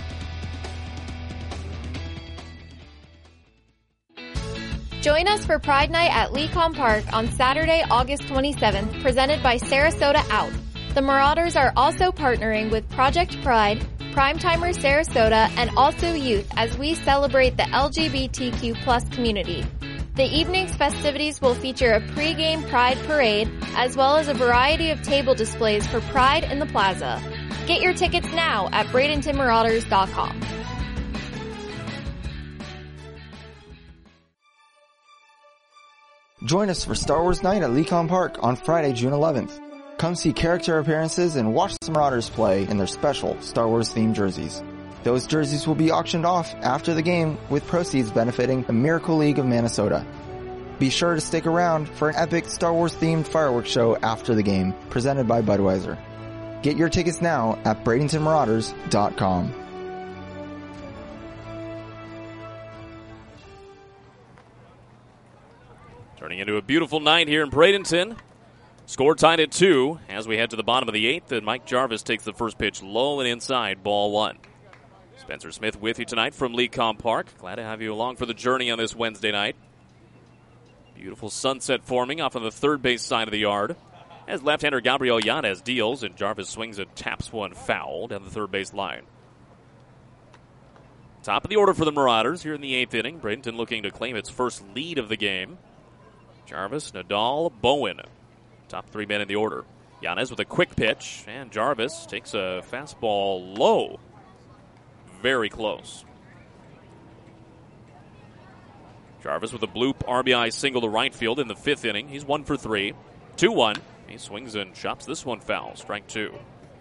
Join us for Pride Night at Lecom Park on Saturday, August twenty-seventh, presented by Sarasota Out. The Marauders are also partnering with Project Pride, Primetimer Sarasota, and Also Youth as we celebrate the L G B T Q plus community. The evening's festivities will feature a pre-game Pride parade, as well as a variety of table displays for Pride in the Plaza. Get your tickets now at Bradenton Marauders dot com. Join us for Star Wars Night at Lecom Park on Friday, June eleventh. Come see character appearances and watch the Marauders play in their special Star Wars-themed jerseys. Those jerseys will be auctioned off after the game, with proceeds benefiting the Miracle League of Minnesota. Be sure to stick around for an epic Star Wars-themed fireworks show after the game, presented by Budweiser. Get your tickets now at Bradenton Marauders dot com. Turning into a beautiful night here in Bradenton. Score tied at two as we head to the bottom of the eighth, and Mike Jarvis takes the first pitch low and inside, ball one. Spencer Smith with you tonight from Lecom Park. Glad to have you along for the journey on this Wednesday night. Beautiful sunset forming off on the third base side of the yard as left-hander Gabriel Yanez deals, and Jarvis swings and taps one foul down the third base line. Top of the order for the Marauders here in the eighth inning. Bradenton looking to claim its first lead of the game. Jarvis, Nadal, Bowen. Top three men in the order. Yanez with a quick pitch, and Jarvis takes a fastball low. Very close. Jarvis with a bloop R B I single to right field in the fifth inning. He's one for three. two one. He swings and chops this one foul. Strike two.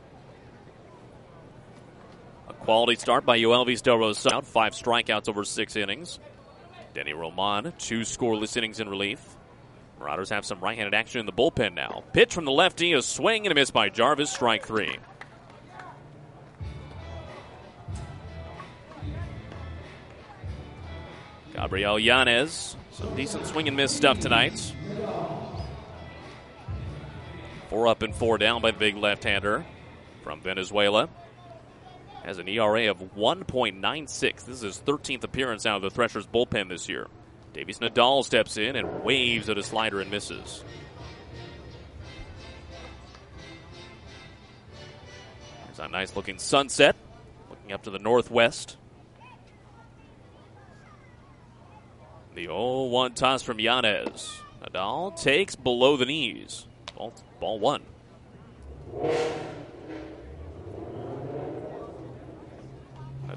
A quality start by Yoelvis Del Rosario. Five strikeouts over six innings. Denny Roman, two scoreless innings in relief. Marauders have some right-handed action in the bullpen now. Pitch from the lefty, a swing and a miss by Jarvis, strike three. Gabriel Yanez, some decent swing and miss stuff tonight. Four up and four down by the big left-hander from Venezuela. Has an E R A of one point nine six. This is his thirteenth appearance out of the Threshers bullpen this year. Davies Nadal steps in and waves at a slider and misses. There's a nice looking sunset looking up to the northwest. The oh one toss from Yanez. Nadal takes below the knees. Ball, ball one.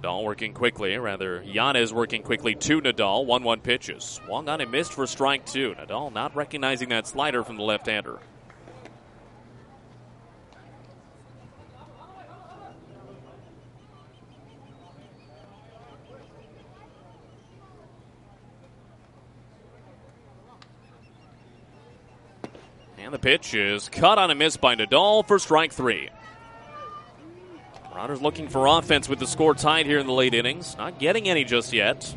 Nadal working quickly, rather Yanez working quickly to Nadal. one one pitches. Swung on and missed for strike two. Nadal not recognizing that slider from the left-hander. And the pitch is cut on a miss by Nadal for strike three. Marauders looking for offense with the score tied here in the late innings. Not getting any just yet.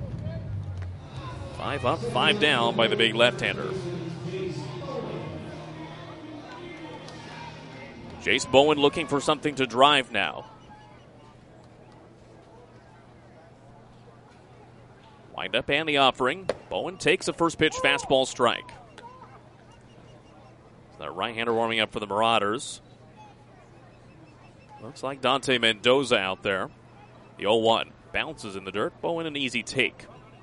Five up, five down by the big left-hander. Jace Bowen looking for something to drive now. Wind up and the offering. Bowen takes a first pitch fastball strike. The right-hander warming up for the Marauders. Looks like Dante Mendoza out there. The oh one bounces in the dirt. Bowen an easy take.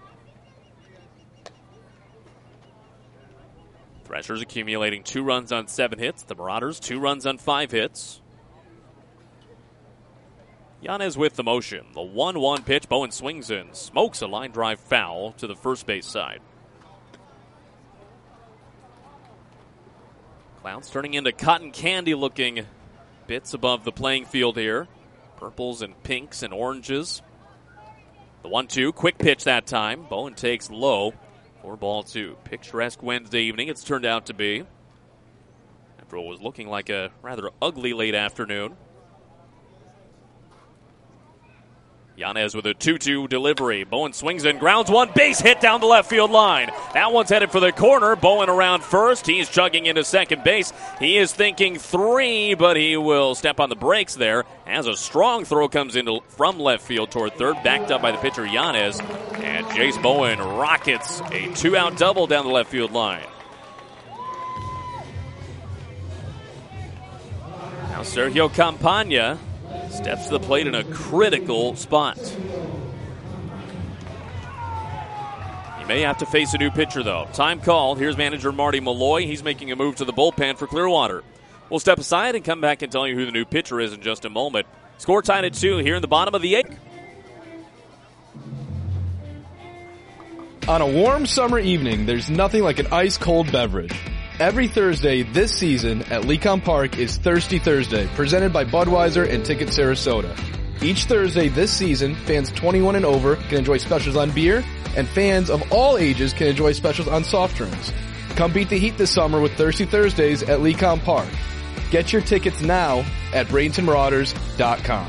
Threshers accumulating two runs on seven hits. The Marauders two runs on five hits. Yanez with the motion. The one one pitch. Bowen swings in. Smokes a line drive foul to the first base side. Clouds turning into cotton candy looking bits above the playing field here. Purples and pinks and oranges. The one two, quick pitch that time. Bowen takes low. Four ball two. Picturesque Wednesday evening it's turned out to be. After what was looking like a rather ugly late afternoon. Yanez with a two two delivery. Bowen swings in, grounds one, base hit down the left field line. That one's headed for the corner. Bowen around first. He's chugging into second base. He is thinking three, but he will step on the brakes there as a strong throw comes in from left field toward third, backed up by the pitcher Yanez. And Jace Bowen rockets a two-out double down the left field line. Now Sergio Campagna steps to the plate in a critical spot. He may have to face a new pitcher, though. Time called. Here's manager Marty Malloy. He's making a move to the bullpen for Clearwater. We'll step aside and come back and tell you who the new pitcher is in just a moment. Score tied at two here in the bottom of the eighth. On a warm summer evening, there's nothing like an ice-cold beverage. Every Thursday this season at Lecom Park is Thirsty Thursday, presented by Budweiser and Ticket Sarasota. Each Thursday this season, fans twenty-one and over can enjoy specials on beer, and fans of all ages can enjoy specials on soft drinks. Come beat the heat this summer with Thirsty Thursdays at Lecom Park. Get your tickets now at Bradenton Marauders dot com.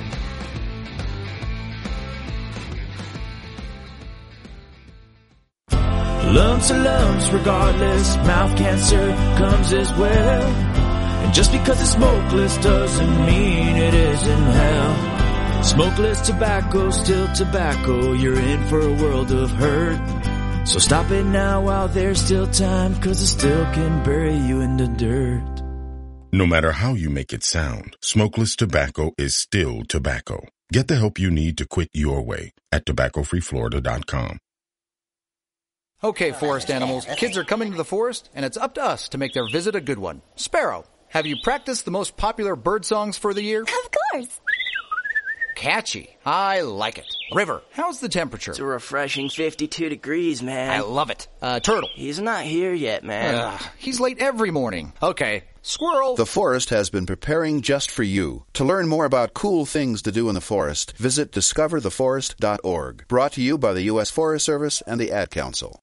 Lumps are lumps regardless, mouth cancer comes as well. And just because it's smokeless doesn't mean it isn't hell. Smokeless tobacco, still tobacco, you're in for a world of hurt. So stop it now while there's still time, cause it still can bury you in the dirt. No matter how you make it sound, smokeless tobacco is still tobacco. Get the help you need to quit your way at tobacco free florida dot com. Okay, forest animals, kids are coming to the forest, and it's up to us to make their visit a good one. Sparrow, have you practiced the most popular bird songs for the year? Of course. Catchy. I like it. River, how's the temperature? It's a refreshing fifty-two degrees, man. I love it. Uh, Turtle. He's not here yet, man. Ugh, he's late every morning. Okay. Squirrel. The forest has been preparing just for you. To learn more about cool things to do in the forest, visit discover the forest dot org. Brought to you by the U S Forest Service and the Ad Council.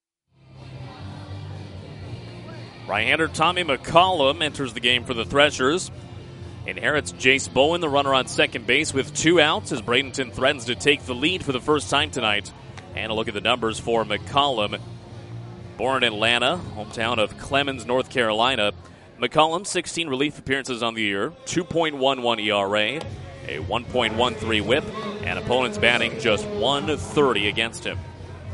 Right-hander Tommy McCollum enters the game for the Threshers. Inherits Jace Bowen, the runner on second base, with two outs as Bradenton threatens to take the lead for the first time tonight. And a look at the numbers for McCollum. Born in Atlanta, hometown of Clemens, North Carolina. McCollum, sixteen relief appearances on the year, two point one one E R A, a one point one three whip, and opponents batting just one thirty against him.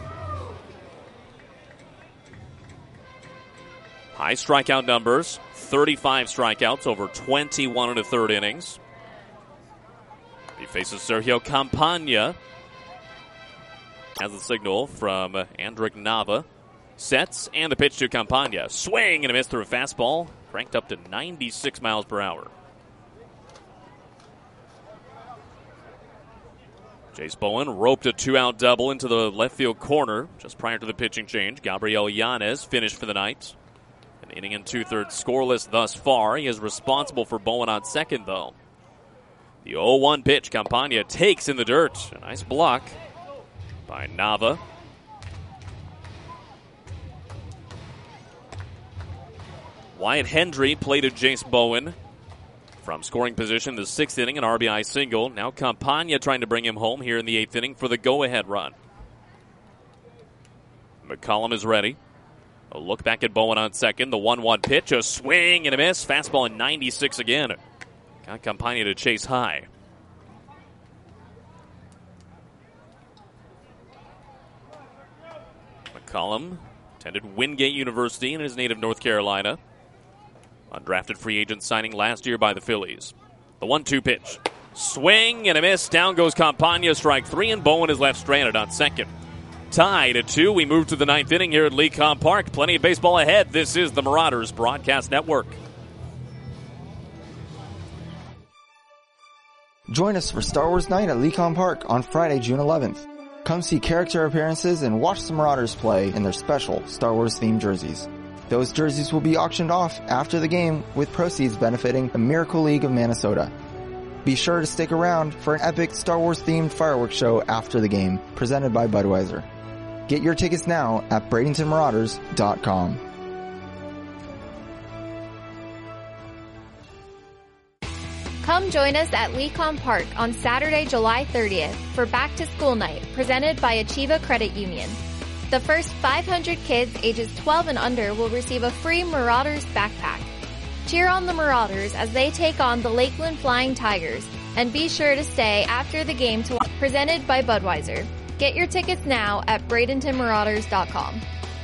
High strikeout numbers, thirty-five strikeouts over twenty-one and a third innings. He faces Sergio Campagna. Has the signal from Andrick Nava. Sets, and the pitch to Campagna. Swing and a miss through a fastball, cranked up to ninety-six miles per hour. Chase Bowen roped a two-out double into the left field corner just prior to the pitching change. Gabriel Yanez finished for the night. An inning and two-thirds scoreless thus far. He is responsible for Bowen on second, though. The oh one pitch, Campagna takes in the dirt. A nice block by Nava. Wyatt Hendry plated Jace Bowen from scoring position, the sixth inning, an R B I single. Now Campagna trying to bring him home here in the eighth inning for the go-ahead run. McCollum is ready. A look back at Bowen on second. The one one pitch, a swing and a miss. Fastball in ninety-six again. Got Campagna to chase high. McCollum attended Wingate University in his native North Carolina. Undrafted free agent signing last year by the Phillies. The one two pitch. Swing and a miss. Down goes Campagna. Strike three, and Bowen is left stranded on second. Tied at two. We move to the ninth inning here at Lecom Park. Plenty of baseball ahead. This is the Marauders Broadcast Network. Join us for Star Wars Night at Lecom Park on Friday, June eleventh. Come see character appearances and watch the Marauders play in their special Star Wars-themed jerseys. Those jerseys will be auctioned off after the game, with proceeds benefiting the Miracle League of Minnesota. Be sure to stick around for an epic Star Wars-themed fireworks show after the game, presented by Budweiser. Get your tickets now at Bradenton Marauders dot com. Come join us at Lecom Park on Saturday, July thirtieth for Back to School Night, presented by Achieva Credit Union. The first five hundred kids ages twelve and under will receive a free Marauders backpack. Cheer on the Marauders as they take on the Lakeland Flying Tigers, and be sure to stay after the game to watch. Presented by Budweiser. Get your tickets now at Bradenton Marauders dot com.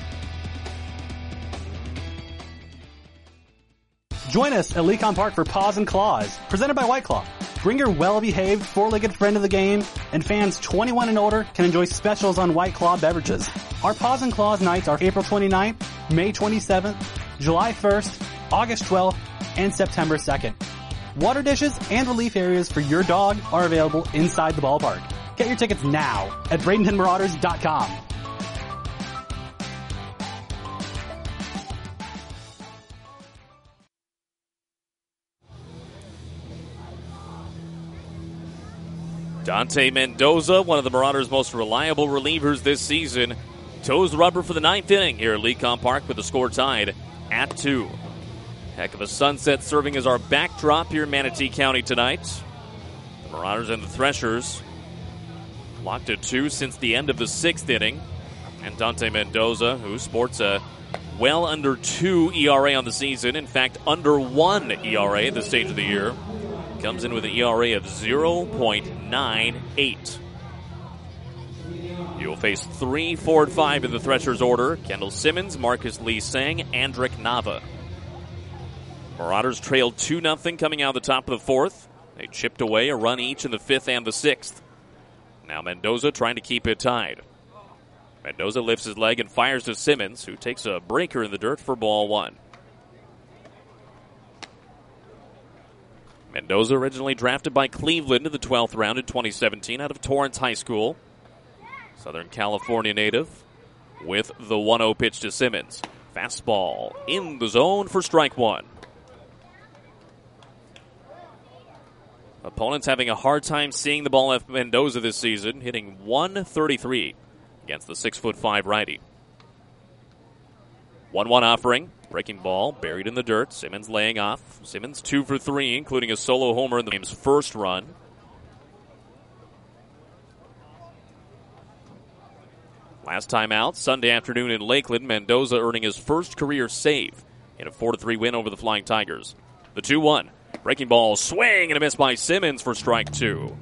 Join us at Lecom Park for Paws and Claws, presented by White Claw. Bring your well-behaved four-legged friend to the game, and fans twenty-one and older can enjoy specials on White Claw beverages. Our Paws and Claws nights are April twenty-ninth, May twenty-seventh, July first, August twelfth, and September second. Water dishes and relief areas for your dog are available inside the ballpark. Get your tickets now at Bradenton Marauders dot com. Dante Mendoza, one of the Marauders' most reliable relievers this season, toes the rubber for the ninth inning here at Lecom Park with the score tied at two. Heck of a sunset serving as our backdrop here in Manatee County tonight. The Marauders and the Threshers locked at two since the end of the sixth inning. And Dante Mendoza, who sports a well under two E R A on the season, in fact under one E R A at this stage of the year, comes in with an E R A of zero point nine eight. You'll face three, four, and five in the Threshers order. Kendall Simmons, Marcus Lee Sang, Andrick Nava. Marauders trailed two nothing coming out of the top of the fourth. They chipped away a run each in the fifth and the sixth. Now Mendoza trying to keep it tied. Mendoza lifts his leg and fires to Simmons, who takes a breaker in the dirt for ball one. Mendoza originally drafted by Cleveland in the twelfth round in twenty seventeen out of Torrance High School. Southern California native with the one oh pitch to Simmons. Fastball in the zone for strike one. Opponents having a hard time seeing the ball at Mendoza this season, hitting one thirty-three against the six foot five righty. one one offering. Breaking ball, buried in the dirt. Simmons laying off. Simmons two for three, including a solo homer in the game's first run. Last time out, Sunday afternoon in Lakeland, Mendoza earning his first career save in a four to three win over the Flying Tigers. The two one. Breaking ball, swing, and a miss by Simmons for strike two.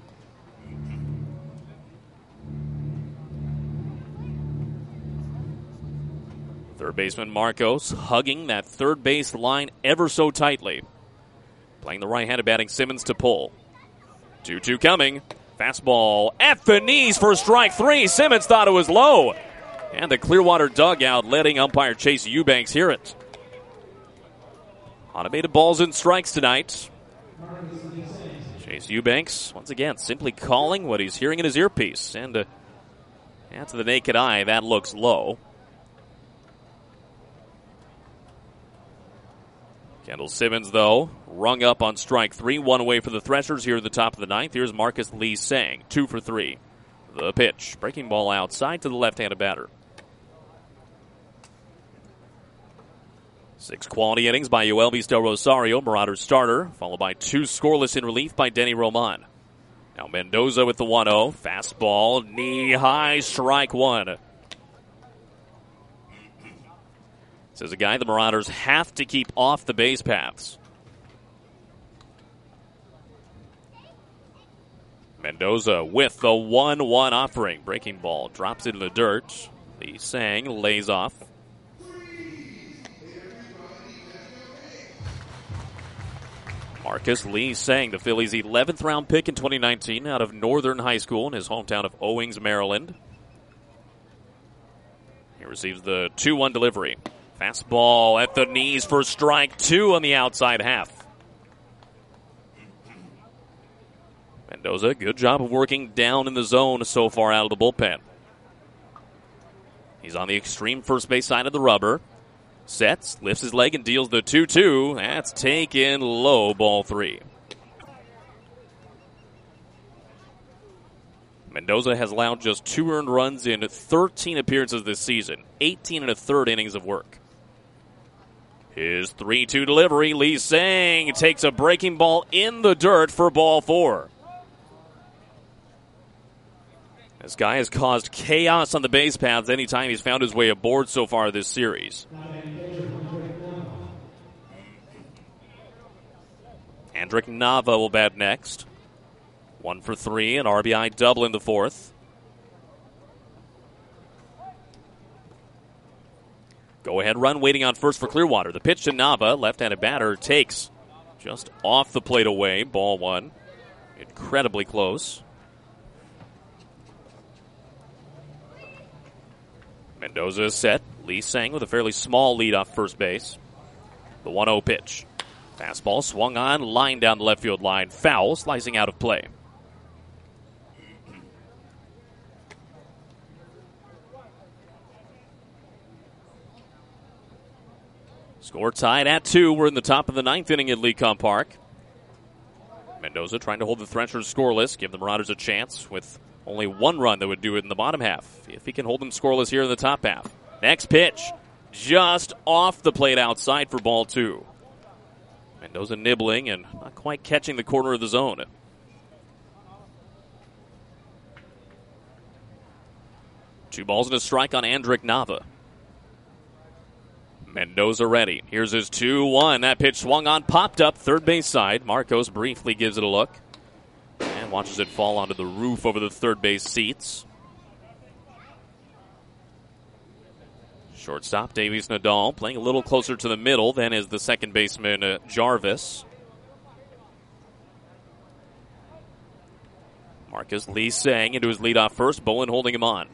Third baseman Marcos hugging that third base line ever so tightly. Playing the right-handed batting Simmons to pull. two two coming. Fastball at the knees for strike three. Simmons thought it was low. And the Clearwater dugout letting umpire Chase Eubanks hear it. Automated balls and strikes tonight. Chase Chase Eubanks, once again, simply calling what he's hearing in his earpiece. And uh, to the naked eye, that looks low. Kendall Simmons, though, rung up on strike three. One away for the Threshers here at the top of the ninth. Here's Marcus Lee Sang, two for three. The pitch, breaking ball outside to the left-handed batter. Six quality innings by Yoelvis Del Rosario, Marauders starter, followed by two scoreless in relief by Denny Roman. Now Mendoza with the one oh, fastball, knee-high, strike one. This is a guy the Marauders have to keep off the base paths. Mendoza with the one one offering. Breaking ball drops into the dirt. Lee Sang lays off. Marcus Lee Sang, the Phillies' eleventh round pick in twenty nineteen out of Northern High School in his hometown of Owings, Maryland. He receives the two one delivery. Fastball at the knees for strike two on the outside half. Mendoza, good job of working down in the zone so far out of the bullpen. He's on the extreme first base side of the rubber. Sets, lifts his leg and deals the two two. That's taken low, ball three. Mendoza has allowed just two earned runs in thirteen appearances this season. eighteen and a third innings of work. His three two delivery, Lee Sang takes a breaking ball in the dirt for ball four. This guy has caused chaos on the base paths anytime he's found his way aboard so far this series. Andrick Nava will bat next. One for three, an R B I double in the fourth. Go-ahead run waiting on first for Clearwater. The pitch to Nava, left-handed batter, takes just off the plate away, ball one. Incredibly close. Mendoza is set. Lee Sang with a fairly small lead off first base. The one oh pitch. Fastball swung on, line down the left field line. Foul, slicing out of play. Score tied at two. We're in the top of the ninth inning at Lecom Park. Mendoza trying to hold the Threshers scoreless, give the Marauders a chance with only one run that would do it in the bottom half. If he can hold them scoreless here in the top half. Next pitch, just off the plate outside for ball two. Mendoza nibbling and not quite catching the corner of the zone. Two balls and a strike on Andrick Nava. Mendoza ready. Here's his two one. That pitch swung on, popped up, third base side. Marcos briefly gives it a look and watches it fall onto the roof over the third base seats. Shortstop Davies Nadal playing a little closer to the middle than is the second baseman uh, Jarvis. Marcus Lee Sang into his leadoff first. Bolin holding him on.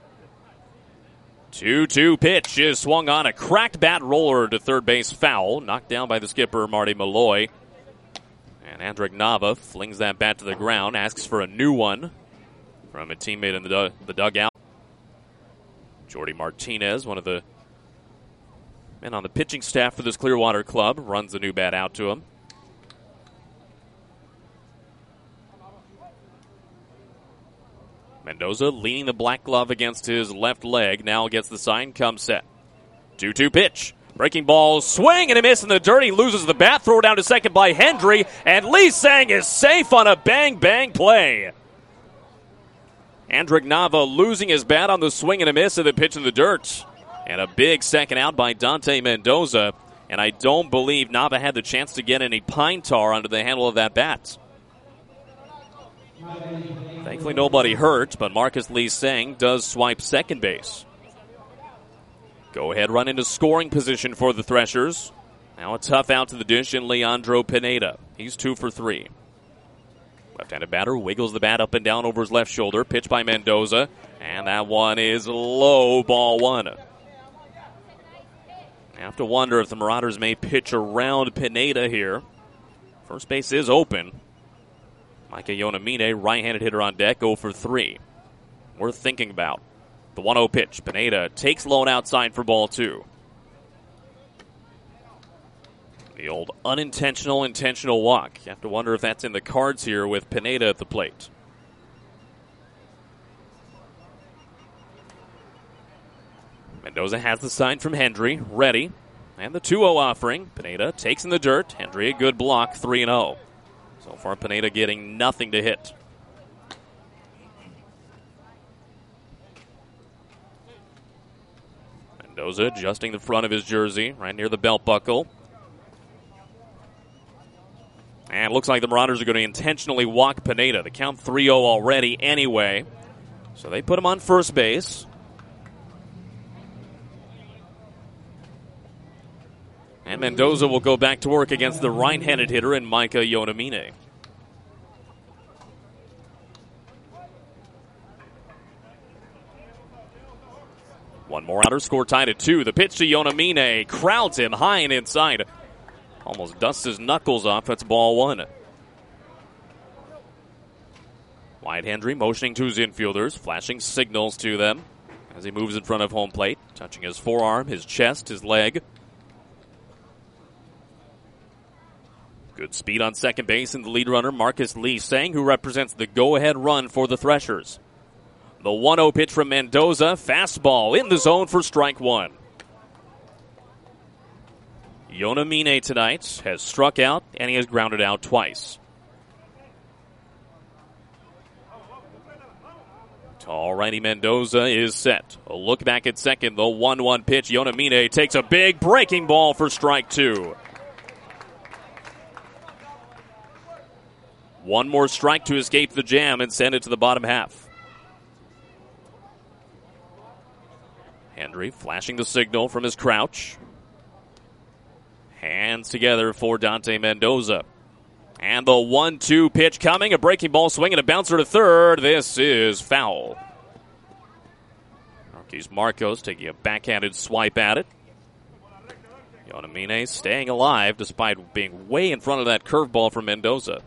two two pitch is swung on. A cracked bat roller to third base, foul. Knocked down by the skipper, Marty Malloy. And Andrick Nava flings that bat to the ground. Asks for a new one from a teammate in the, du- the dugout. Jordy Martinez, one of the men on the pitching staff for this Clearwater club, runs the new bat out to him. Mendoza leaning the black glove against his left leg. Now gets the sign, comes set. two two pitch. Breaking ball, swing and a miss in the dirt. He loses the bat. Throw down to second by Hendry. And Lee Sang is safe on a bang-bang play. Andrick Nava losing his bat on the swing and a miss of the pitch in the dirt. And a big second out by Dante Mendoza. And I don't believe Nava had the chance to get any pine tar under the handle of that bat. Thankfully nobody hurt, but Marcus Lee Sang does swipe second base. Go ahead run into scoring position for the Threshers. Now a tough out to the dish in Leandro Pineda. He's two for three. Left-handed batter wiggles the bat up and down over his left shoulder. Pitch by Mendoza. And that one is low, ball one. I have to wonder if the Marauders may pitch around Pineda here. First base is open. Micah Yonamine, right-handed hitter on deck, oh for three. Worth thinking about. The one oh pitch. Pineda takes low and outside for ball two. The old unintentional, intentional walk. You have to wonder if that's in the cards here with Pineda at the plate. Mendoza has the sign from Hendry, ready. And the two oh offering. Pineda takes in the dirt. Hendry, a good block, three and oh. So far, Pineda getting nothing to hit. Mendoza adjusting the front of his jersey, right near the belt buckle. And it looks like the Marauders are going to intentionally walk Pineda. The count three oh already anyway. So they put him on first base. And Mendoza will go back to work against the right-handed hitter in Micah Yonamine. One more outer, score tied at two. The pitch to Yonamine crowds him high and inside. Almost dusts his knuckles off. That's ball one. Wyatt Hendry motioning to his infielders, flashing signals to them as he moves in front of home plate, touching his forearm, his chest, his leg. Good speed on second base, and the lead runner, Marcus Lee Sang, who represents the go-ahead run for the Threshers. The one oh pitch from Mendoza, fastball in the zone for strike one. Yonamine tonight has struck out, and he has grounded out twice. Tall righty Mendoza is set. A look back at second, the one one pitch. Yonamine takes a big breaking ball for strike two. One more strike to escape the jam and send it to the bottom half. Hendry flashing the signal from his crouch. Hands together for Dante Mendoza. And the one two pitch coming. A breaking ball swing and a bouncer to third. This is foul. Marquis Marcos taking a backhanded swipe at it. Yonamine staying alive despite being way in front of that curveball from Mendoza.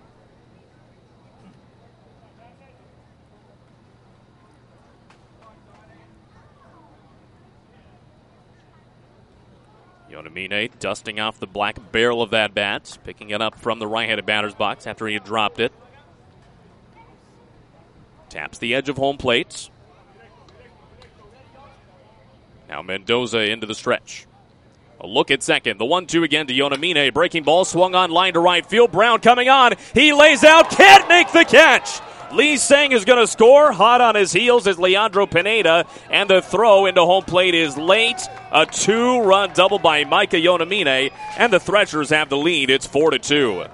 Yonamine dusting off the black barrel of that bat, picking it up from the right-handed batter's box after he had dropped it. Taps the edge of home plate. Now Mendoza into the stretch. A look at second. The one two again to Yonamine. Breaking ball swung on line to right field. Brown coming on. He lays out. Can't make the catch. Lee Sang is going to score. Hot on his heels is Leandro Pineda. And the throw into home plate is late. A two-run double by Micah Yonamine. And the Threshers have the lead. It's four to two.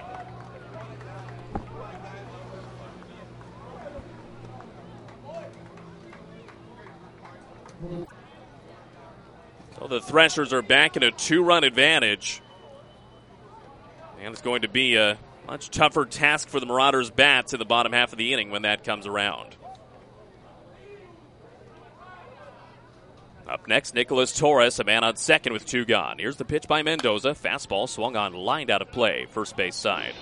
So the Threshers are back in a two-run advantage. And it's going to be a much tougher task for the Marauders' bats in the bottom half of the inning when that comes around. Up next, Nicholas Torres, a man on second with two gone. Here's the pitch by Mendoza. Fastball swung on, lined out of play, first base side.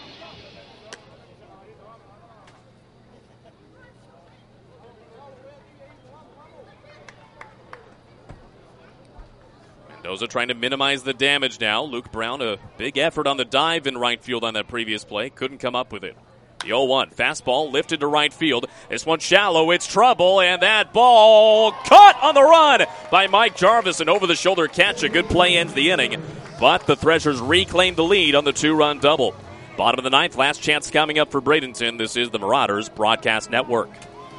Mendoza trying to minimize the damage now. Luke Brown, a big effort on the dive in right field on that previous play. Couldn't come up with it. The oh one, fastball lifted to right field. This one's shallow, it's trouble, and that ball caught on the run by Mike Jarvis. An over-the-shoulder catch, a good play ends the inning. But the Threshers reclaim the lead on the two-run double. Bottom of the ninth, last chance coming up for Bradenton. This is the Marauders Broadcast Network.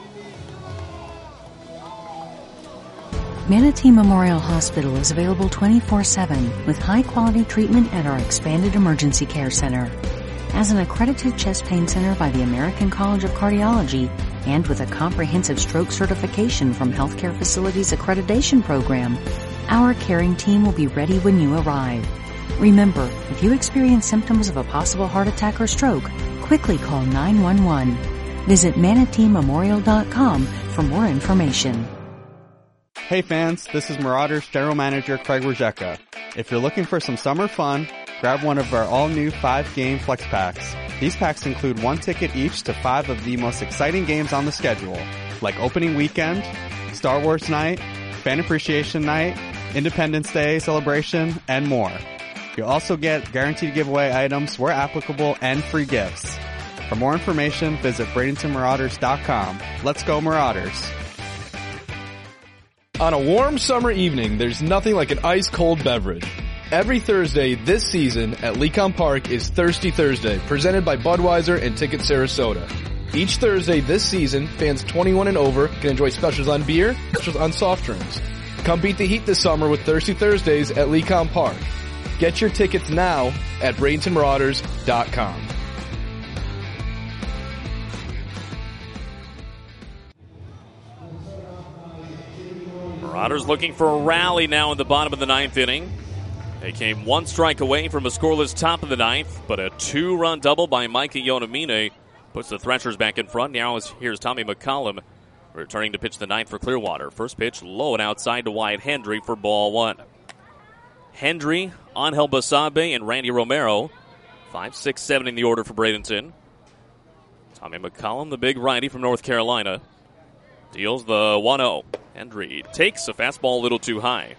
Manatee Memorial Hospital is available twenty-four seven with high-quality treatment at our expanded emergency care center. As an accredited chest pain center by the American College of Cardiology and with a comprehensive stroke certification from Healthcare Facilities Accreditation Program, our caring team will be ready when you arrive. Remember, if you experience symptoms of a possible heart attack or stroke, quickly call nine one one. Visit manatee memorial dot com for more information. Hey fans, this is Marauders General Manager Craig Rajeka. If you're looking for some summer fun, grab one of our all-new five-game flex packs. These packs include one ticket each to five of the most exciting games on the schedule, like Opening Weekend, Star Wars Night, Fan Appreciation Night, Independence Day Celebration, and more. You'll also get guaranteed giveaway items where applicable and free gifts. For more information, visit Bradenton Marauders dot com. Let's go Marauders! On a warm summer evening, there's nothing like an ice-cold beverage. Every Thursday this season at Lecom Park is Thirsty Thursday, presented by Budweiser and Ticket Sarasota. Each Thursday this season, fans twenty-one and over can enjoy specials on beer, specials on soft drinks. Come beat the heat this summer with Thirsty Thursdays at Lecom Park. Get your tickets now at Bradenton Marauders dot com. Marauders looking for a rally now in the bottom of the ninth inning. They came one strike away from a scoreless top of the ninth, but a two-run double by Micah Yonamine puts the Threshers back in front. Now here's Tommy McCollum returning to pitch the ninth for Clearwater. First pitch low and outside to Wyatt Hendry for ball one. Hendry, Angel Basabe, and Randy Romero. Five, six, seven in the order for Bradenton. Tommy McCollum, the big righty from North Carolina, deals the one oh. Hendry takes a fastball a little too high.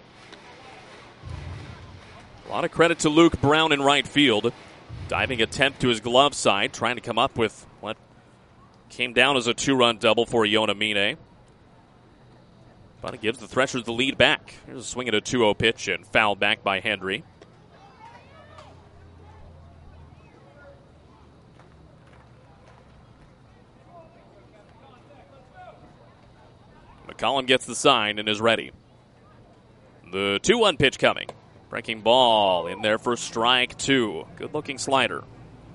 A lot of credit to Luke Brown in right field. Diving attempt to his glove side, trying to come up with what came down as a two-run double for Yonamine. But it gives the Threshers the lead back. Here's a swing at a two oh pitch and fouled back by Hendry. McCollum gets the sign and is ready. The two one pitch coming. Breaking ball in there for strike two. Good-looking slider.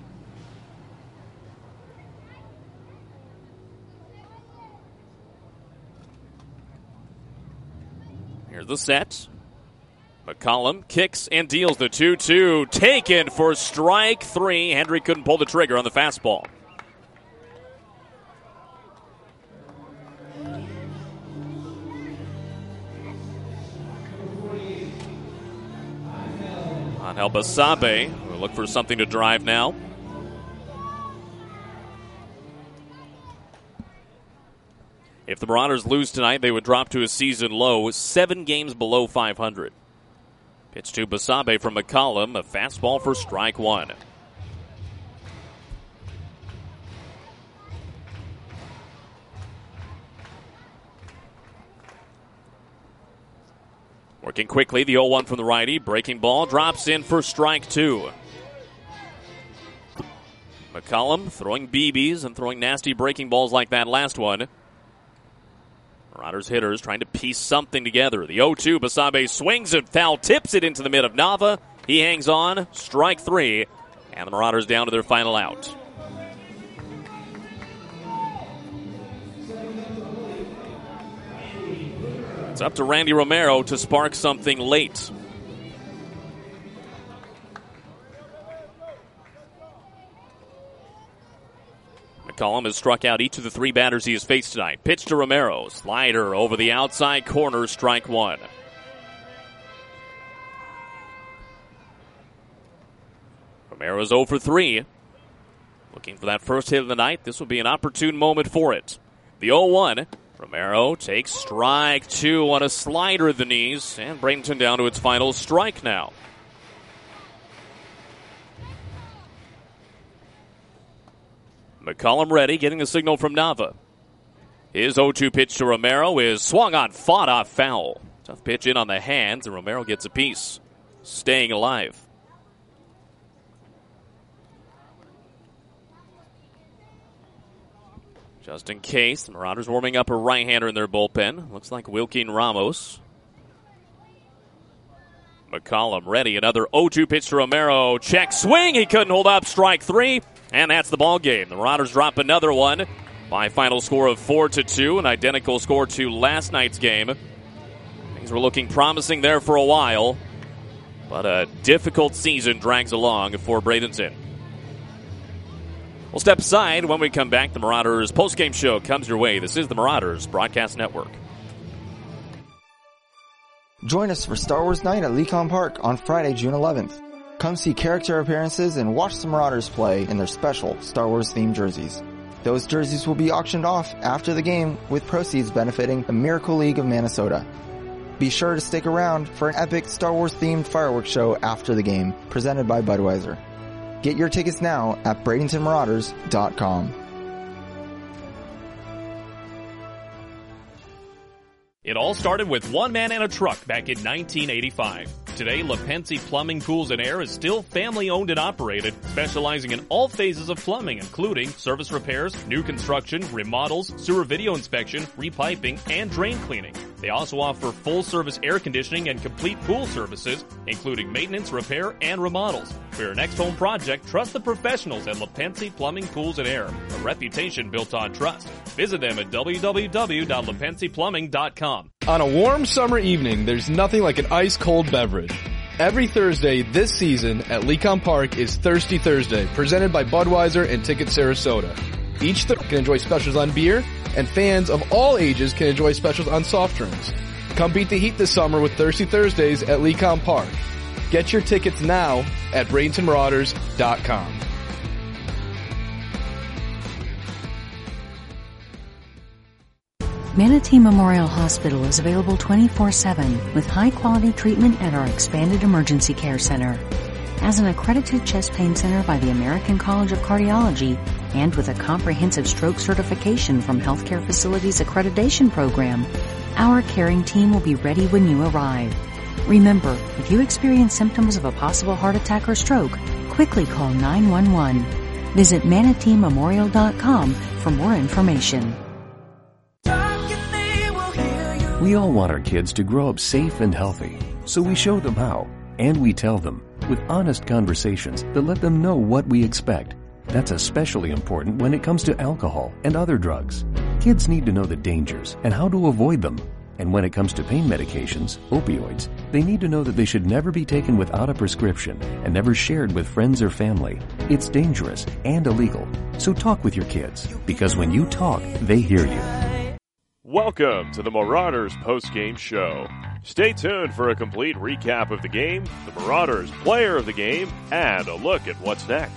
Here's the set. McCollum kicks and deals the two two. Taken for strike three. Hendry couldn't pull the trigger on the fastball. Angel Basabe will look for something to drive now. If the Marauders lose tonight, they would drop to a season low, seven games below five hundred. Pitch to Basabe from McCollum, a fastball for strike one. Working quickly, the oh one from the righty. Breaking ball, drops in for strike two. McCollum throwing B Bs and throwing nasty breaking balls like that last one. Marauders hitters trying to piece something together. The oh two, Basabe swings and foul, tips it into the mid of Nava. He hangs on, strike three, and the Marauders down to their final out. It's up to Randy Romero to spark something late. McCollum has struck out each of the three batters he has faced tonight. Pitch to Romero. Slider over the outside corner, strike one. Romero's oh for three. Looking for that first hit of the night. This will be an opportune moment for it. The oh one. Romero takes strike two on a slider at the knees, and Bradenton down to its final strike now. McCollum ready, getting the signal from Nava. His oh two pitch to Romero is swung on, fought off foul. Tough pitch in on the hands, and Romero gets a piece, staying alive. Just in case, the Marauders warming up a right-hander in their bullpen. Looks like Wilkin Ramos. McCollum ready. Another oh two pitch to Romero. Check swing. He couldn't hold up. Strike three. And that's the ball game. The Marauders drop another one by final score of four to two. An identical score to last night's game. Things were looking promising there for a while. But a difficult season drags along for Bradenton. We'll step aside. When we come back, the Marauders postgame show comes your way. This is the Marauders Broadcast Network. Join us for Star Wars Night at Lecom Park on Friday, June eleventh. Come see character appearances and watch the Marauders play in their special Star Wars themed jerseys. Those jerseys will be auctioned off after the game with proceeds benefiting the Miracle League of Minnesota. Be sure to stick around for an epic Star Wars themed fireworks show after the game presented by Budweiser. Get your tickets now at Bradenton Marauders dot com. It all started with one man and a truck back in nineteen eighty-five. Today, LaPensi Plumbing, Pools, and Air is still family-owned and operated, specializing in all phases of plumbing, including service repairs, new construction, remodels, sewer video inspection, repiping, and drain cleaning. They also offer full-service air conditioning and complete pool services, including maintenance, repair, and remodels. For your next home project, trust the professionals at LaPensi Plumbing, Pools, and Air, a reputation built on trust. Visit them at w w w dot lapensi plumbing dot com. On a warm summer evening, there's nothing like an ice-cold beverage. Every Thursday this season at Lecom Park is Thirsty Thursday, presented by Budweiser and Ticket Sarasota. Each Thursday can enjoy specials on beer, and fans of all ages can enjoy specials on soft drinks. Come beat the heat this summer with Thirsty Thursdays at Lecom Park. Get your tickets now at Bradenton Marauders dot com. Manatee Memorial Hospital is available twenty-four seven with high-quality treatment at our expanded emergency care center. As an accredited chest pain center by the American College of Cardiology and with a comprehensive stroke certification from Healthcare Facilities Accreditation Program, our caring team will be ready when you arrive. Remember, if you experience symptoms of a possible heart attack or stroke, quickly call nine one one. Visit manatee memorial dot com for more information. We all want our kids to grow up safe and healthy, so we show them how, and we tell them with honest conversations that let them know what we expect. That's especially important when it comes to alcohol and other drugs. Kids need to know the dangers and how to avoid them. And when it comes to pain medications, opioids, they need to know that they should never be taken without a prescription and never shared with friends or family. It's dangerous and illegal. So talk with your kids, because when you talk, they hear you. Welcome to the Marauders post-game show. Stay tuned for a complete recap of the game, the Marauders player of the game, and a look at what's next.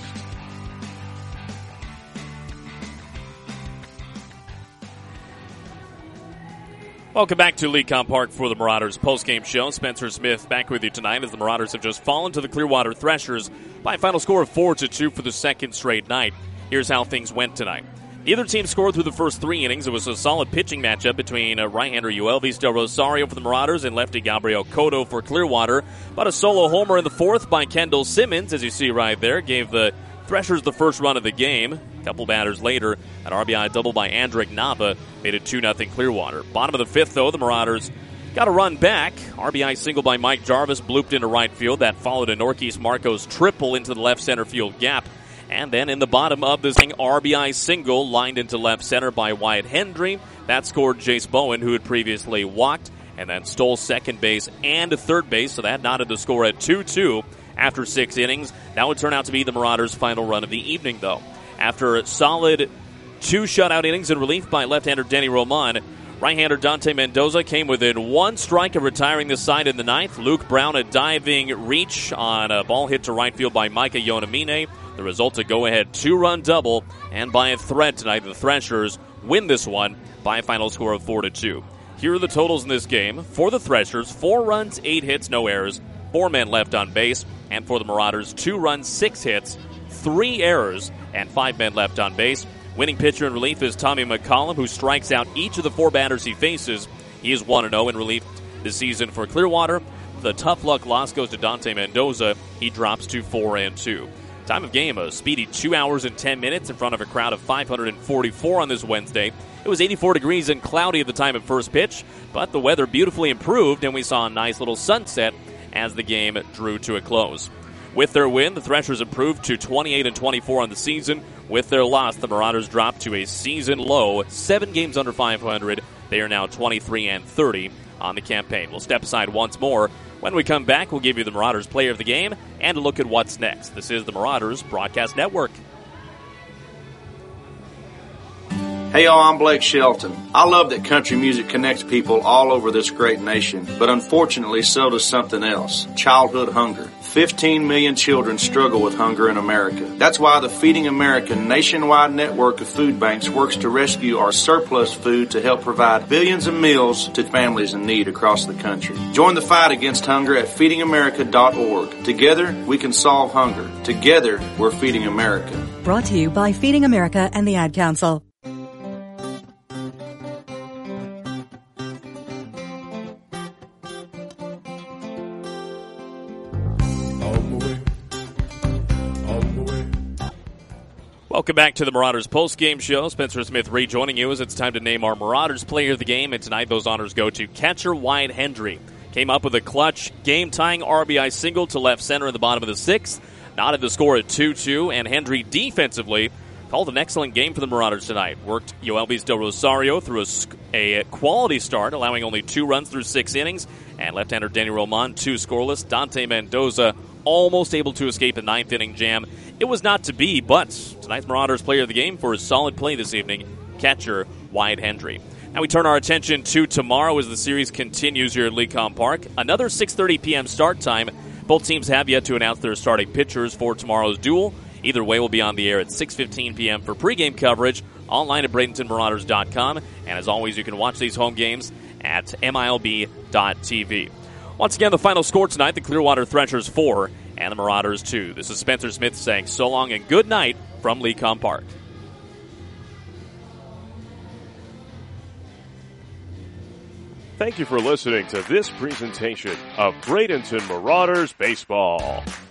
Welcome back to Lecom Park for the Marauders post-game show. Spencer Smith back with you tonight as the Marauders have just fallen to the Clearwater Threshers by a final score of four to two for the second straight night. Here's how things went tonight. Neither team scored through the first three innings. It was a solid pitching matchup between uh, right-hander Yoelvis Del Rosario for the Marauders and lefty Gabriel Cotto for Clearwater. But a solo homer in the fourth by Kendall Simmons, as you see right there, gave the Threshers the first run of the game. A couple batters later, an R B I double by Andrick Nava made it two nothing Clearwater. Bottom of the fifth, though, the Marauders got a run back. R B I single by Mike Jarvis blooped into right field. That followed a Norquis Marcos triple into the left center field gap. And then in the bottom of this thing, R B I single lined into left center by Wyatt Hendry. That scored Jace Bowen, who had previously walked, and then stole second base and third base. So that knotted the score at two two after six innings. That would turn out to be the Marauders' final run of the evening, though. After a solid two shutout innings in relief by left-hander Denny Roman, right-hander Dante Mendoza came within one strike of retiring the side in the ninth. Luke Brown, a diving reach on a ball hit to right field by Micah Yonamine. The result, a go-ahead two-run double, and by a thread tonight, the Threshers win this one by a final score of four to two. Here are the totals in this game. For the Threshers, four runs, eight hits, no errors, four men left on base. And for the Marauders, two runs, six hits, three errors, and five men left on base. Winning pitcher in relief is Tommy McCollum, who strikes out each of the four batters he faces. He is one and oh in relief this season for Clearwater. The tough luck loss goes to Dante Mendoza. He drops to four and two. Time of game, a speedy two hours and ten minutes in front of a crowd of five hundred forty-four on this Wednesday. It was eighty-four degrees and cloudy at the time of first pitch, but the weather beautifully improved, and we saw a nice little sunset as the game drew to a close. With their win, the Threshers improved to twenty-eight and twenty-four on the season. With their loss, the Marauders dropped to a season low, seven games under five hundred. They are now twenty-three and thirty on the campaign. We'll step aside once more. When we come back, we'll give you the Marauders player of the game and a look at what's next. This is the Marauders Broadcast Network. Hey y'all, I'm Blake Shelton. I love that country music connects people all over this great nation, but unfortunately so does something else, childhood hunger. fifteen million children struggle with hunger in America. That's why the Feeding America nationwide network of food banks works to rescue our surplus food to help provide billions of meals to families in need across the country. Join the fight against hunger at feeding america dot org. Together, we can solve hunger. Together, we're Feeding America. Brought to you by Feeding America and the Ad Council. Welcome back to the Marauders post-game show. Spencer Smith rejoining you as it's time to name our Marauders player of the game. And tonight those honors go to catcher Wyatt Hendry. Came up with a clutch game-tying R B I single to left center in the bottom of the sixth. Knotted the score at two two. And Hendry defensively called an excellent game for the Marauders tonight. Worked Yoelvis Del Rosario through a, a quality start, allowing only two runs through six innings. And left-hander Danny Roman, two scoreless. Dante Mendoza almost able to escape a ninth inning jam. It was not to be, but tonight's Marauders player of the game for his solid play this evening, catcher Wyatt Hendry. Now we turn our attention to tomorrow as the series continues here at Lecom Park. Another six thirty p.m. start time. Both teams have yet to announce their starting pitchers for tomorrow's duel. Either way will be on the air at six fifteen p.m. for pregame coverage, online at Bradenton Marauders dot com. And as always, you can watch these home games at M I L B dot T V. Once again, the final score tonight, the Clearwater Threshers four and the Marauders two. This is Spencer Smith saying so long and good night from Lecom Park. Thank you for listening to this presentation of Bradenton Marauders Baseball.